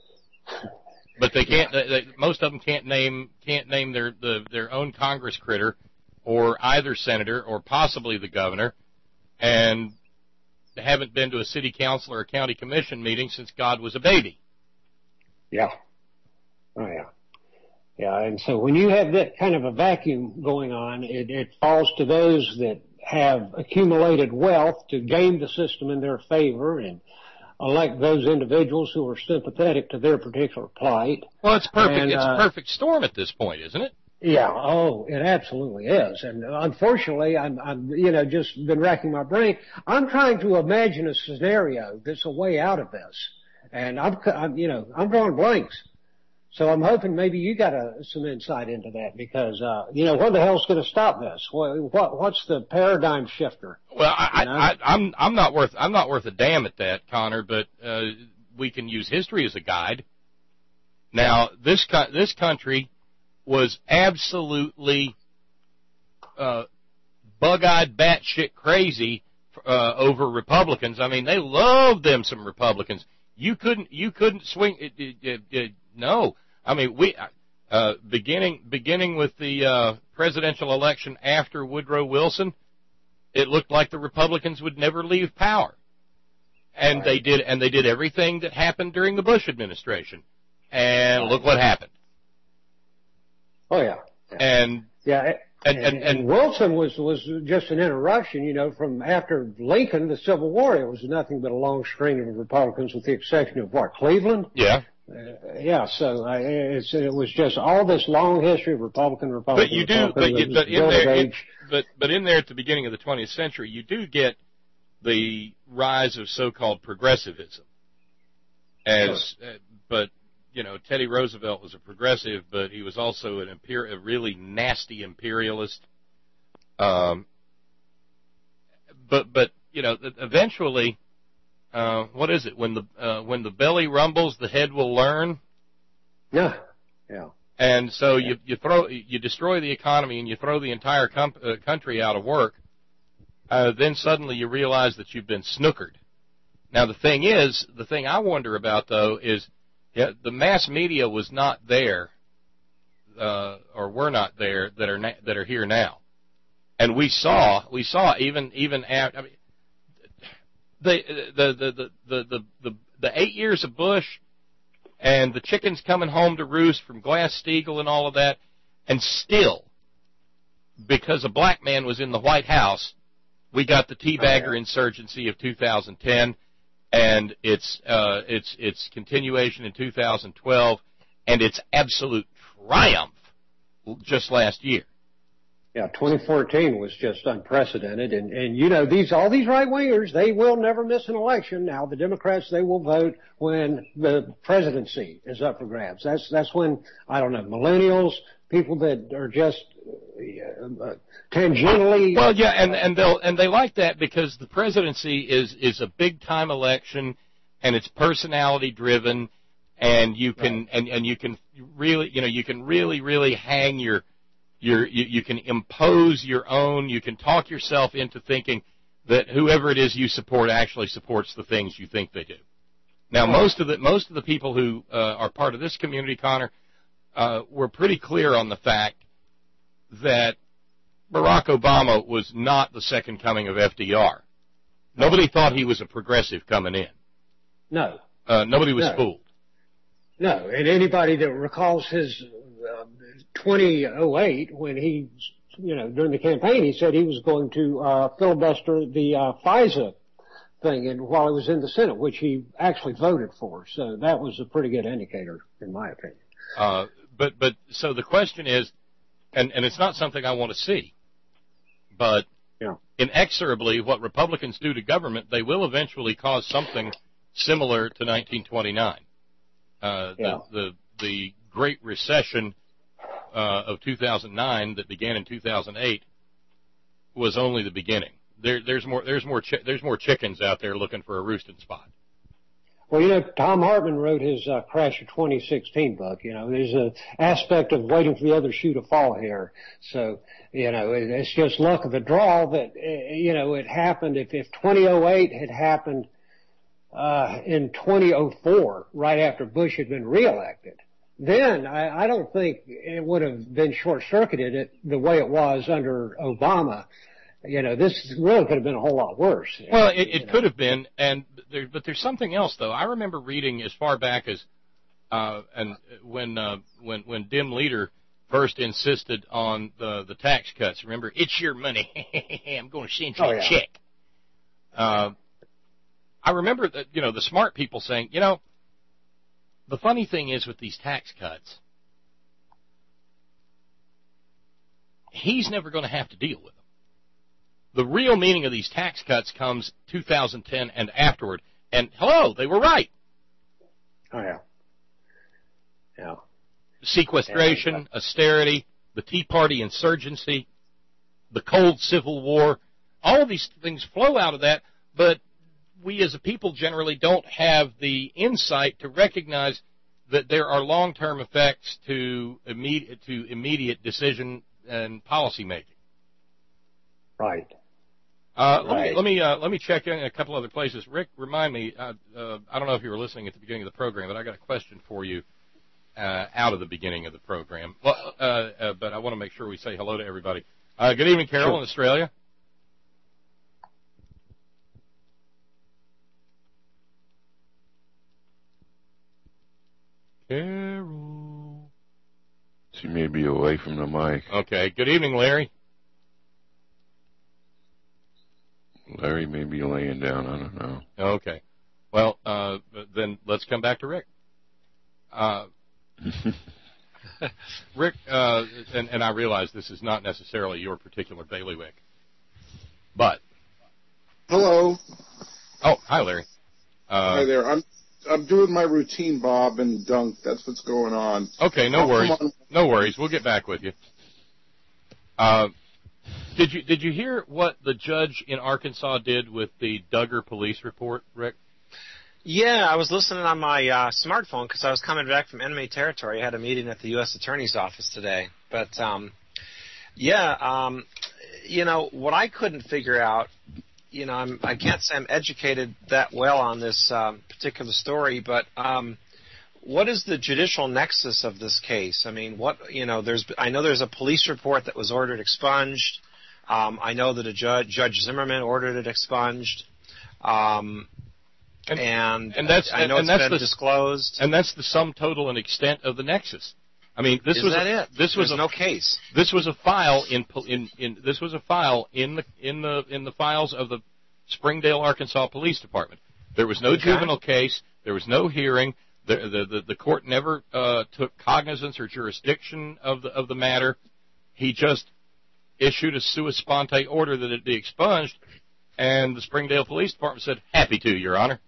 But they can't. They, they, most of them can't name can't name their the, their own Congress critter, or either senator, or possibly the governor, and they haven't been to a city council or a county commission meeting since God was a baby. Yeah. Oh yeah. Yeah, and so when you have that kind of a vacuum going on, it, it falls to those that have accumulated wealth to game the system in their favor and elect those individuals who are sympathetic to their particular plight. Well, it's perfect. And, it's uh, a perfect storm at this point, isn't it? Yeah. Oh, it absolutely is. And unfortunately, I'm, I'm, you know, just been racking my brain. I'm trying to imagine a scenario that's a way out of this, and I'm, I'm you know, I'm drawing blanks. So I'm hoping maybe you got a, some insight into that, because, uh, you know, what the hell's going to stop this? What, what, what's the paradigm shifter? Well, I, you know? I, I'm, I'm not worth, I'm not worth a damn at that, Connor, but, uh, we can use history as a guide. Now, this, co- this country was absolutely, uh, bug-eyed, batshit crazy, uh, over Republicans. I mean, they loved them some Republicans. You couldn't, you couldn't swing, it, it, it, it, no. I mean, we, uh, beginning, beginning with the, uh, presidential election after Woodrow Wilson, it looked like the Republicans would never leave power. And right. they did, and they did everything that happened during the Bush administration. And right. look what happened. Oh yeah. yeah. And, yeah. and, And, and, and, and Wilson was, was just an interruption, you know, from after Lincoln, the Civil War. It was nothing but a long string of Republicans, with the exception of what, Cleveland? yeah. Uh, yeah, so uh, it's, it was just all this long history of Republican, Republican, But you do, Republican, but, you, but in Gilded there, Age. it, but but in there at the beginning of the twentieth century, you do get the rise of so-called progressivism. As, Sure. uh, but you know, Teddy Roosevelt was a progressive, but he was also an imper- a really nasty imperialist. Um, but but you know, eventually. Uh, what is it? When the uh, when the belly rumbles, the head will learn. Yeah, yeah. And so you you throw you destroy the economy and you throw the entire com- uh, country out of work. Uh, then suddenly you realize that you've been snookered. Now the thing is, the thing I wonder about though is, yeah, the mass media was not there, uh, or were not there that are na- that are here now, and we saw we saw even even after. I mean, The the, the, the, the, the, the, the eight years of Bush and the chickens coming home to roost from Glass-Steagall and all of that, and still, because a black man was in the White House, we got the teabagger insurgency of two thousand ten, and its uh, its its continuation in two thousand twelve, and its absolute triumph just last year. Yeah, twenty fourteen was just unprecedented, and and you know these all these right wingers, they will never miss an election. Now the Democrats, they will vote when the presidency is up for grabs. That's that's when, I don't know, millennials, people that are just uh, tangentially. Well, yeah, and and they'll and they like that because the presidency is is a big time election, and it's personality driven, and you can Right. and and you can really you know you can really really hang your. You're, you, you can impose your own, you can talk yourself into thinking that whoever it is you support actually supports the things you think they do. Now, most of the, most of the people who uh, are part of this community, Connor, uh, were pretty clear on the fact that Barack Obama was not the second coming of F D R. Nobody thought he was a progressive coming in. No. Uh, nobody was No. fooled. No, and anybody that recalls his uh, twenty oh eight, when he, you know, during the campaign, he said he was going to uh, filibuster the uh, FISA thing, and while he was in the Senate, which he actually voted for. So that was a pretty good indicator, in my opinion. Uh, but but so the question is, and and it's not something I want to see, but Yeah. inexorably, what Republicans do to government, they will eventually cause something similar to nineteen twenty-nine. Uh, Yeah. the, the the Great Recession uh, of two thousand nine that began in two thousand eight was only the beginning. There, there's more there's more chi- there's more chickens out there looking for a roosting spot. Well, you know, Tom Hartman wrote his uh, Crash of twenty sixteen book. You know, there's an aspect of waiting for the other shoe to fall here. So, you know, it, it's just luck of the draw that, uh, you know, it happened. If, if twenty oh eight had happened uh, in twenty oh four, right after Bush had been reelected, then I, I don't think it would have been short-circuited it, the way it was under Obama. You know, this really could have been a whole lot worse. Well, it, it could have been, and there, but there's something else though. I remember reading as far back as uh, and when uh, when when Dim Leader first insisted on the the tax cuts. Remember, it's your money. I'm going to send you Oh, a yeah. check. Uh, I remember that, you know, the smart people saying, you know, the funny thing is with these tax cuts, he's never going to have to deal with them. The real meaning of these tax cuts comes two thousand ten and afterward. And hello, they were right. Oh, yeah. Yeah. Sequestration, Yeah. austerity, the Tea Party insurgency, the cold Civil War, all of these things flow out of that, but we as a people generally don't have the insight to recognize that there are long-term effects to immediate, to immediate decision and policy making. Right. Uh, let me Right. let me uh, let me check in a couple other places. Rick, remind me. Uh, uh, I don't know if you were listening at the beginning of the program, but I got a question for you uh, out of the beginning of the program. Well, uh, uh, but I want to make sure we say hello to everybody. Uh, good evening, Carol Sure. in Australia. Carol. She may be away from the mic. Okay. Good evening, Larry. Larry may be laying down. I don't know. Okay. Well, uh, then let's come back to Rick. Uh, Rick, uh, and, and I realize this is not necessarily your particular bailiwick, but Hello. oh, hi, Larry. Uh, Hi there. I'm I'm doing my routine bob and dunk. That's what's going on. Okay, no Oh, worries. come on. No worries. We'll get back with you. Uh, did you did you hear what the judge in Arkansas did with the Duggar police report, Rick? Yeah, I was listening on my uh, smartphone because I was coming back from enemy territory. I had a meeting at the U S Attorney's Office today. But, um, yeah, um, you know, what I couldn't figure out, you know, I'm, I can't say I'm educated that well on this um, particular story, but um, what is the judicial nexus of this case? I mean, what, you know, there's, I know there's a police report that was ordered expunged. Um, I know that a judge, Judge Zimmerman, ordered it expunged. Um, And, and, and that's I know and it's that's been the, disclosed. and that's the sum total and extent of the nexus. I mean, this Is was that a, it? this was There's a, no case. This was a file in in in this was a file in the in the in the files of the Springdale, Arkansas Police Department. There was no Okay. juvenile case. There was no hearing. The the the, the court never uh, took cognizance or jurisdiction of the of the matter. He just issued a sua sponte order that it be expunged, and the Springdale Police Department said, "Happy to, Your Honor."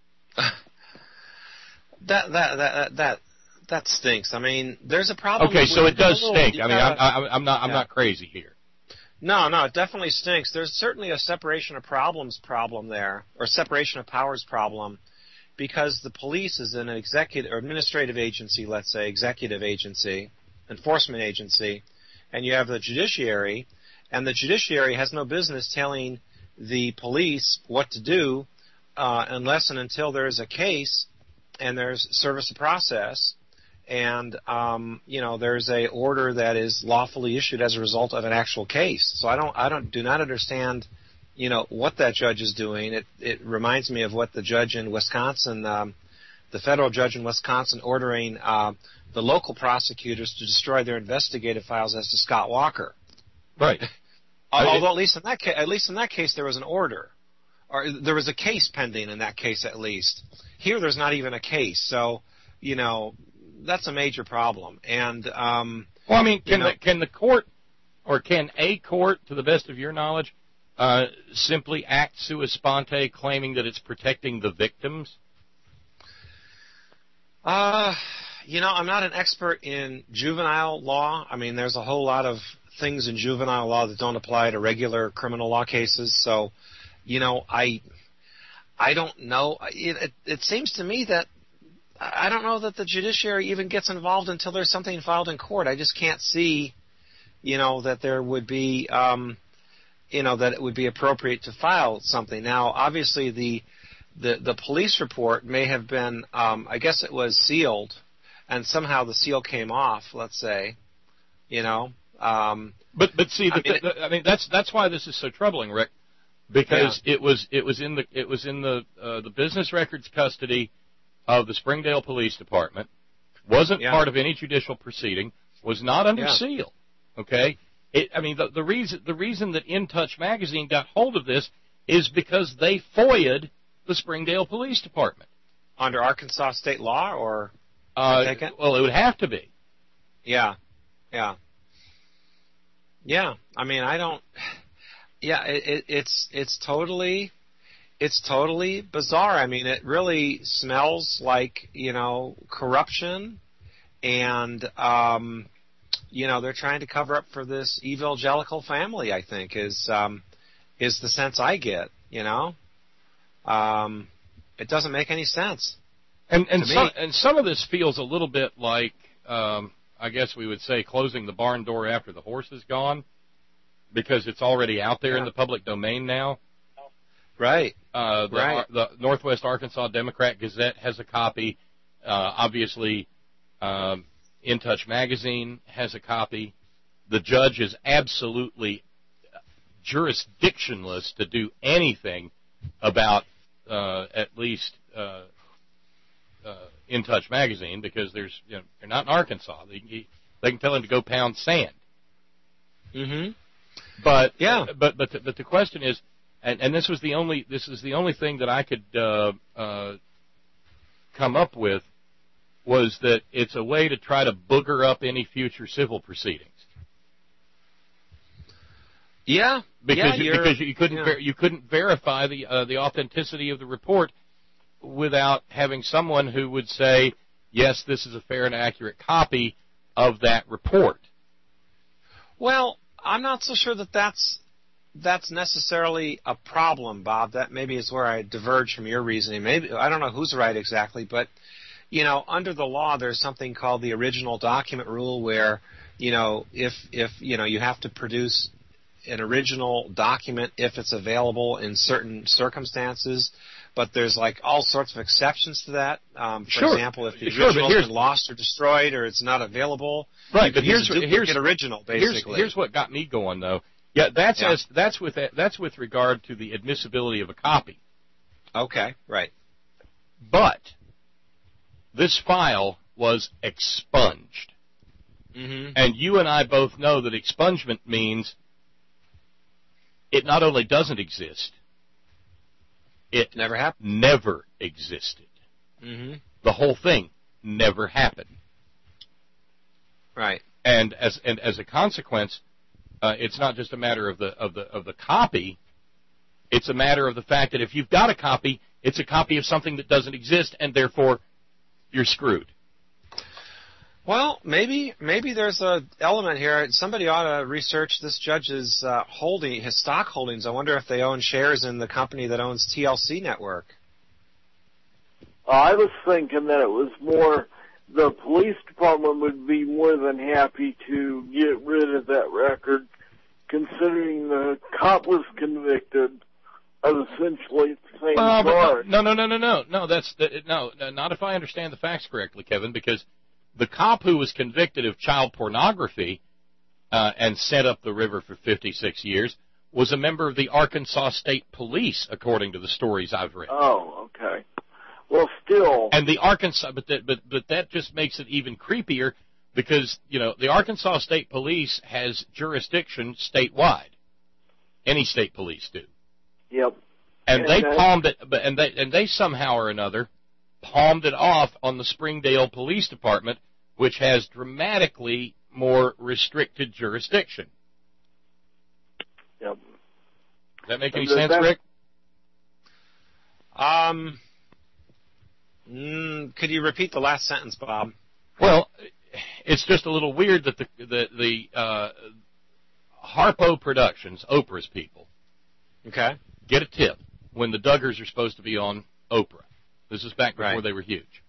That that that that that stinks. I mean, there's a problem. Okay, so with- it does there's a little- stink. you I mean, gotta- I'm, I'm, I'm not I'm Yeah. not crazy here. No, no, it definitely stinks. There's certainly a separation of problems problem there, or separation of powers problem, because the police is an executive or administrative agency, let's say, executive agency, enforcement agency, and you have the judiciary, and the judiciary has no business telling the police what to do uh, unless and until there is a case and there's service of process. And, um, you know, there's a order that is lawfully issued as a result of an actual case. So I don't, I don't, do not understand, you know, what that judge is doing. It it reminds me of what the judge in Wisconsin, um, the federal judge in Wisconsin, ordering uh, the local prosecutors to destroy their investigative files as to Scott Walker. Right. Although at least in that ca- at least in that case there was an order, or there was a case pending in that case at least. Here there's not even a case, so you know that's a major problem. And um, well, I mean, can you know, the, can the court, or can a court, to the best of your knowledge, uh, simply act sua sponte, claiming that it's protecting the victims? Uh, you know, I'm not an expert in juvenile law. I mean, there's a whole lot of things in juvenile law that don't apply to regular criminal law cases. So, you know, I, I don't know. It, it, it seems to me that I don't know that the judiciary even gets involved until there's something filed in court. I just can't see, you know, that there would be, um, you know, that it would be appropriate to file something. Now, obviously, the the, the police report may have been, um, I guess it was sealed, and somehow the seal came off. Let's say, you know. Um, but but see, I the, mean, the, I mean that's that's why this is so troubling, Rick, because yeah. it was it was in the it was in the uh, the business records custody of the Springdale Police Department, wasn't yeah. part of any judicial proceeding, was not under yeah. seal. Okay, it, I mean the, the reason the reason that In Touch magazine got hold of this is because they FOIA'd the Springdale Police Department under Arkansas state law, or uh, take it? Well, it would have to be. Yeah, yeah. Yeah, I mean, I don't. Yeah, it, it, it's it's totally, it's totally bizarre. I mean, it really smells like, you know, corruption, and um, you know, they're trying to cover up for this evangelical family. I think is um, is the sense I get. You know, um, it doesn't make any sense. And and to some me. and some of this feels a little bit like. Um, I guess we would say closing the barn door after the horse is gone, because it's already out there yeah. in the public domain now. Right. Uh, the, right. the Northwest Arkansas Democrat Gazette has a copy. Uh, obviously, um, In Touch magazine has a copy. The judge is absolutely jurisdictionless to do anything about uh, at least uh, uh, In Touch magazine, because there's you know they're not in Arkansas. They, they can tell him to go pound sand. Mm-hmm. But yeah. But but the, but the question is, and, and this was the only this is the only thing that I could uh, uh, come up with, was that it's a way to try to booger up any future civil proceedings. Yeah. Because yeah, you, because you couldn't yeah. ver- you couldn't verify the uh, the authenticity of the report without having someone who would say, yes, this is a fair and accurate copy of that report. Well, I'm not so sure that that's that's necessarily a problem, Bob. That maybe is where I diverge from your reasoning. Maybe I don't know who's right exactly, but you know, under the law, there's something called the original document rule, where you know, if if you know, you have to produce an original document if it's available in certain circumstances. But there's like all sorts of exceptions to that. Um, for sure. example, if the sure, original's been lost or destroyed, or it's not available, right? But here's here's a here's original basically. Here's, here's what got me going though. Yeah, that's yeah. As, that's with that's with regard to the admissibility of a copy. Okay, right. But this file was expunged, mm-hmm. and you and I both know that expungement means it not only doesn't exist. It never happened. Never existed. Mm-hmm. The whole thing never happened. Right. And as and as a consequence, uh, it's not just a matter of the of the of the copy. It's a matter of the fact that if you've got a copy, it's a copy of something that doesn't exist, and therefore you're screwed. Well, maybe maybe there's a element here. Somebody ought to research this judge's uh, holding, his stock holdings. I wonder if they own shares in the company that owns T L C Network. Uh, I was thinking that it was more the police department would be more than happy to get rid of that record, considering the cop was convicted of essentially the same well, charge. No, no, no, no, no, no. That's no, not if I understand the facts correctly, Kevin, because the cop who was convicted of child pornography uh, and sent up the river for fifty-six years was a member of the Arkansas State Police, according to the stories I've read. Oh, okay. Well, still. And the Arkansas, but that, but but that just makes it even creepier because you know the Arkansas State Police has jurisdiction statewide. Any state police do. Yep. And, And they that- palmed it, but and they and they somehow or another palmed it off on the Springdale Police Department, which has dramatically more restricted jurisdiction. Yep. Does that make any And the- sense, that- Rick? Um, mm, could you repeat the last sentence, Bob? Well, it's just a little weird that the the, the uh, Harpo Productions, Oprah's people, Okay. get a tip when the Duggars are supposed to be on Oprah. This is back before Right. they were huge.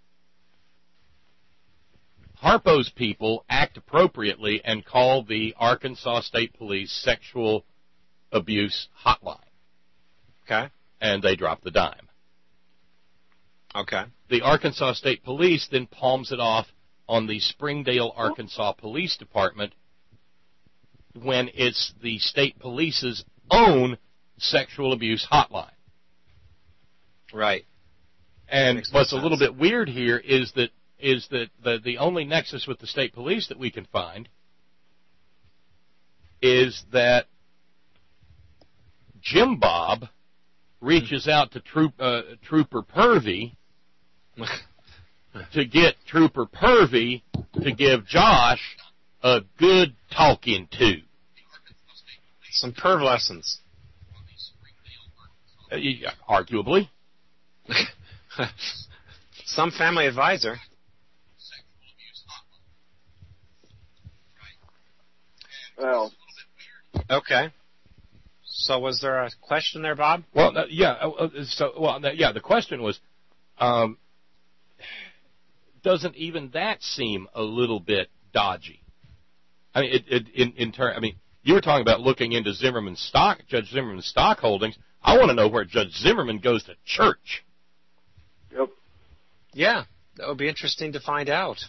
Harpo's people act appropriately and call the Arkansas State Police sexual abuse hotline, Okay. and they drop the dime. Okay. The Arkansas State Police then palms it off on the Springdale, Arkansas Police Department when it's the state police's own sexual abuse hotline. Right. And Makes no what's a little sense. bit weird here is that is that the, the only nexus with the state police that we can find is that Jim Bob reaches out to Troop, uh, Trooper Purvey to get Trooper Purvey to give Josh a good talking to. Some perv lessons. Uh, yeah, arguably. Some family advisor. Well, Okay. So was there a question there, Bob? Well, uh, yeah. Uh, uh, so, well, uh, yeah. The question was, um, doesn't even that seem a little bit dodgy? I mean, it, it, in in turn, I mean, you were talking about looking into Zimmerman's stock, Judge Zimmerman's stock holdings. I want to know where Judge Zimmerman goes to church. yep. Yeah, that would be interesting to find out.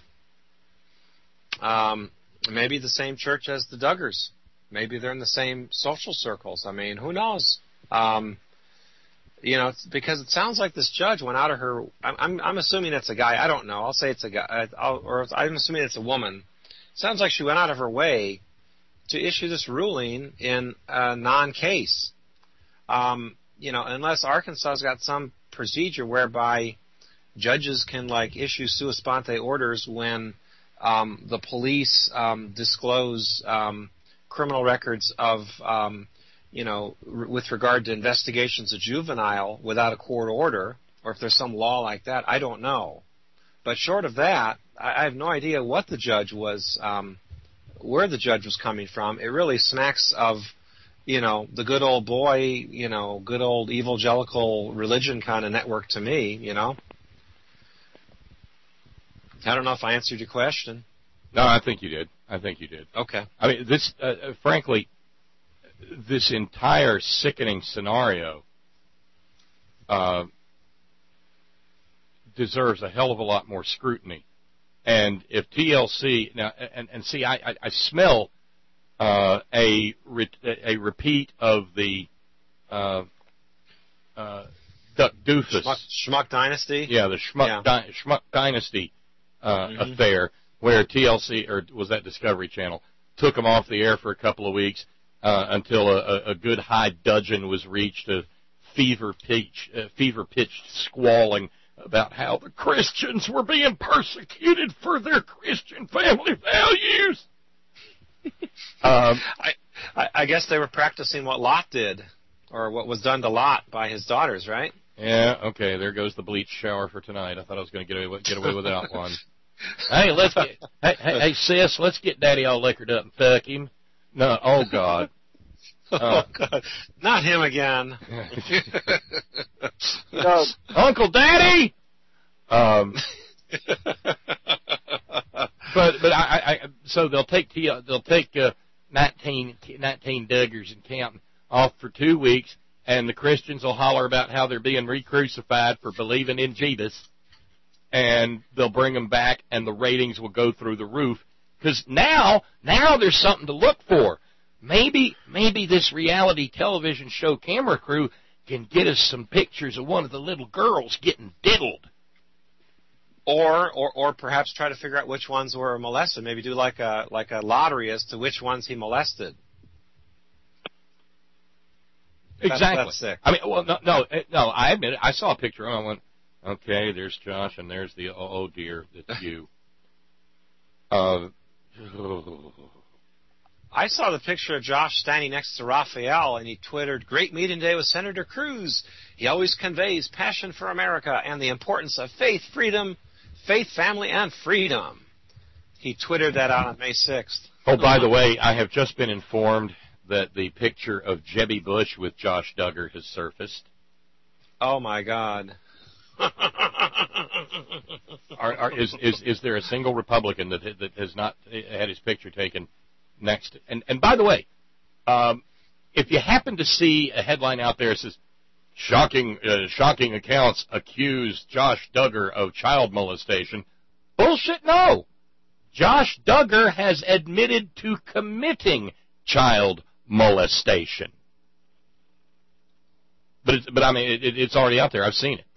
Um, maybe the same church as the Duggars. Maybe they're in the same social circles. I mean, who knows? Um, you know, it's because it sounds like this judge went out of her. I'm, I'm, I'm assuming it's a guy. I don't know. I'll say it's a guy, I'll, or I'm assuming it's a woman. Sounds like she went out of her way to issue this ruling in a non-case. Um, you know, unless Arkansas's got some procedure whereby judges can like issue sua sponte orders when um, the police um, disclose um, criminal records of, um, you know, r- with regard to investigations of juvenile without a court order, or if there's some law like that, I don't know. But short of that, I, I have no idea what the judge was, um, where the judge was coming from. It really smacks of, you know, the good old boy, you know, good old evangelical religion kind of network to me, you know. I don't know if I answered your question. No, I think you did. I think you did. Okay. I mean, this, uh, uh, frankly, this entire sickening scenario uh, deserves a hell of a lot more scrutiny. And if T L C now, and, and see, I, I, I smell uh, a re, a repeat of the uh, uh, Duck Doofus, Schmuck, Schmuck Dynasty. yeah, the Schmuck, Yeah. Di- Schmuck Dynasty uh, Mhm. affair, where T L C, or was that Discovery Channel, took them off the air for a couple of weeks uh, until a, a, a good high dudgeon was reached of fever pitch, uh, fever pitched squalling about how the Christians were being persecuted for their Christian family values. um, I, I, I guess they were practicing what Lot did, or what was done to Lot by his daughters, right? yeah, okay, there goes the bleach shower for tonight. I thought I was going to get away with, get away without one. Hey, let's get, hey, hey, hey, sis, let's get Daddy all liquored up and fuck him. No, oh God. Uh, oh God, not him again. No, Uncle Daddy. Um, but but I, I so they'll take T, they'll take uh, nineteen, nineteen Duggars and counting off for two weeks, and the Christians will holler about how they're being re-crucified for believing in Jesus, and they'll bring them back, and the ratings will go through the roof because now now there's something to look for. maybe maybe this reality television show camera crew can get us some pictures of one of the little girls getting diddled. Or, or, or perhaps try to figure out which ones were molested. Maybe do like a like a lottery as to which ones he molested. Exactly. That's, that's sick. I mean, well, no, no, no. I admit it. I saw a picture and I went, okay, there's Josh, and there's the oh, oh dear, that's you. Uh, I saw the picture of Josh standing next to Raphael, and he twittered, "Great meeting today with Senator Cruz. He always conveys passion for America and the importance of faith, freedom, faith, family, and freedom." He twittered that out on May sixth. Oh, by the way, I have just been informed that the picture of Jebby Bush with Josh Duggar has surfaced. Oh, my God. are, are, is, is, is there a single Republican that, that has not had his picture taken next? And, and by the way, um, if you happen to see a headline out there that says, shocking, uh, shocking accounts accuse Josh Duggar of child molestation, bullshit, no. Josh Duggar has admitted to committing child molestation. But, it's, but I mean, it, it's already out there. I've seen it.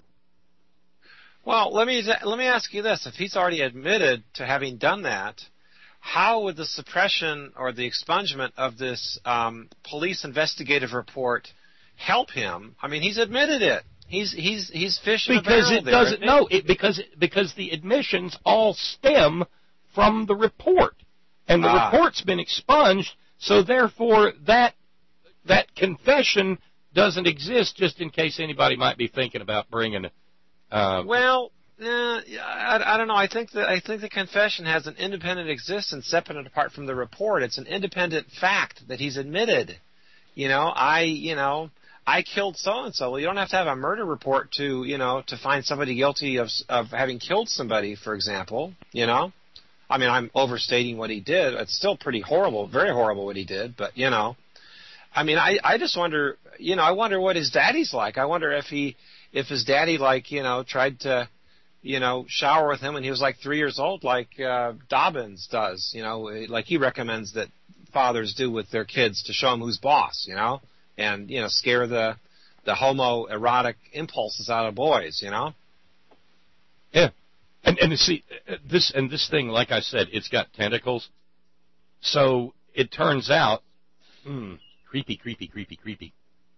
Well, let me let me ask you this: if he's already admitted to having done that, how would the suppression or the expungement of this um, police investigative report help him? I mean, he's admitted it. He's he's he's fishing because a it there, doesn't. No, it, because because the admissions all stem from the report, and the ah. report's been expunged. So therefore, that that confession doesn't exist. Just in case anybody might be thinking about bringing. Uh, well, uh, I, I don't know. I think that I think the confession has an independent existence, separate and apart from the report. It's an independent fact that he's admitted. You know, I you know I killed so and so. Well, you don't have to have a murder report to you know to find somebody guilty of of having killed somebody, for example. You know. I mean, I'm overstating what he did. It's still pretty horrible, very horrible what he did, but, you know. I mean, I, I just wonder, you know, I wonder what his daddy's like. I wonder if he, if his daddy, like, you know, tried to, you know, shower with him when he was like three years old, like uh, Dobbins does, you know, like he recommends that fathers do with their kids to show them who's boss, you know, and, you know, scare the, the homoerotic impulses out of boys, you know. Yeah. And, and see, this and this thing, like I said, it's got tentacles. So it turns out, hmm, creepy, creepy, creepy, creepy.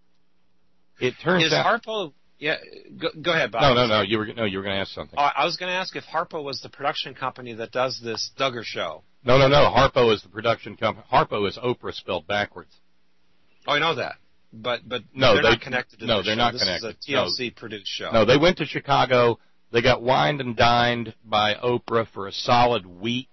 It turns Is out. Harpo? Yeah, go, go ahead, Bob. No, no, no. You were no, you were going to ask something. Oh, I was going to ask if Harpo was the production company that does this Duggar show. No, no, no. Harpo is the production company. Harpo is Oprah spelled backwards. Oh, I know that, but but no, they're they, not connected to no, the they're show. not this connected. This is a T L C no. produced show. No, they went to Chicago. They got wined and dined by Oprah for a solid week,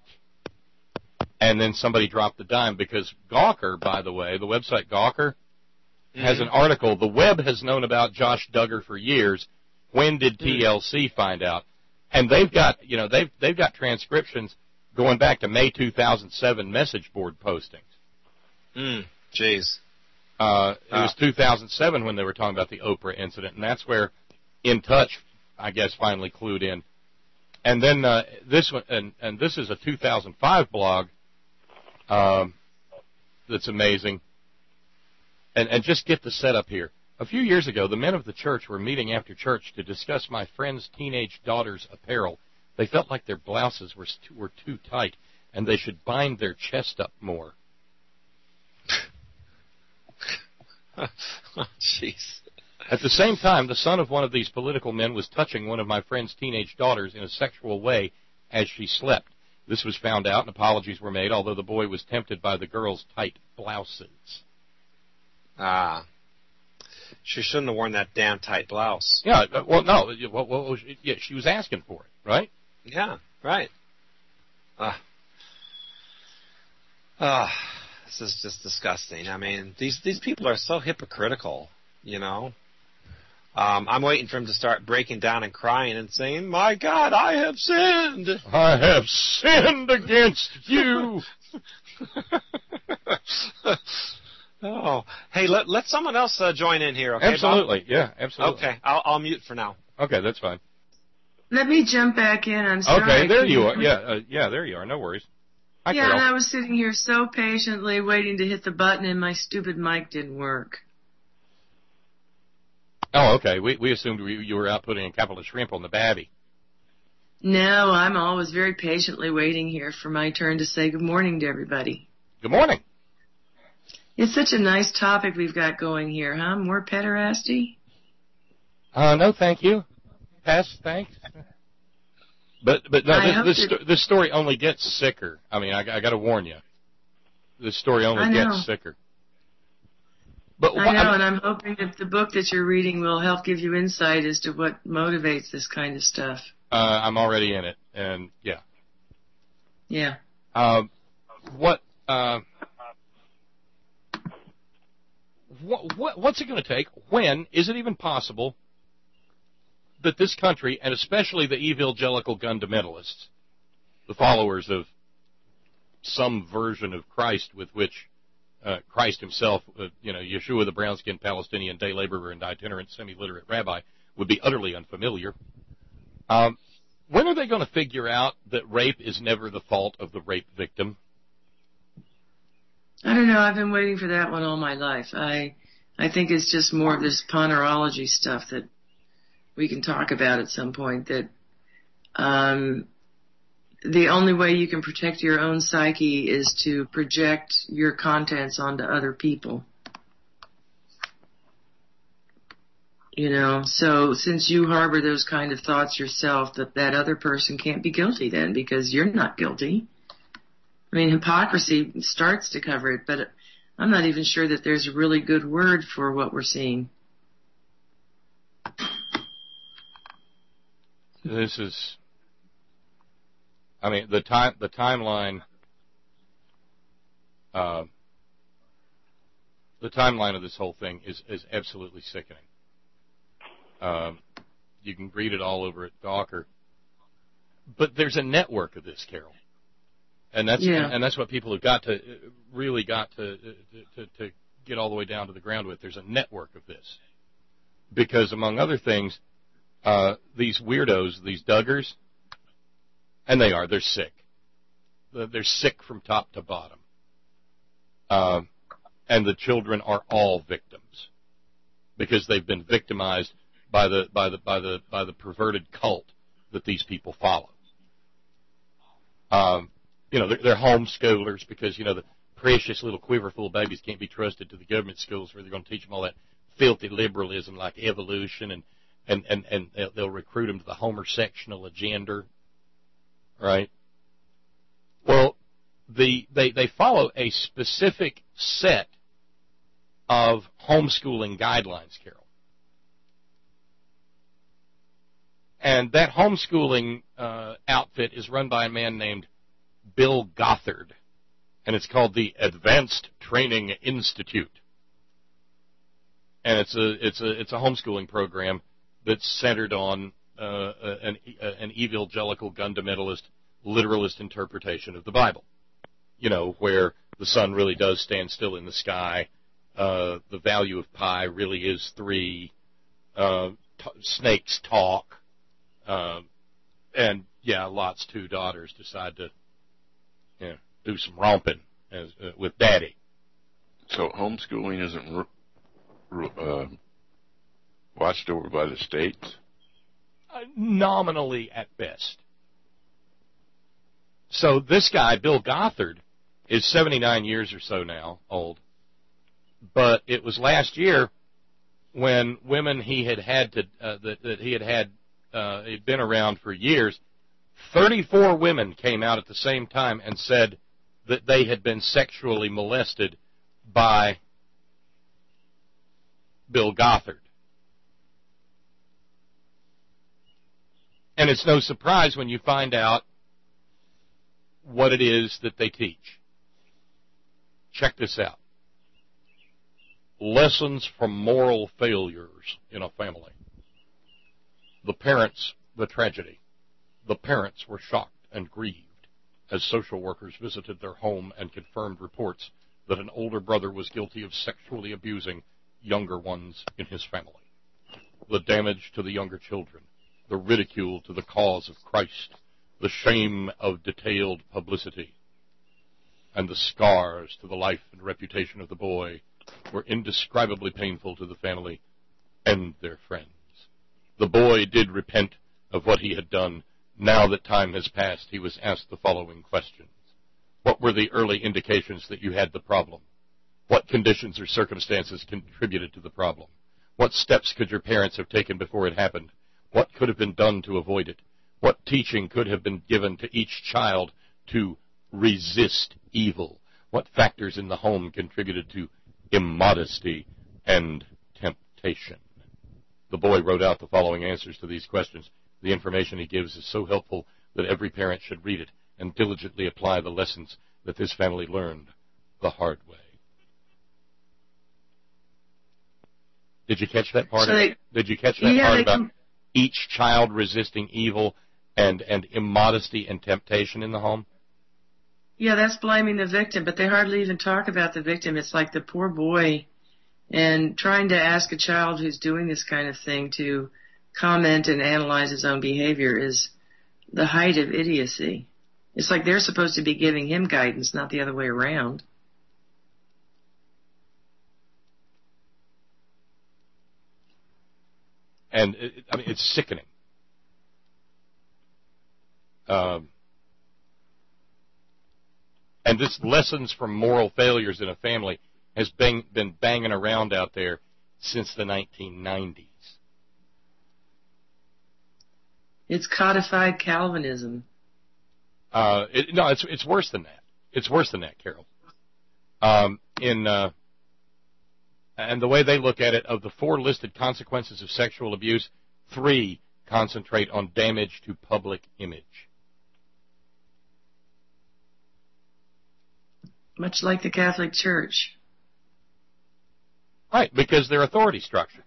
and then somebody dropped the dime because Gawker, by the way, the website Gawker, mm-hmm. has an article. The web has known about Josh Duggar for years. When did T L C mm-hmm. find out? And they've got, you know, they've they've got transcriptions going back to May two thousand seven message board postings. Mm, jeez. Uh, it was two thousand seven when they were talking about the Oprah incident, and that's where In Touch, I guess, finally clued in. And then uh, this one, and, and this is a two thousand five blog um, that's amazing. And, and just get the setup here. A few years ago, the men of the church were meeting after church to discuss my friend's teenage daughter's apparel. They felt like their blouses were too, were too tight, and they should bind their chest up more. Jeez. At the same time, the son of one of these political men was touching one of my friend's teenage daughters in a sexual way as she slept. This was found out, and apologies were made, although the boy was tempted by the girl's tight blouses. Ah. She shouldn't have worn that damn tight blouse. Yeah, well, no, well, well, yeah, she was asking for it, right? Yeah, right. Ah. Ah. This is just disgusting. I mean, these these people are so hypocritical, you know. Um, I'm waiting for him to start breaking down and crying and saying, "My God, I have sinned. I have sinned against you." Oh, hey, let let someone else uh, join in here, okay? Absolutely, Bob? yeah, absolutely. Okay, I'll I'll mute for now. Okay, that's fine. Let me jump back in. I'm sorry. Okay, there you are. Yeah, uh, yeah, there you are. No worries. Hi, yeah, Carol. and I was sitting here so patiently waiting to hit the button, and my stupid mic didn't work. Oh, okay. We we assumed we, you were out putting a couple of shrimp on the babby. No, I'm always very patiently waiting here for my turn to say good morning to everybody. Good morning. It's such a nice topic we've got going here, huh? More pederasty? Uh, no, thank you. Pass, thanks. But but no, I this this, hope sto- this story only gets sicker. I mean, I, I got to warn you. This story only I know. gets sicker. But I what, know, I mean, and I'm hoping that the book that you're reading will help give you insight as to what motivates this kind of stuff. uh, I'm already in it, and yeah. Yeah. Um, what, uh, what, what, what's it going to take? When is it even possible that this country, and especially the evangelical fundamentalists, the followers of some version of Christ with which uh, Christ himself, uh, you know, Yeshua the brown-skinned Palestinian day laborer and itinerant semi-literate rabbi, would be utterly unfamiliar. Um, when are they going to figure out that rape is never the fault of the rape victim? I don't know. I've been waiting for that one all my life. I I think it's just more of this ponerology stuff that we can talk about at some point, that um, the only way you can protect your own psyche is to project your contents onto other people. You know, so since you harbor those kind of thoughts yourself, that that other person can't be guilty then, because you're not guilty. I mean, hypocrisy starts to cover it, but I'm not even sure that there's a really good word for what we're seeing. This is, I mean, the time, the timeline, uh, the timeline of this whole thing is, is absolutely sickening. Um, you can read it all over at Gawker. But there's a network of this, Carol. And that's Yeah. and, and that's what people have got to really got to, to to get all the way down to the ground with. There's a network of this, because among other things, uh, these weirdos, these Duggars, and they are, they're sick. They're sick from top to bottom. Uh, and the children are all victims because they've been victimized by the by the by the by the perverted cult that these people follow. Um, You know, they're, they're homeschoolers because, you know, the precious little quiverful babies can't be trusted to the government schools where they're going to teach them all that filthy liberalism like evolution, and, and, and, and they'll, they'll recruit them to the homosexual agenda, right? Well, the they, they follow a specific set of homeschooling guidelines, Carol. And that homeschooling uh, outfit is run by a man named Bill Gothard, and it's called the Advanced Training Institute. And it's a it's a it's a homeschooling program that's centered on uh, an an evangelical fundamentalist literalist interpretation of the Bible. You know, where the sun really does stand still in the sky, uh, the value of pi really is three, uh, t- snakes talk, uh, and yeah, Lot's two daughters decide to, you know, do some romping as, uh, with Daddy. So homeschooling isn't uh, watched over by the states? Uh, nominally at best. So this guy, Bill Gothard, is seventy-nine years or so now old. But it was last year when women he had had to uh, that, that he had had uh, had been around for years. thirty-four women came out at the same time and said that they had been sexually molested by Bill Gothard. And it's no surprise when you find out what it is that they teach. Check this out. Lessons from moral failures in a family. The parents, the tragedy. The parents were shocked and grieved as social workers visited their home and confirmed reports that an older brother was guilty of sexually abusing younger ones in his family. The damage to the younger children, the ridicule to the cause of Christ, the shame of detailed publicity. and the scars to the life and reputation of the boy were indescribably painful to the family and their friends. The boy did repent of what he had done. Now that time has passed, he was asked the following questions. What were the early indications that you had the problem? What conditions or circumstances contributed to the problem? What steps could your parents have taken before it happened? What could have been done to avoid it? What teaching could have been given to each child to resist evil? What factors in the home contributed to immodesty and temptation? The boy wrote out the following answers to these questions. The information he gives is so helpful that every parent should read it and diligently apply the lessons that this family learned the hard way. Did you catch that part? So of they, it? Did you catch that yeah, part about can, each child resisting evil and, and immodesty and temptation in the home? Yeah, that's blaming the victim, but they hardly even talk about the victim. It's like the poor boy, and trying to ask a child who's doing this kind of thing to comment and analyze his own behavior is the height of idiocy. It's like they're supposed to be giving him guidance, not the other way around. And it, I mean, it's sickening. Um, and this lessons from moral failures in a family has been, been banging around out there since the nineteen nineties. It's codified Calvinism. Uh, it, no, it's it's worse than that. It's worse than that, Carol. Um, in uh, and the way they look at it, of the four listed consequences of sexual abuse, three concentrate on damage to public image. Much like the Catholic Church. Right, because they're authority structures.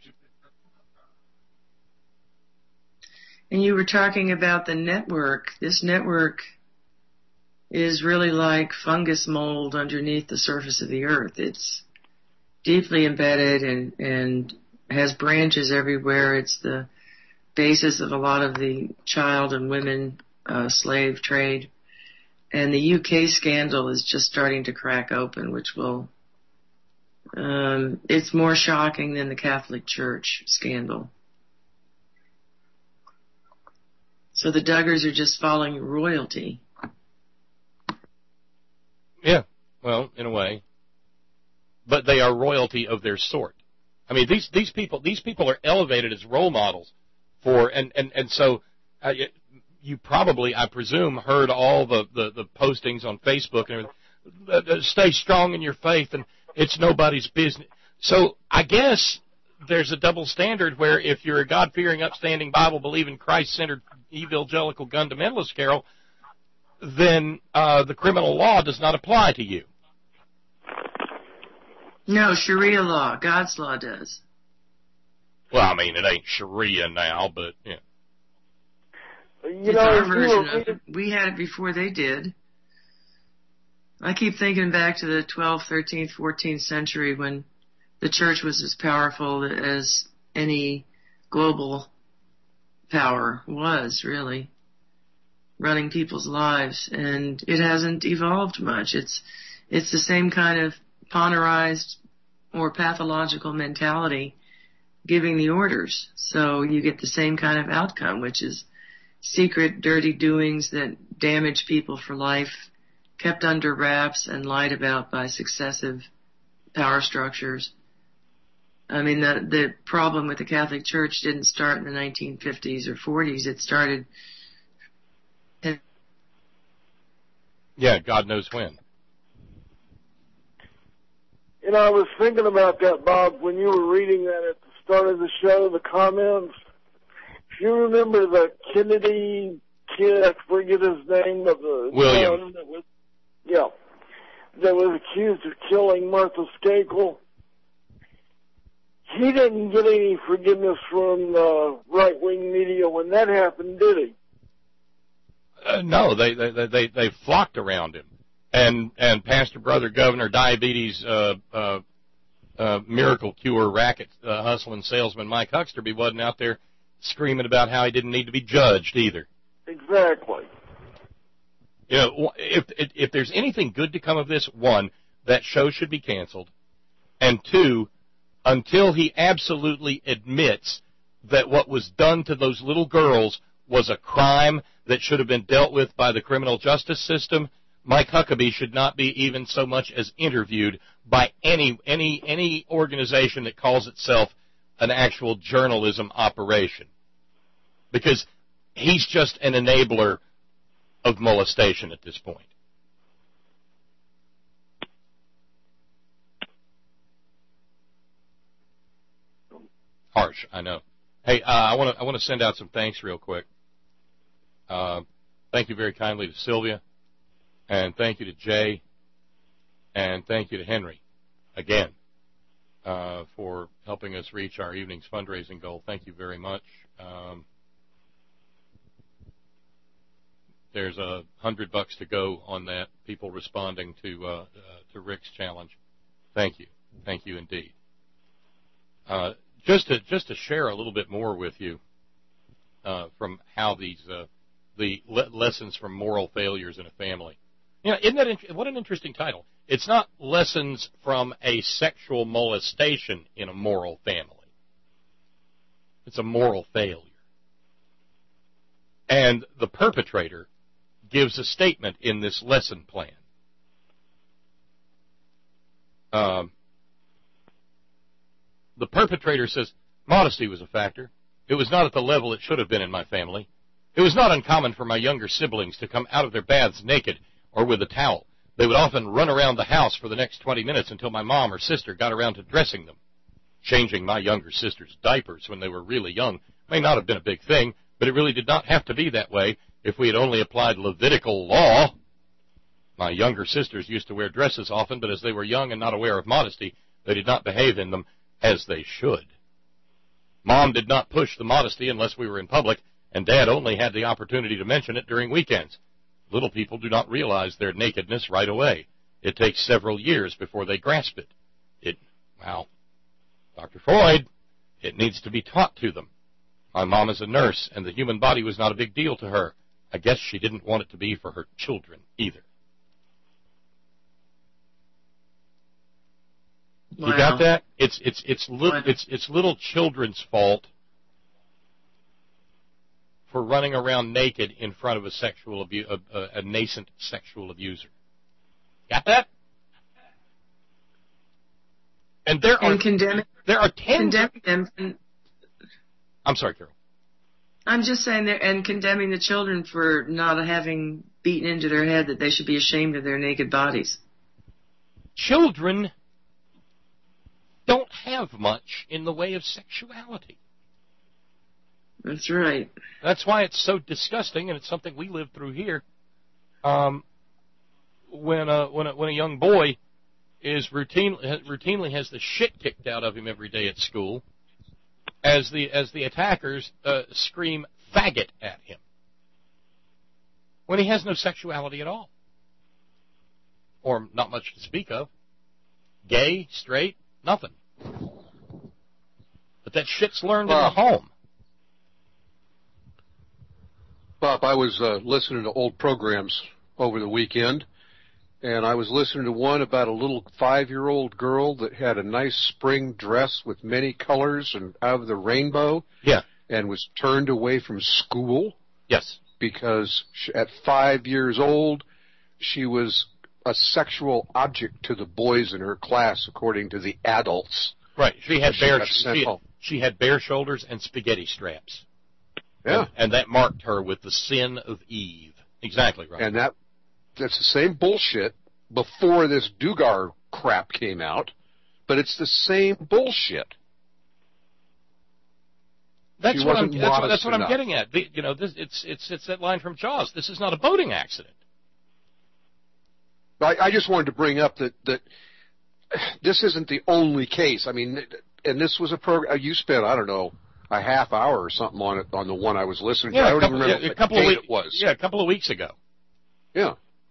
And you were talking about the network. This network is really like fungus mold underneath the surface of the earth. It's deeply embedded and, and has branches everywhere. It's the basis of a lot of the child and women uh, slave trade. And the U K scandal is just starting to crack open, which will, um, it's more shocking than the Catholic Church scandal. So the Duggars are just following royalty. Yeah, well, in a way. But they are royalty of their sort. I mean, these these people these people are elevated as role models for, and and and so uh, you probably, I presume, heard all the, the the postings on Facebook and everything. Stay strong in your faith, and it's nobody's business. So I guess there's a double standard where if you're a God-fearing, upstanding, Bible-believing, Christ-centered, evangelical fundamentalist, Carol, then uh, the criminal law does not apply to you. No, Sharia law, God's law does. Well, I mean, it ain't Sharia now, but yeah. You it's know, our you version were, of it. We had it before they did. I keep thinking back to the twelfth, thirteenth, fourteenth century when the church was as powerful as any global power was, really, running people's lives, and it hasn't evolved much. It's it's the same kind of Ponderized or pathological mentality giving the orders. So you get the same kind of outcome, which is secret, dirty doings that damage people for life, kept under wraps and lied about by successive power structures. I mean, the, the problem with the Catholic Church didn't start in the nineteen fifties or forties. It started in... Yeah, God knows when. You know, I was thinking about that, Bob, when you were reading that at the start of the show, the comments. If you remember the Kennedy kid, I forget his name, of the William. son that was, yeah, that was accused of killing Martha Skakel. He didn't get any forgiveness from the right-wing media when that happened, did he? Uh, no, they, they they they flocked around him. And and Pastor Brother Governor Diabetes uh, uh, uh, Miracle Cure racket uh, hustling salesman Mike Hucksterby wasn't out there screaming about how he didn't need to be judged either. Exactly. You know, if, if if there's anything good to come of this, one, that show should be canceled, and two, until he absolutely admits that what was done to those little girls was a crime that should have been dealt with by the criminal justice system, Mike Huckabee should not be even so much as interviewed by any any any organization that calls itself an actual journalism operation, because he's just an enabler of molestation at this point. Harsh, I know. Hey, uh, I want to I want to send out some thanks real quick. Uh, thank you very kindly to Sylvia, and thank you to Jay, and thank you to Henry, again, uh, for helping us reach our evening's fundraising goal. Thank you very much. Um, there's a hundred bucks to go on that. People responding to uh, uh, to Rick's challenge. Thank you, thank you indeed. Uh, just to just to share a little bit more with you uh, from how these uh, the le- lessons from moral failures in a family. You know, isn't that int- what an interesting title? It's not lessons from a sexual molestation in a moral family. It's a moral failure. And the perpetrator gives a statement in this lesson plan. Um, the perpetrator says, modesty was a factor. It was not at the level it should have been in my family. It was not uncommon for my younger siblings to come out of their baths naked or with a towel. They would often run around the house for the next twenty minutes until my mom or sister got around to dressing them. Changing my younger sister's diapers when they were really young may not have been a big thing, but it really did not have to be that way if we had only applied Levitical law. My younger sisters used to wear dresses often, but as they were young and not aware of modesty, they did not behave in them as they should. Mom did not push the modesty unless we were in public, and Dad only had the opportunity to mention it during weekends. Little people do not realize their nakedness right away. It takes several years before they grasp it. It, well, Doctor Freud, it needs to be taught to them. My mom is a nurse, and the human body was not a big deal to her. I guess she didn't want it to be for her children either. Wow. You got that? It's it's it's little Wow. it's it's little children's fault for running around naked in front of a sexual abu- a, a, a nascent sexual abuser. Got that? And there are And condemning, there are tens. condemning them. And I'm sorry, Carol. I'm just saying that, and condemning the children for not having beaten into their head that they should be ashamed of their naked bodies. Children don't have much in the way of sexuality. That's right. That's why it's so disgusting, and it's something we live through here. Um, when a when a when a young boy is routine routinely has the shit kicked out of him every day at school, as the as the attackers uh, scream faggot at him, when he has no sexuality at all, or not much to speak of, gay, straight, nothing. But that shit's learned Wow. in the home. Bob, I was uh, listening to old programs over the weekend, and I was listening to one about a little five-year-old girl that had a nice spring dress with many colors and out of the rainbow. Yeah. And was turned away from school. Yes. Because she, at five years old, she was a sexual object to the boys in her class, according to the adults. Right. She had She bare got sent she, home. she had bare shoulders and spaghetti straps. Yeah. And, and that marked her with the sin of Eve. Exactly right. And that that's the same bullshit before this Dugar crap came out, but it's the same bullshit. That's She what I'm. wasn't That's what, modest that's what I'm enough. getting at. The, you know, this, it's it's it's that line from Jaws. This is not a boating accident. I, I just wanted to bring up that that this isn't the only case. I mean, and this was a program you spent, I don't know, a half hour or something on it on the one I was listening to. Yeah, I a don't couple, even remember yeah, a what couple of date weeks. it was. Yeah, a couple of weeks ago. Yeah.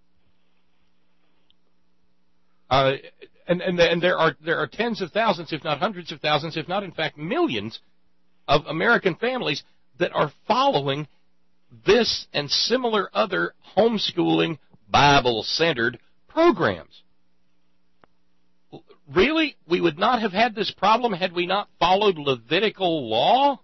Uh, and and and there are there are tens of thousands, if not hundreds of thousands, if not in fact millions, of American families that are following this and similar other homeschooling Bible-centered programs. Really? We would not have had this problem had we not followed Levitical law?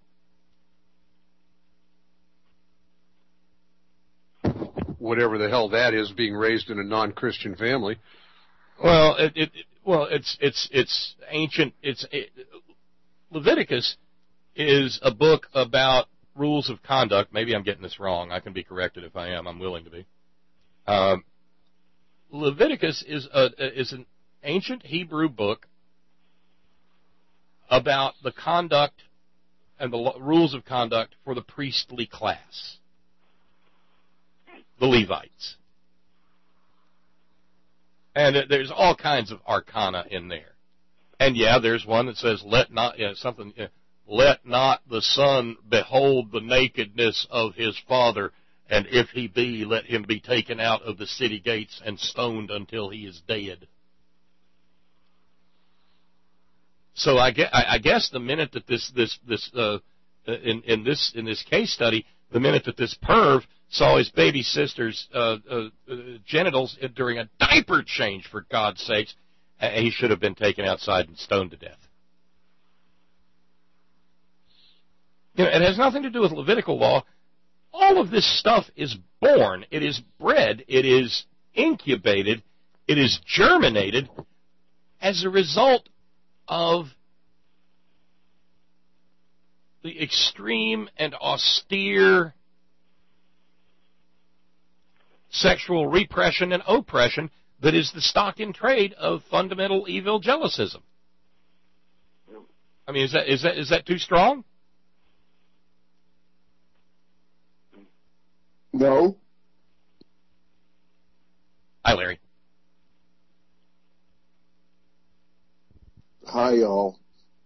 Whatever the hell that is, being raised in a non-Christian family. Well, it, it well, it's it's it's ancient. It's it, Leviticus is a book about rules of conduct. Maybe I'm getting this wrong. I can be corrected if I am. I'm willing to be. Um, Leviticus is a is an ancient Hebrew book about the conduct and the lo- rules of conduct for the priestly class, the Levites. And it, there's all kinds of arcana in there. And yeah, there's one that says, let not, you know, something, you know, let not the son behold the nakedness of his father, and if he be, let him be taken out of the city gates and stoned until he is dead. So I guess, I guess the minute that this, this, this, uh, in, in this, in this case study, the minute that this perv saw his baby sister's uh, uh, uh, genitals during a diaper change, for God's sakes, uh, he should have been taken outside and stoned to death. You know, it has nothing to do with Levitical law. All of this stuff is born. It is bred. It is incubated. It is germinated as a result of the extreme and austere sexual repression and oppression that is the stock in trade of fundamental evangelicism. I mean, is that is that is that too strong? No. Hi, Larry. Hi, y'all.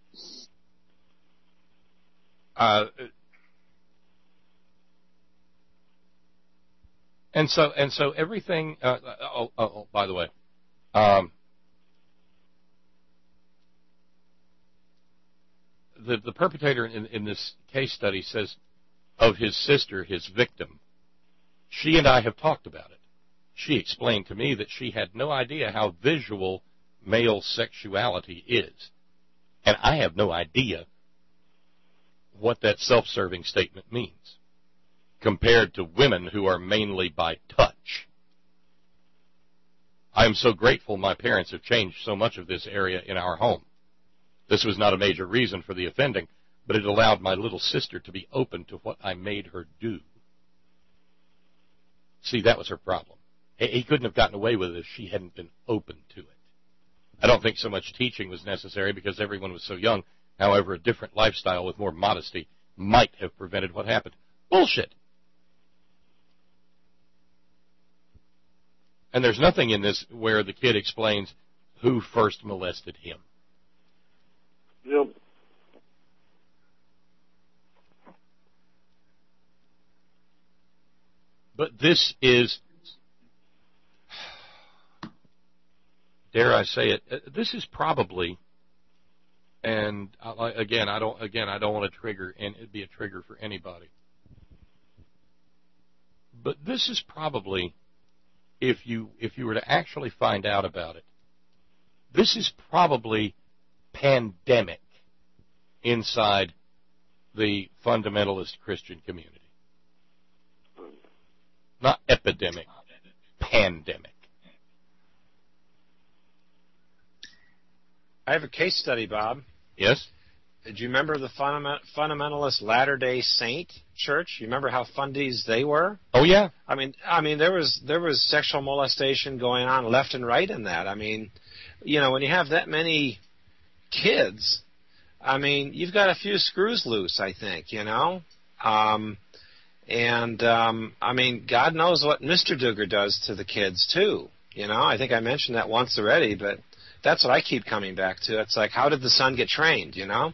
Uh, and so and so everything. Uh, oh, oh, oh, by the way, um, the the perpetrator in, in this case study says of his sister, his victim. She and I have talked about it. She explained to me that she had no idea how visual male sexuality is, and I have no idea what that self-serving statement means compared to women who are mainly by touch. I am so grateful my parents have changed so much of this area in our home. This was not a major reason for the offending, but it allowed my little sister to be open to what I made her do. See, that was her problem. He couldn't have gotten away with it if she hadn't been open to it. I don't think so much teaching was necessary because everyone was so young. However, a different lifestyle with more modesty might have prevented what happened. Bullshit. And there's nothing in this where the kid explains who first molested him. Yep. But this is, dare I say it, this is probably, and again, I don't, again, I don't want to trigger, and it'd be a trigger for anybody. But this is probably, if you if you were to actually find out about it, this is probably pandemic inside the fundamentalist Christian community. Not epidemic, pandemic. I have a case study, Bob. Yes? Do you remember the fundamentalist Latter-day Saint church? You remember how fundies they were? Oh, yeah. I mean, I mean, there was there was sexual molestation going on left and right in that. I mean, you know, when you have that many kids, I mean, you've got a few screws loose, I think, you know? Um, and, um, I mean, God knows what Mister Duggar does to the kids, too. You know, I think I mentioned that once already, but that's what I keep coming back to. It's like, how did the son get trained, you know?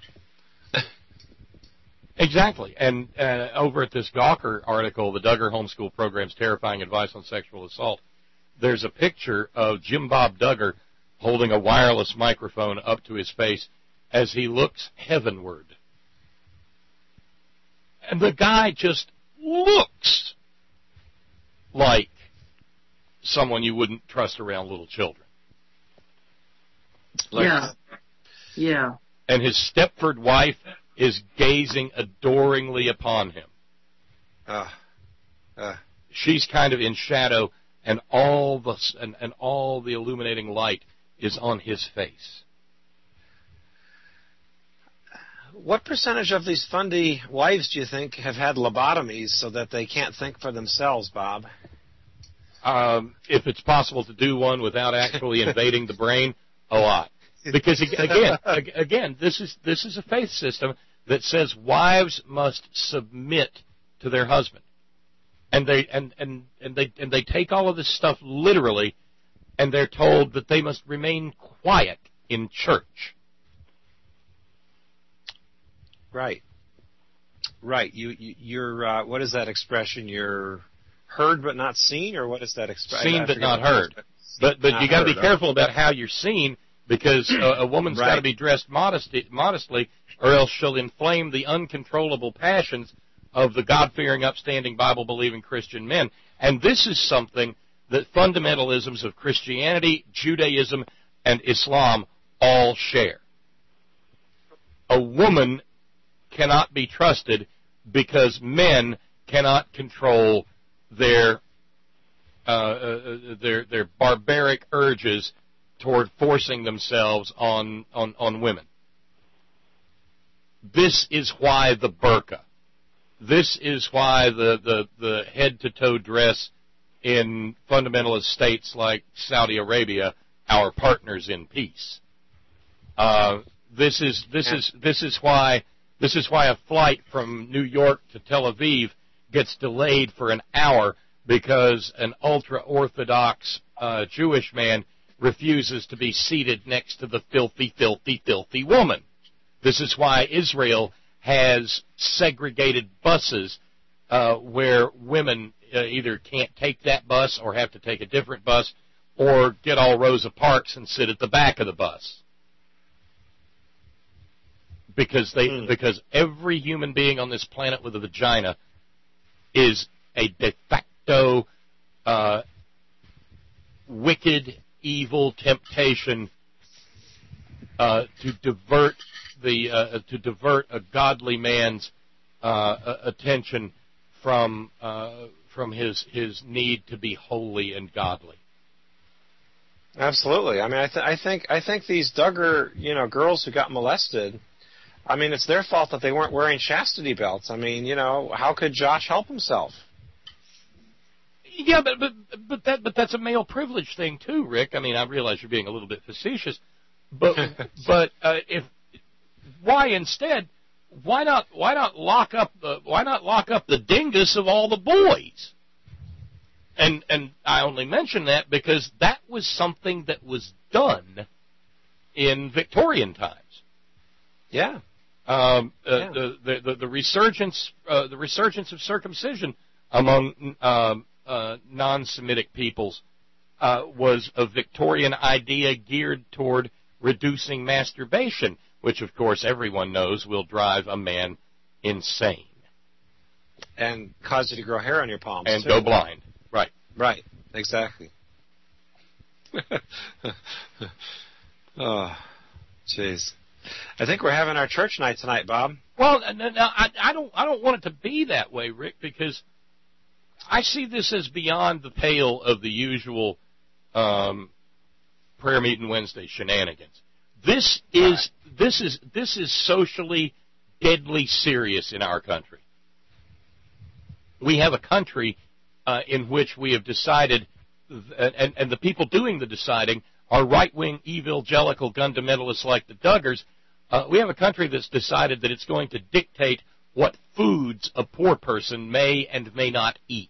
Exactly. And uh, over at this Gawker article, the Duggar Homeschool Program's Terrifying Advice on Sexual Assault, there's a picture of Jim Bob Duggar holding a wireless microphone up to his face as he looks heavenward. And the guy just looks like someone you wouldn't trust around little children. Like, yeah. Yeah. And his Stepford wife is gazing adoringly upon him. Uh, uh. She's kind of in shadow, and all the and, and all the illuminating light is on his face. What percentage of these fundy wives do you think have had lobotomies so that they can't think for themselves, Bob? Um, if it's possible to do one without actually invading the brain, a lot. Because again, again, this is this is a faith system that says wives must submit to their husband, and they and, and, and they and they take all of this stuff literally, and they're told that they must remain quiet in church. Right. Right. You, you you're uh, what is that expression? You're heard but not seen, or what is that expression? Seen but not heard. But but not you got to be heard, careful about how you're seen, because uh, a woman's right. got to be dressed modesty, modestly, or else she'll inflame the uncontrollable passions of the God-fearing, upstanding, Bible-believing Christian men. And this is something that fundamentalisms of Christianity, Judaism, and Islam all share. A woman cannot be trusted because men cannot control their uh, uh, their their barbaric urges toward forcing themselves on, on, on women. This is why the burqa. This is why the, the, the head-to-toe dress in fundamentalist states like Saudi Arabia, our partners in peace. Uh, this is this is this is why this is why a flight from New York to Tel Aviv gets delayed for an hour, because an ultra-Orthodox uh, Jewish man refuses to be seated next to the filthy, filthy, filthy woman. This is why Israel has segregated buses uh, where women uh, either can't take that bus or have to take a different bus, or get all Rosa Parks and sit at the back of the bus. Because they, mm. because every human being on this planet with a vagina is a de facto uh, wicked, evil temptation uh, to divert the uh, to divert a godly man's uh, attention from uh, from his his need to be holy and godly. Absolutely. I mean, I, th- I think I think these Duggar, you know, girls who got molested, I mean, it's their fault that they weren't wearing chastity belts. I mean, you know, how could Josh help himself? Yeah, but but but that but that's a male privilege thing too, Rick. I mean, I realize you're being a little bit facetious, but but uh, if why instead why not why not lock up the why not lock up the dingus of all the boys? And and I only mention that because that was something that was done in Victorian times. Yeah. Um, uh, yeah. The, the the the resurgence uh, the resurgence of circumcision among um, uh, non-Semitic peoples uh, was a Victorian idea geared toward reducing masturbation, which of course everyone knows will drive a man insane and cause you to grow hair on your palms and too. go blind. Right. Right. Exactly. Oh, jeez. I think we're having our church night tonight, Bob. Well, no, no, I, I don't. I don't want it to be that way, Rick, because I see this as beyond the pale of the usual um, prayer meeting Wednesday shenanigans. This is right. this is this is socially deadly serious in our country. We have a country uh, in which we have decided, and, and the people doing the deciding are right-wing evangelical fundamentalists like the Duggars. Uh, we have a country that's decided that it's going to dictate what foods a poor person may and may not eat.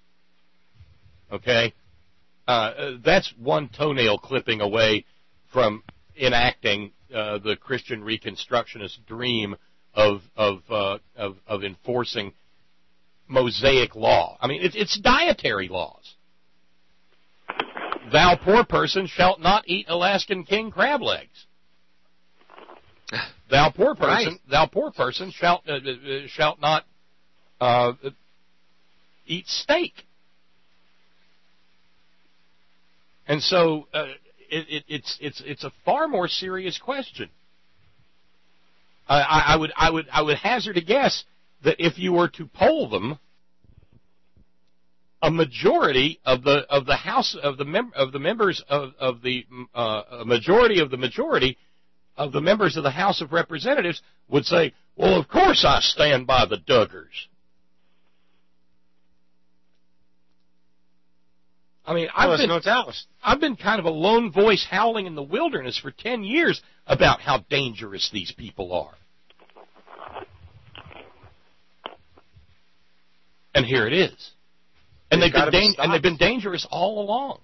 Okay? Uh, that's one toenail clipping away from enacting uh, the Christian Reconstructionist dream of of, uh, of of enforcing Mosaic law. I mean, it, it's dietary laws. Thou poor person shalt not eat Alaskan king crab legs. Thou poor person, right. thou poor person shalt uh, uh, shalt not uh, eat steak. And so uh, it, it, it's it's it's a far more serious question. I, I, I would I would I would hazard a guess that if you were to poll them, a majority of the of the House of the mem- of the members of of the uh, a majority of the majority of the members of the House of Representatives would say, "Well, of course I stand by the Duggars." I mean, I've well, been no doubt. I've been kind of a lone voice howling in the wilderness for ten years about how dangerous these people are. And here it is. And they've, been be da- and they've been dangerous all along.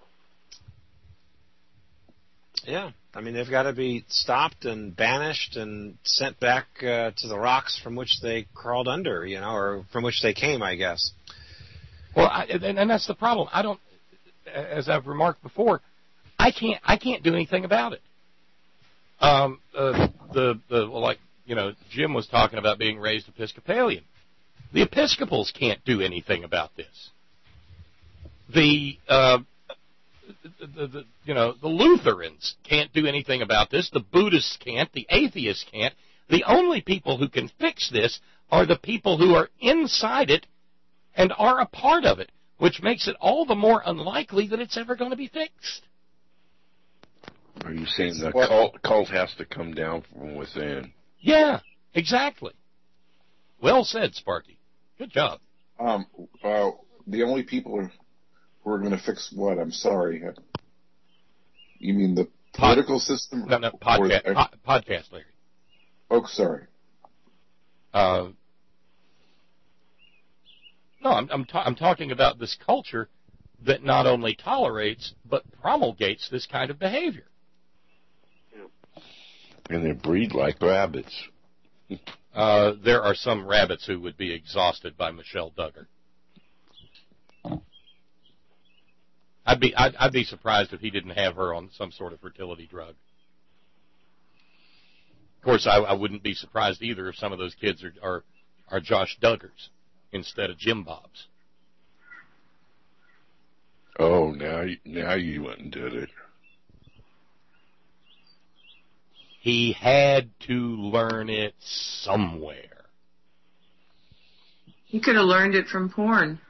Yeah. I mean, they've got to be stopped and banished and sent back uh, to the rocks from which they crawled under, you know, or from which they came, I guess. Well, I, and, and that's the problem. I don't, as I've remarked before, I can't I can't do anything about it. Um, uh, the the well, like you know, Jim was talking about being raised Episcopalian. The Episcopals can't do anything about this. The, uh, the, the, the you know the Lutherans can't do anything about this. The Buddhists can't. The atheists can't. The only people who can fix this are the people who are inside it and are a part of it, which makes it all the more unlikely that it's ever going to be fixed. Are you saying the cult, cult has to come down from within? Yeah, exactly. Well said, Sparky. Good job. Um, uh, the only people who are, who are going to fix what? I'm sorry. You mean the political Pod, system? No, no, podcast, or, po- podcast, Larry. Oh, sorry. Uh, no, I'm I'm, ta- I'm talking about this culture that not only tolerates but promulgates this kind of behavior. And they breed like rabbits. Uh, there are some rabbits who would be exhausted by Michelle Duggar. I'd be I'd, I'd be surprised if he didn't have her on some sort of fertility drug. Of course, I, I wouldn't be surprised either if some of those kids are are, are Josh Duggars instead of Jim Bobs. Oh, now now you went and did it. He had to learn it somewhere. He could have learned it from porn.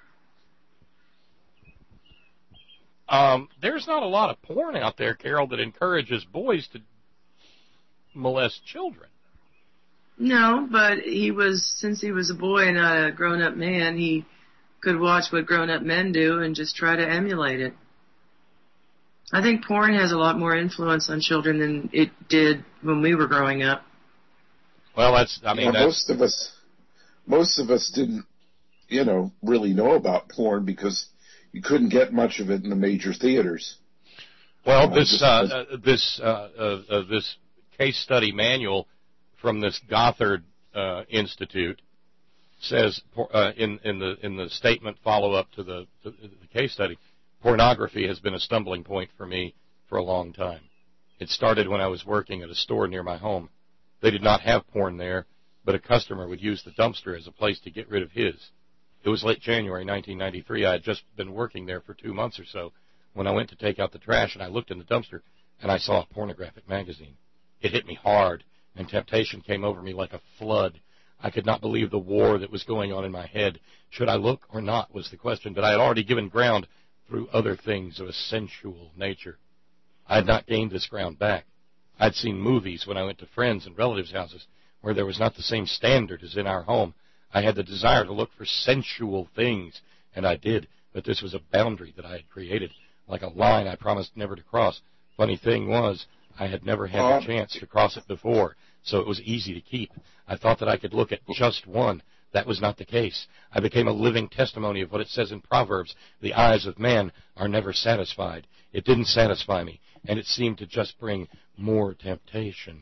Um, there's not a lot of porn out there, Carol, that encourages boys to molest children. No, but he was, since he was a boy and not a grown-up man, he could watch what grown-up men do and just try to emulate it. I think porn has a lot more influence on children than it did when we were growing up. Well, that's, I mean, yeah, that's, most of us, most of us didn't, you know, really know about porn because you couldn't get much of it in the major theaters. Well, uh, this, just, uh, uh, this, uh, uh, uh, this case study manual from this Gothard uh, Institute says uh, in in the in the statement follow up to the to the case study, pornography has been a stumbling point for me for a long time. It started when I was working at a store near my home. They did not have porn there, but a customer would use the dumpster as a place to get rid of his. It was late January nineteen ninety-three. I had just been working there for two months or so when I went to take out the trash, and I looked in the dumpster, and I saw a pornographic magazine. It hit me hard, and temptation came over me like a flood. I could not believe the war that was going on in my head. Should I look or not was the question, but I had already given ground through other things of a sensual nature. I had not gained this ground back. I'd seen movies when I went to friends' and relatives' houses where there was not the same standard as in our home. I had the desire to look for sensual things, and I did, but this was a boundary that I had created, like a line I promised never to cross. Funny thing was, I had never had Um, the chance to cross it before, so it was easy to keep. I thought that I could look at just one. That was not the case. I became a living testimony of what it says in Proverbs. The eyes of man are never satisfied. It didn't satisfy me, and it seemed to just bring more temptation.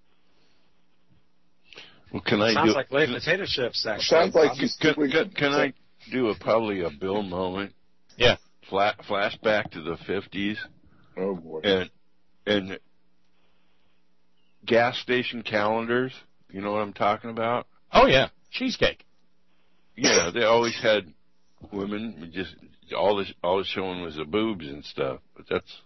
Well, can I Sounds do, like late potato chips, actually. Sounds like you Can, can, can I do a probably a Bill moment? Yeah. Flat, flashback to the fifties. Oh boy. And and gas station calendars. You know what I'm talking about? Oh, yeah. Cheesecake. Yeah, they always had women. Just all the all the showing was the boobs and stuff. But that's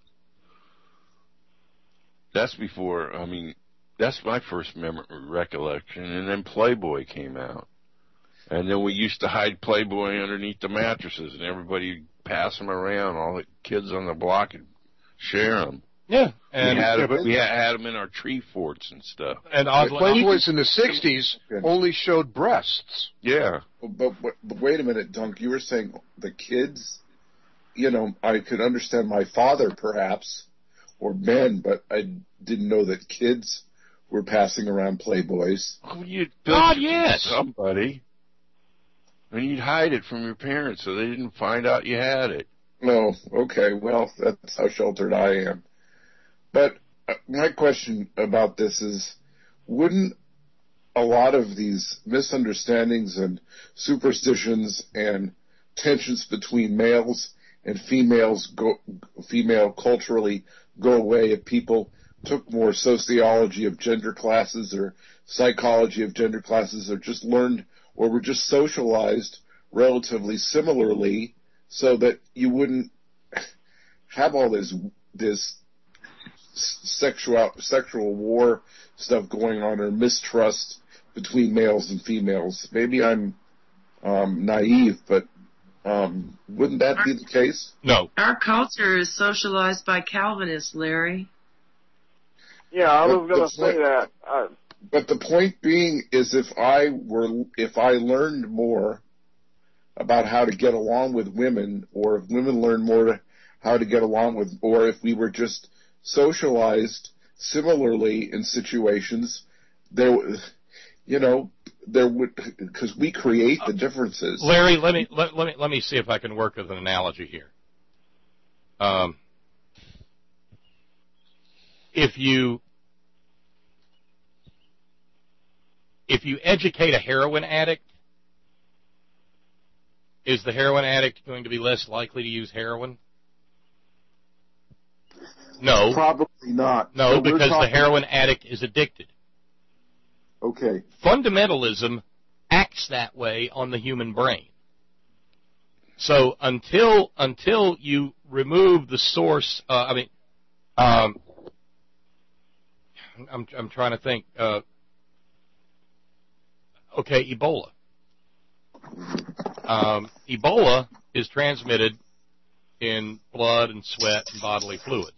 that's before. I mean, that's my first memory recollection. And then Playboy came out, and then we used to hide Playboy underneath the mattresses, and everybody pass them around. All the kids on the block would share them. Yeah, and we had, yeah, them, we had them in our tree forts and stuff. And oddly, Playboys in the sixties only showed breasts. Yeah, but, but but wait a minute, Dunk. You were saying the kids. You know, I could understand my father perhaps, or men, but I didn't know that kids were passing around Playboys. Oh, you'd God, yes, somebody. And you'd hide it from your parents so they didn't find out you had it. No, okay, well, that's how sheltered I am. But my question about this is, wouldn't a lot of these misunderstandings and superstitions and tensions between males and females go, female culturally go away if people took more sociology of gender classes or psychology of gender classes, or just learned or were just socialized relatively similarly, so that you wouldn't have all this this sexual sexual war stuff going on, or mistrust between males and females? Maybe I'm um, naive, but um, wouldn't that be the case? No. Our culture is socialized by Calvinists, Larry. Yeah, I was going to point, say that. Uh, but the point being is, if I were, if I learned more about how to get along with women, or if women learned more how to get along with, or if we were just socialized similarly in situations, there, you know, there would, because we create the differences. Larry, let me let, let me let me see if I can work with an analogy here. Um, if you if you educate a heroin addict, is the heroin addict going to be less likely to use heroin? No. Probably not. No, so because the heroin addict is addicted. Okay. Fundamentalism acts that way on the human brain. So until until you remove the source, uh, I mean, um, I'm I'm trying to think. Uh, okay, Ebola. Um, Ebola is transmitted in blood and sweat and bodily fluids.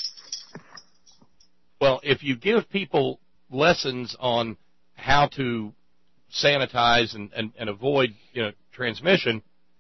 Well, if you give people lessons on how to sanitize and, and, and avoid, you know, transmission,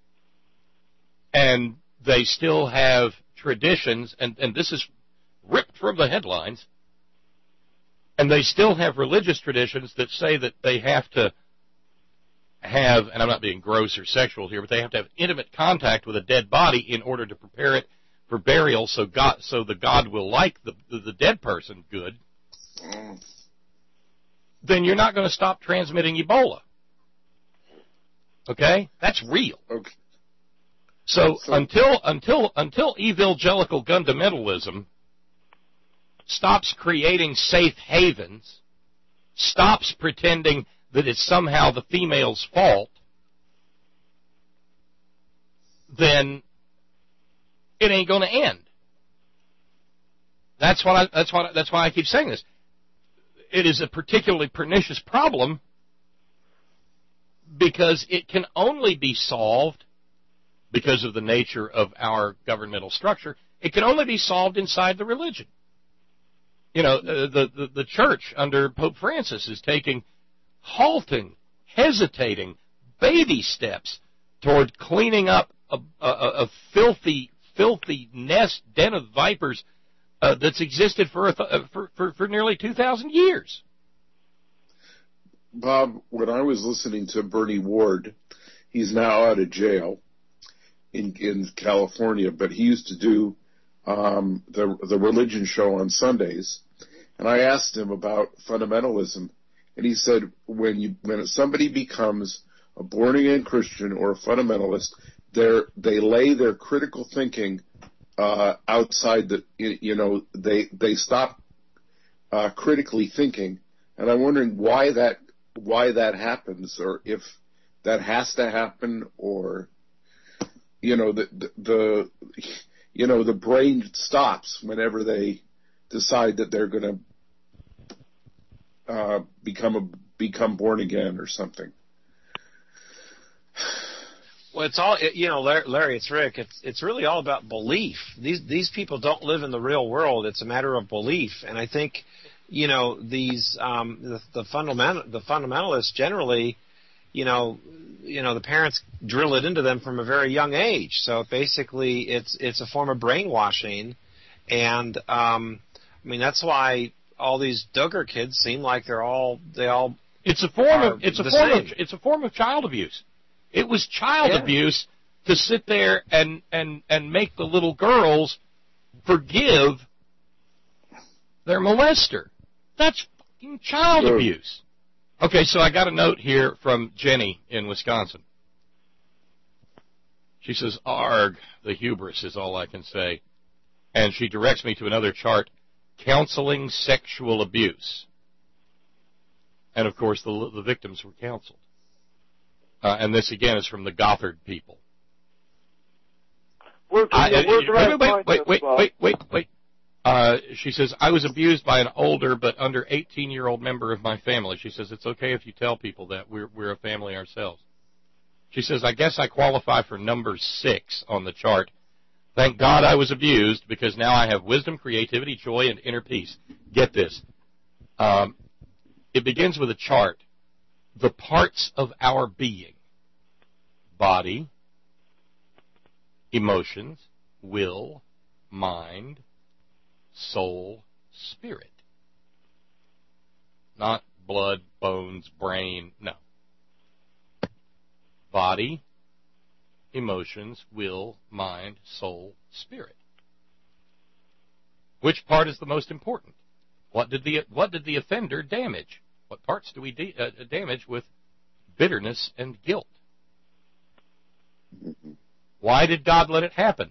and they still have traditions, and, and this is ripped from the headlines, and they still have religious traditions that say that they have to have, and I'm not being gross or sexual here, but they have to have intimate contact with a dead body in order to prepare it for burial, so God, so the God will like the the, the dead person good. Mm. Then you're not going to stop transmitting Ebola. Okay, that's real. Okay. So, so until until until evangelical fundamentalism stops creating safe havens, stops pretending that it's somehow the female's fault, then it ain't going to end. That's what I, that's what that's why I keep saying this. It is a particularly pernicious problem because it can only be solved, because of the nature of our governmental structure, it can only be solved inside the religion. You know, the the, the church under Pope Francis is taking halting, hesitating, baby steps toward cleaning up a, a, a filthy, filthy nest, den of vipers uh, that's existed for, a th- for for for nearly two thousand years. Bob, when I was listening to Bernie Ward, he's now out of jail in in California, but he used to do um, the the religion show on Sundays, and I asked him about fundamentalism. And he said, when you when somebody becomes a born-again Christian or a fundamentalist, they they lay their critical thinking uh, outside the, you know, they they stop uh, critically thinking. And I'm wondering why that why that happens, or if that has to happen, or you know, the, the, the you know, the brain stops whenever they decide that they're going to uh, become a, become born again or something. Well, it's all, you know, Larry, it's Rick. It's it's really all about belief. These these people don't live in the real world. It's a matter of belief, and I think, you know, these um, the, the fundamental the fundamentalists generally, you know, you know, the parents drill it into them from a very young age. So basically, it's it's a form of brainwashing, and um, I mean that's why all these Duggar kids seem like they're all they all. It's a form of it's a form of it's a form of child abuse. It was child yeah. abuse to sit there and, and, and make the little girls forgive their molester. That's fucking child sure. abuse. Okay, so I got a note here from Jenny in Wisconsin. She says, "Arg, the hubris is all I can say." And she directs me to another chart, counseling sexual abuse. And, of course, the, the victims were counseled. Uh, and this, again, is from the Gothard people. Where can, I, where can wait, I wait, find wait, this, wait, Bob? wait, wait, wait. Uh, she says, "I was abused by an older but under eighteen-year-old member of my family." She says, "It's okay if you tell people that. We're, we're a family ourselves." She says, "I guess I qualify for number six on the chart. Thank God I was abused, because now I have wisdom, creativity, joy, and inner peace." Get this. Um, it begins with a chart. The parts of our being: body, emotions, will, mind, soul, spirit. Not blood, bones, brain, no. Body, emotions, will, mind, soul, spirit. Which part is the most important? What did the what did the offender damage? What parts do we de- uh, damage with bitterness and guilt? Why did God let it happen?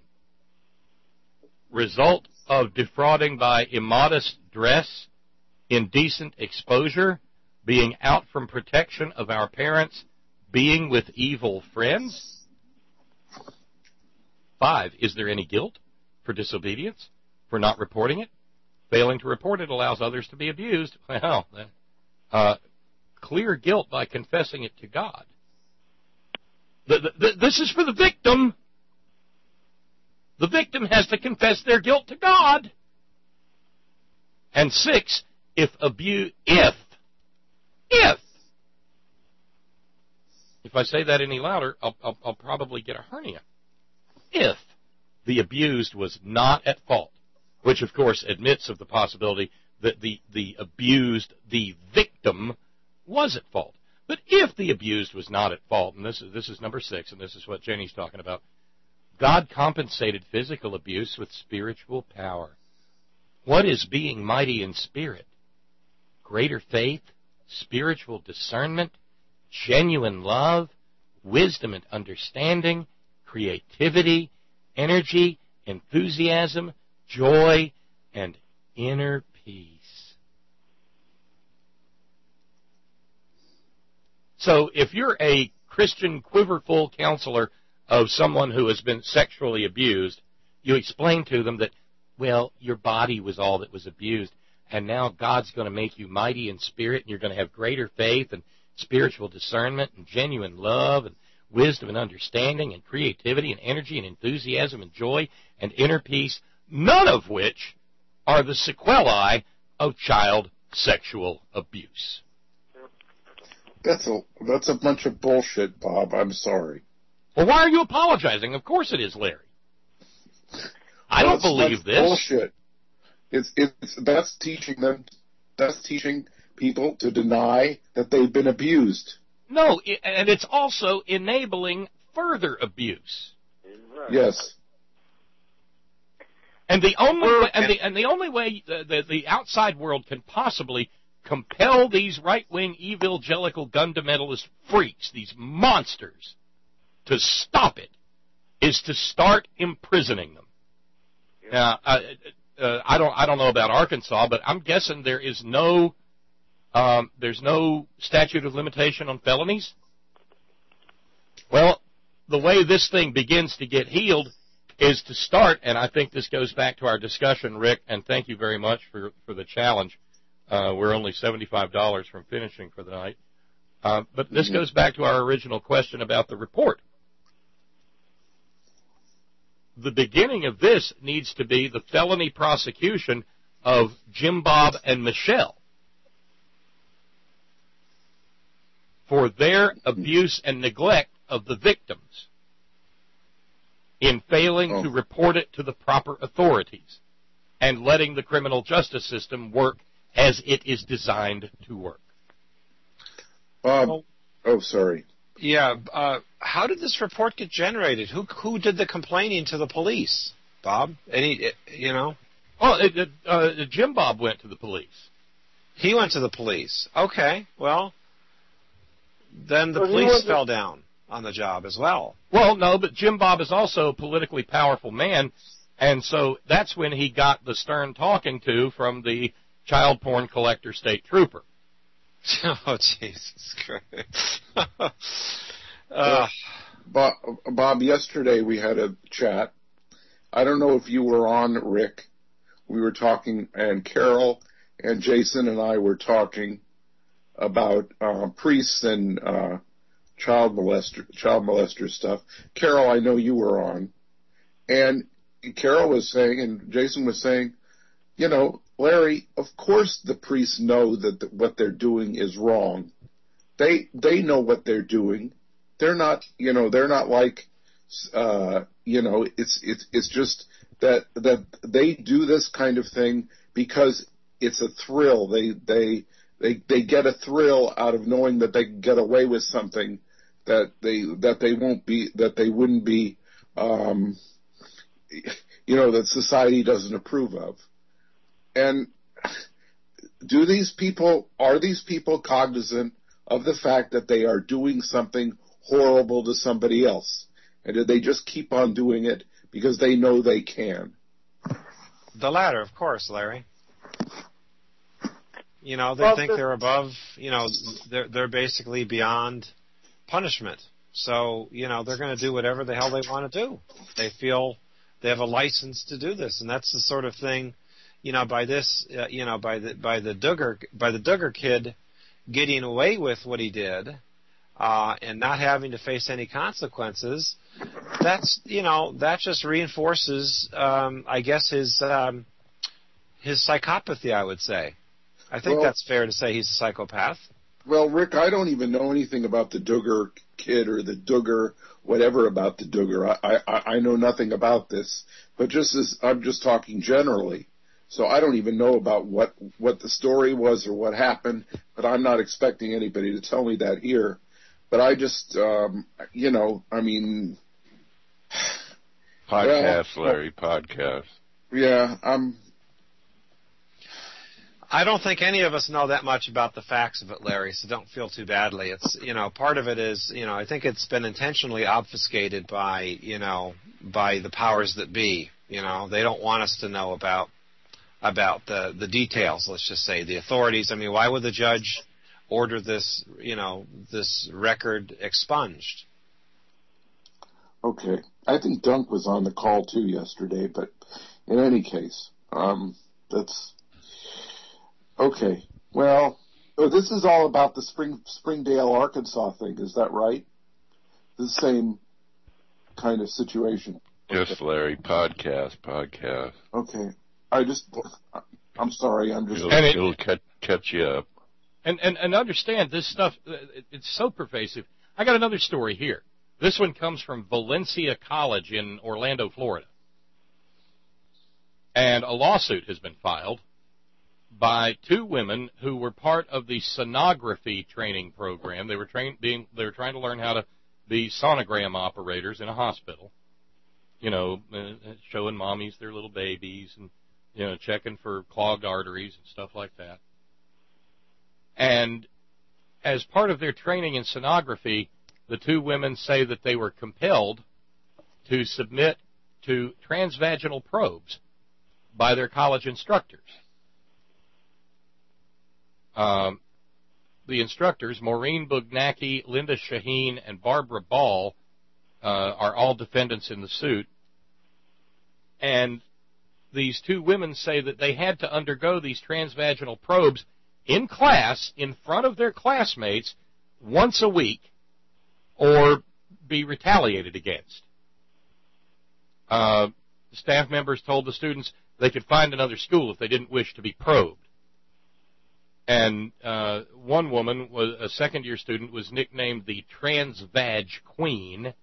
Result of defrauding by immodest dress, indecent exposure, being out from protection of our parents, being with evil friends. Five, is there any guilt for disobedience, for not reporting it? Failing to report it allows others to be abused. Well, uh, clear guilt by confessing it to God. The, the, the, this is for the victim. The victim has to confess their guilt to God. And six, if abuse, if, if, if I say that any louder, I'll, I'll, I'll probably get a hernia. If the abused was not at fault, which of course admits of the possibility that the, the abused, the victim, was at fault. But if the abused was not at fault, and this is, this is number six, and this is what Jenny's talking about, God compensated physical abuse with spiritual power. What is being mighty in spirit? Greater faith, spiritual discernment, genuine love, wisdom and understanding, creativity, energy, enthusiasm, joy, and inner peace. So if you're a Christian quiverful counselor of someone who has been sexually abused, you explain to them that, well, your body was all that was abused, and now God's going to make you mighty in spirit, and you're going to have greater faith and spiritual discernment and genuine love and wisdom and understanding and creativity and energy and enthusiasm and joy and inner peace, none of which are the sequelae of child sexual abuse. That's a that's a bunch of bullshit, Bob. I'm sorry. Well, why are you apologizing? Of course it is, Larry. I don't believe this. Bullshit. It's it's that's teaching them. That's teaching people to deny that they've been abused. No, and it's also enabling further abuse. Yes. And the only way, and the and the only way the, the, the outside world can possibly compel these right-wing evangelical fundamentalist freaks, these monsters, to stop it, is to start imprisoning them. Now, uh, uh, I don't I don't know about Arkansas, but I'm guessing there is no um, there's no statute of limitation on felonies. Well, the way this thing begins to get healed is to start, and I think this goes back to our discussion, Rick, and thank you very much for, for the challenge. Uh, we're only seventy-five dollars from finishing for the night. Uh, but this Mm-hmm. goes back to our original question about the report. The beginning of this needs to be the felony prosecution of Jim Bob and Michelle for their abuse and neglect of the victims in failing Oh. to report it to the proper authorities and letting the criminal justice system work as it is designed to work. Bob, oh, sorry. Yeah. Uh, how did this report get generated? Who who did the complaining to the police? Bob? Any? You know? Oh, it, it, uh, Jim Bob went to the police. He went to the police. Okay. Well, then the Well, he police wasn't- fell down on the job as well. Well, no, but Jim Bob is also a politically powerful man, and so that's when he got the stern talking to from the child porn collector state trooper. Oh, Jesus Christ. uh, Bob, Bob, yesterday we had a chat. I don't know if you were on, Rick. We were talking, and Carol and Jason and I were talking about uh, priests and uh, child molester, child molester stuff. Carol, I know you were on. And Carol was saying, and Jason was saying, you know, Larry, of course the priests know that the, what they're doing is wrong. They they know what they're doing. They're not, you know, they're not like, uh, you know, it's it's it's just that that they do this kind of thing because it's a thrill. They they they they get a thrill out of knowing that they can get away with something that they that they won't be that they wouldn't be, um, you know, that society doesn't approve of. And do these people, are these people cognizant of the fact that they are doing something horrible to somebody else? And do they just keep on doing it because they know they can? the latter, of course, Larry. You know, they Well, think the- they're above, you know, they're, they're basically beyond punishment. So, you know, they're going to do whatever the hell they want to do. They feel they have a license to do this. And that's the sort of thing, you know, by this, uh, you know, by the, by the Duggar, by the Duggar kid getting away with what he did, uh, and not having to face any consequences, that's, you know, that just reinforces, um, I guess, his, um, his psychopathy, I would say. I think Well- that's fair to say he's a psychopath. Well, Rick, I don't even know anything about the Duggar kid or the Duggar, whatever about the Duggar. I, I, I know nothing about this, but just as I'm just talking generally. So I don't even know about what, what the story was or what happened, but I'm not expecting anybody to tell me that here. But I just, um, you know, I mean, Podcast, well, Larry, podcast. Yeah, I'm. I don't think any of us know that much about the facts of it, Larry, so don't feel too badly. It's, you know, part of it is, you know, I think it's been intentionally obfuscated by, you know, by the powers that be. You know, they don't want us to know about about the the details, let's just say, the authorities. I mean, why would the judge order this, you know, this record expunged? Okay. I think Dunk was on the call too yesterday, but in any case, um, that's okay. Well, oh, this is all about the Spring Springdale, Arkansas thing. Is that right? The same kind of situation. Yes, Larry, podcast, podcast. Okay. I just, I'm sorry. I'm just. It'll, And it- it'll catch, catch you up. And, and, and understand this stuff, uh, it- it's so pervasive. I got another story here. This one comes from Valencia College in Orlando, Florida. And a lawsuit has been filed by two women who were part of the sonography training program. They were trained being they were trying to learn how to be sonogram operators in a hospital. You know, uh, showing mommies their little babies and, you know, checking for clogged arteries and stuff like that. And as part of their training in sonography, the two women say that they were compelled to submit to transvaginal probes by their college instructors. Um, the instructors, Maureen Bugnacki, Linda Shaheen, and Barbara Ball, uh, are all defendants in the suit. And these two women say that they had to undergo these transvaginal probes in class in front of their classmates once a week or be retaliated against. Uh, staff members told the students they could find another school if they didn't wish to be probed. And uh, one woman, was a second-year student, was nicknamed the Transvag Queen.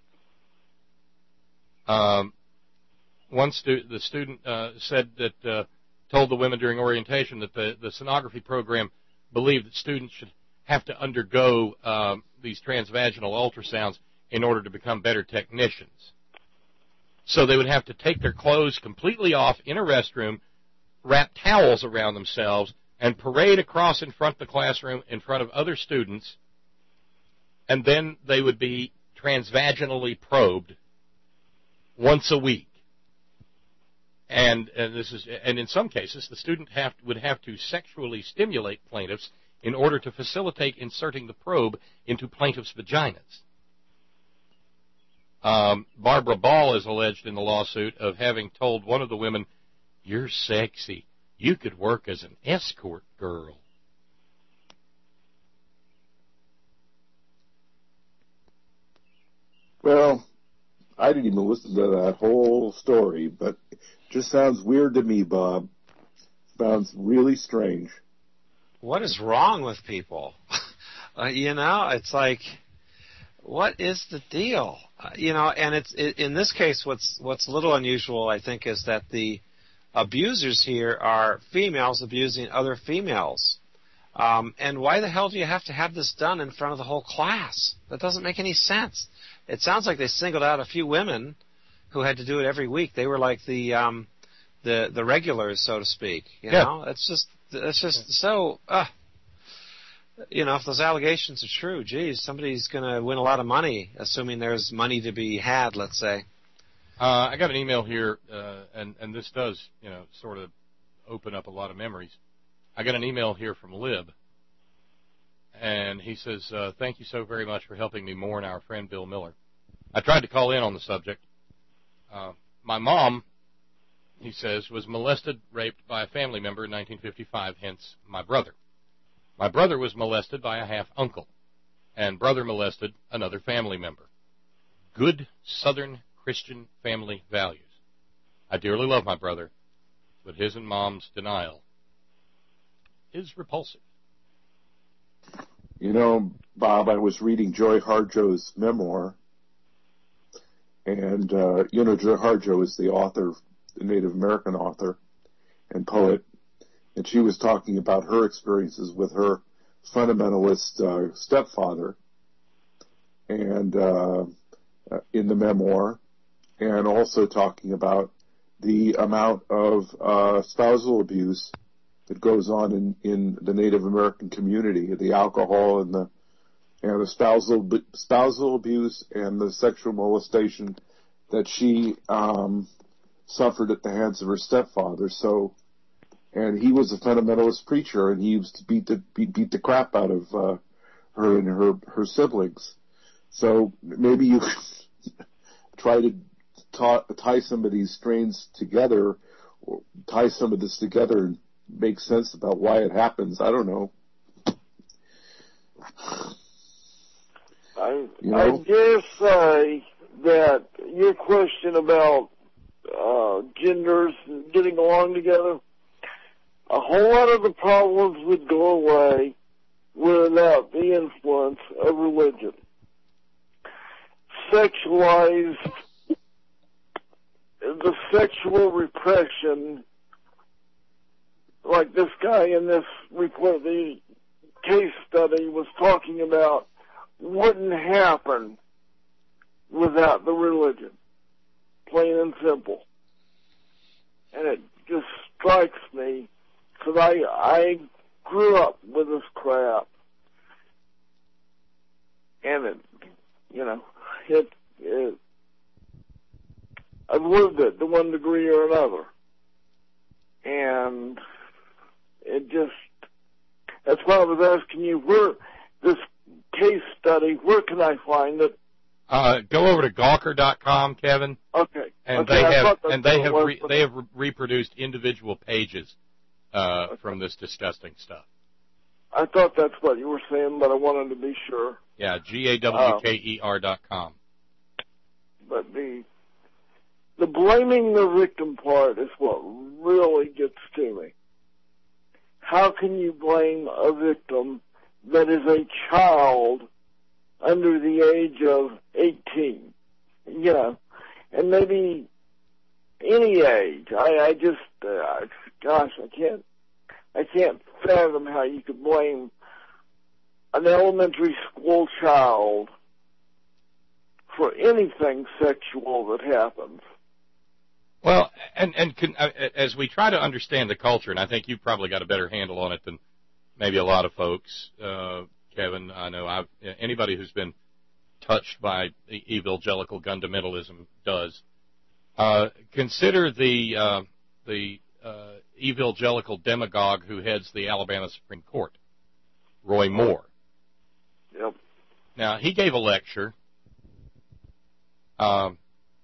Um, one stu- the student uh, said that, uh, told the women during orientation that the, the sonography program believed that students should have to undergo um, these transvaginal ultrasounds in order to become better technicians. So they would have to take their clothes completely off in a restroom, wrap towels around themselves, and parade across in front of the classroom in front of other students, and then they would be transvaginally probed once a week. And, and this is, and in some cases, the student have, would have to sexually stimulate plaintiffs in order to facilitate inserting the probe into plaintiffs' vaginas. Um, Barbara Ball is alleged in the lawsuit of having told one of the women, "You're sexy. You could work as an escort girl." Well, I didn't even listen to that whole story, but it just sounds weird to me, Bob. Sounds really strange. What is wrong with people? uh, you know, it's like, what is the deal? Uh, you know, and it's it, in this case, what's what's a little unusual, I think, is that the abusers here are females abusing other females. Um, and why the hell do you have to have this done in front of the whole class? That doesn't make any sense. It sounds like they singled out a few women who had to do it every week. They were like the um, the the regulars, so to speak. You yeah. know, it's just it's just so. Uh, you know, if those allegations are true, geez, somebody's going to win a lot of money, assuming there's money to be had. Let's say. Uh, I got an email here, uh, and, and this does, you know, sort of open up a lot of memories. I got an email here from Lib, and he says, uh, "Thank you so very much for helping me mourn our friend Bill Miller. I tried to call in on the subject. Uh, my mom," he says, "was molested, raped by a family member in nineteen fifty-five, hence my brother. My brother was molested by a half-uncle, and brother molested another family member. Good Southern Christian family values. I dearly love my brother, but his and Mom's denial is repulsive." You know, Bob, I was reading Joy Harjo's memoir, and, uh, you know, Joy Harjo is the author, the Native American author and poet, and she was talking about her experiences with her fundamentalist uh, stepfather, and uh, in the memoir, and also talking about the amount of uh, spousal abuse that goes on in, in the Native American community, the alcohol and the and the spousal spousal abuse and the sexual molestation that she um, suffered at the hands of her stepfather. So, and he was a fundamentalist preacher, and he used to beat the beat, beat the crap out of uh, her and her her siblings. So maybe you try to ta- tie some of these strains together, or tie some of this together and make sense about why it happens. I don't know. I, you know? I dare say that your question about uh, genders getting along together, a whole lot of the problems would go away without the influence of religion. Sexualized, the sexual repression, like this guy in this report, the case study was talking about, wouldn't happen without the religion, plain and simple. And it just strikes me, because I, I grew up with this crap, and it, you know, it, it, I've lived it to one degree or another. And it just, that's why I was asking you, where, this case study, where can I find it? Uh, go over to Gawker dot com, Kevin. Okay. And okay, they I have thought that's and they what it have was, re, but- they have re- reproduced individual pages uh, Okay. from this disgusting stuff. I thought that's what you were saying, but I wanted to be sure. Yeah, G A W K E R dot com. But the the blaming the victim part is what really gets to me. How can you blame a victim that is a child under the age of eighteen? You know, and maybe any age. I, I just, uh, gosh, I can't, I can't fathom how you could blame an elementary school child for anything sexual that happens. Well, and and can, uh, as we try to understand the culture, and I think you've probably got a better handle on it than maybe a lot of folks, uh, Kevin. I know I've anybody who's been touched by evangelical fundamentalism does. Uh, consider the uh, the uh, evangelical demagogue who heads the Alabama Supreme Court, Roy Moore. Yep. Now he gave a lecture um,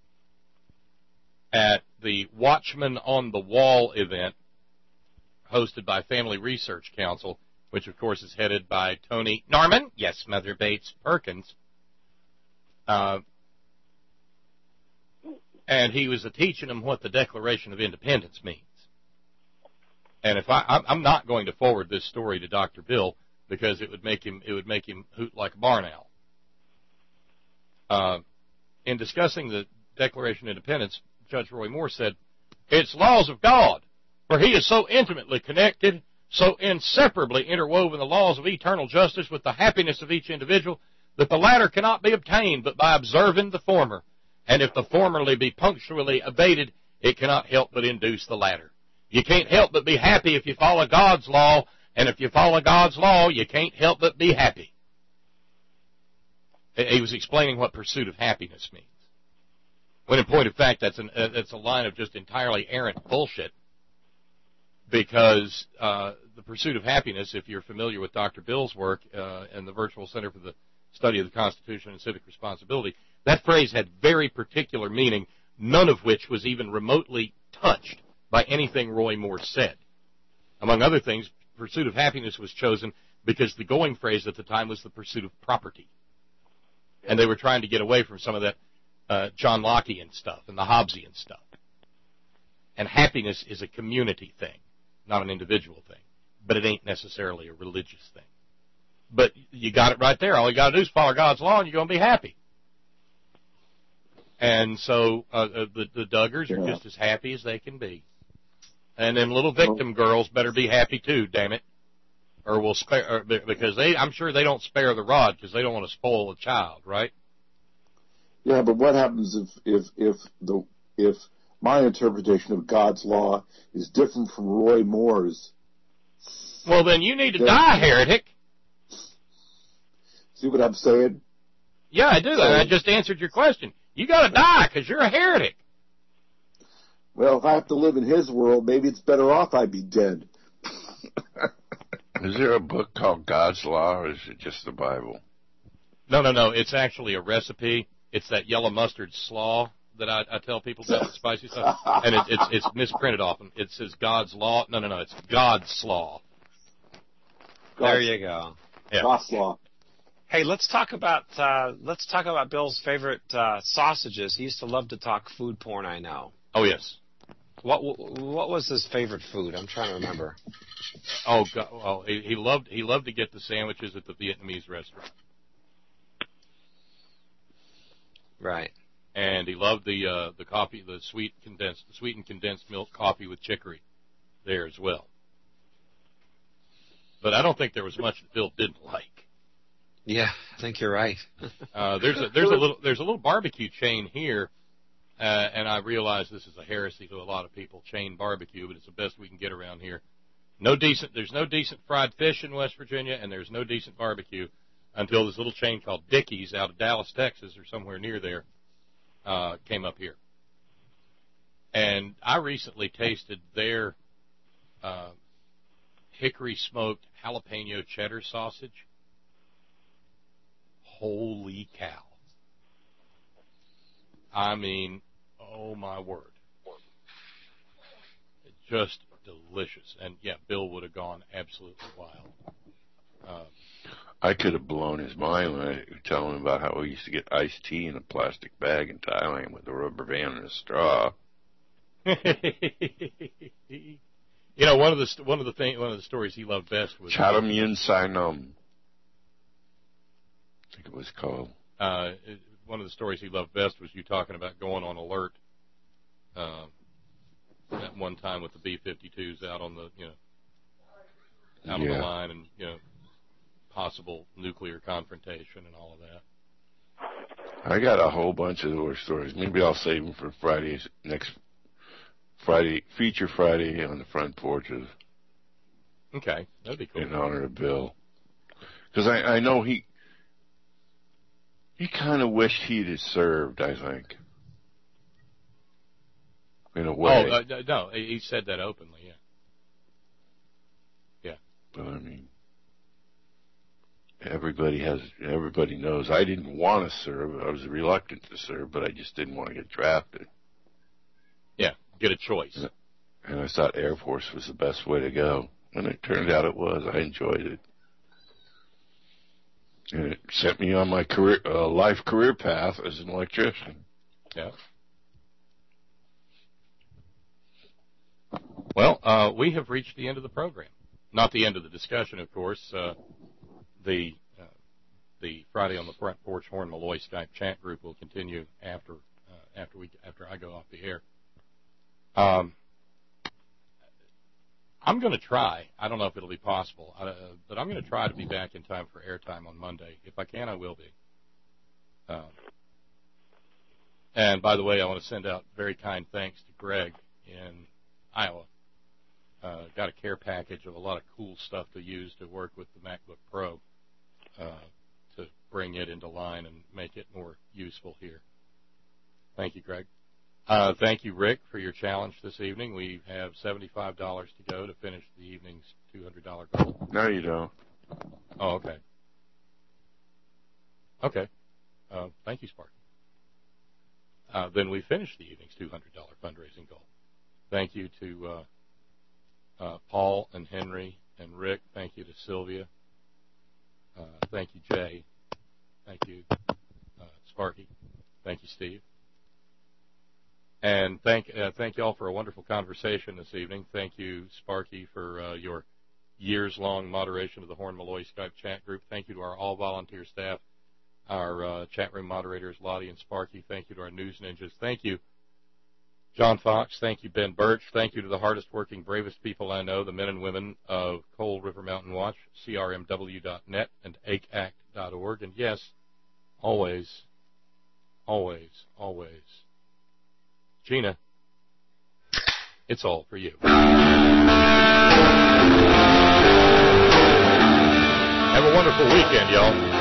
at the Watchman on the Wall event hosted by Family Research Council, which of course is headed by Tony Norman, yes, Mother Bates Perkins. Uh, and he was teaching them what the Declaration of Independence means. And if I, I'm not going to forward this story to Doctor Bill because it would make him, it would make him hoot like a barn owl. Uh, in discussing the Declaration of Independence, Judge Roy Moore said, "It's laws of God, for He is so intimately connected, so inseparably interwoven the laws of eternal justice with the happiness of each individual, that the latter cannot be obtained but by observing the former. And if the formerly be punctually abated, it cannot help but induce the latter. You can't help but be happy if you follow God's law, and if you follow God's law, you can't help but be happy." He was explaining what pursuit of happiness means. When in point of fact, that's, an, uh, that's a line of just entirely errant bullshit, because uh, the pursuit of happiness, if you're familiar with Doctor Bill's work uh, and the Virtual Center for the Study of the Constitution and Civic Responsibility, that phrase had very particular meaning, none of which was even remotely touched by anything Roy Moore said. Among other things, pursuit of happiness was chosen because the going phrase at the time was the pursuit of property. And they were trying to get away from some of that uh, John Lockean stuff and the Hobbesian stuff. And happiness is a community thing, not an individual thing. But it ain't necessarily a religious thing. But you got it right there. All you got to do is follow God's law and you're going to be happy. And so uh, the, the Duggars are just as happy as they can be. And them little victim girls better be happy too, damn it. Or we'll spare, or, because they, I'm sure they don't spare the rod because they don't want to spoil a child, right? Yeah, but what happens if, if, if the, if my interpretation of God's law is different from Roy Moore's? Well, then you need to die, heretic. See what I'm saying? Yeah, I do. So, I just answered your question. You got to die because you're a heretic. Well, if I have to live in his world, maybe it's better off I be dead. Is there a book called God's Law, or is it just the Bible? No, no, no. It's actually a recipe. It's that yellow mustard slaw that I, I tell people about, the spicy stuff. And it, it's it's misprinted often. It says God's Law. No, no, no. It's God's Slaw. There you go. Yeah. God's Law. Hey, let's talk about uh, let's talk about Bill's favorite uh, sausages. He used to love to talk food porn, I know. Oh yes. What what was his favorite food? I'm trying to remember. Oh God! Well, he, he loved he loved to get the sandwiches at the Vietnamese restaurant. Right. And he loved the uh, the coffee, the sweet condensed, the sweetened condensed milk coffee with chicory, there as well. But I don't think there was much that Bill didn't like. Yeah, I think you're right. uh, there's a there's a little there's a little barbecue chain here. Uh, and I realize this is a heresy to a lot of people, chain barbecue, but it's the best we can get around here. No decent, there's no decent fried fish in West Virginia, and there's no decent barbecue until this little chain called Dickey's out of Dallas, Texas, or somewhere near there, uh, came up here. And I recently tasted their uh, hickory smoked jalapeno cheddar sausage. Holy cow. I mean, oh my word. It's just delicious. And yeah, Bill would have gone absolutely wild. Uh, I could have blown his mind when I was telling him about how we used to get iced tea in a plastic bag in Thailand with a rubber band and a straw. You know, one of the one of the thing one of the stories he loved best was Chatham Yin Sinum. I think it was called. Uh, it, one of the stories he loved best was you talking about going on alert. Uh, that one time with the B fifty-twos out on the you know out yeah. on the line and you know possible nuclear confrontation and all of that. I got a whole bunch of those stories. Maybe I'll save them for Friday's next. Friday, feature Friday on the front porches. Okay, that'd be cool. In honor of Bill. Because I, I know he he kind of wished he'd have served, I think. In a way. Oh, uh, no, he said that openly, yeah. Yeah. But, I mean, everybody has, everybody knows I didn't want to serve. I was reluctant to serve, but I just didn't want to get drafted. Yeah. Get a choice. And I thought Air Force was the best way to go. And it turned out it was. I enjoyed it. And it sent me on my career, uh, life career path as an electrician. Yeah. Well, uh, we have reached the end of the program. Not the end of the discussion, of course. Uh, the uh, the Friday on the Front Porch Horn Malloy Skype chat group will continue after uh, after we after I go off the air. Um, I'm going to try. I don't know if it'll be possible, uh, but I'm going to try to be back in time for airtime on Monday. If I can, I will be. Um, and by the way, I want to send out very kind thanks to Greg in Iowa. Uh, got a care package of a lot of cool stuff to use to work with the MacBook Pro uh, to bring it into line and make it more useful here. Thank you, Greg. Uh, thank you, Rick, for your challenge this evening. We have seventy-five dollars to go to finish the evening's two hundred dollars goal. No, you don't. Oh, okay. Okay. Uh, thank you, Spark. Uh, then we finish the evening's two hundred dollars fundraising goal. Thank you to uh, uh, Paul and Henry and Rick. Thank you to Sylvia. Uh, thank you, Jay. Thank you, uh, Sparky. Thank you, Steve. And thank uh, thank you all for a wonderful conversation this evening. Thank you, Sparky, for uh, your years-long moderation of the Horn Malloy Skype chat group. Thank you to our all-volunteer staff, our uh, chat room moderators, Lottie and Sparky. Thank you to our news ninjas. Thank you, John Fox. Thank you, Ben Birch. Thank you to the hardest-working, bravest people I know, the men and women of Cold River Mountain Watch, C R M W dot net, and A C A C dot org. And yes, always, always, always, Gina, it's all for you. Have a wonderful weekend, y'all.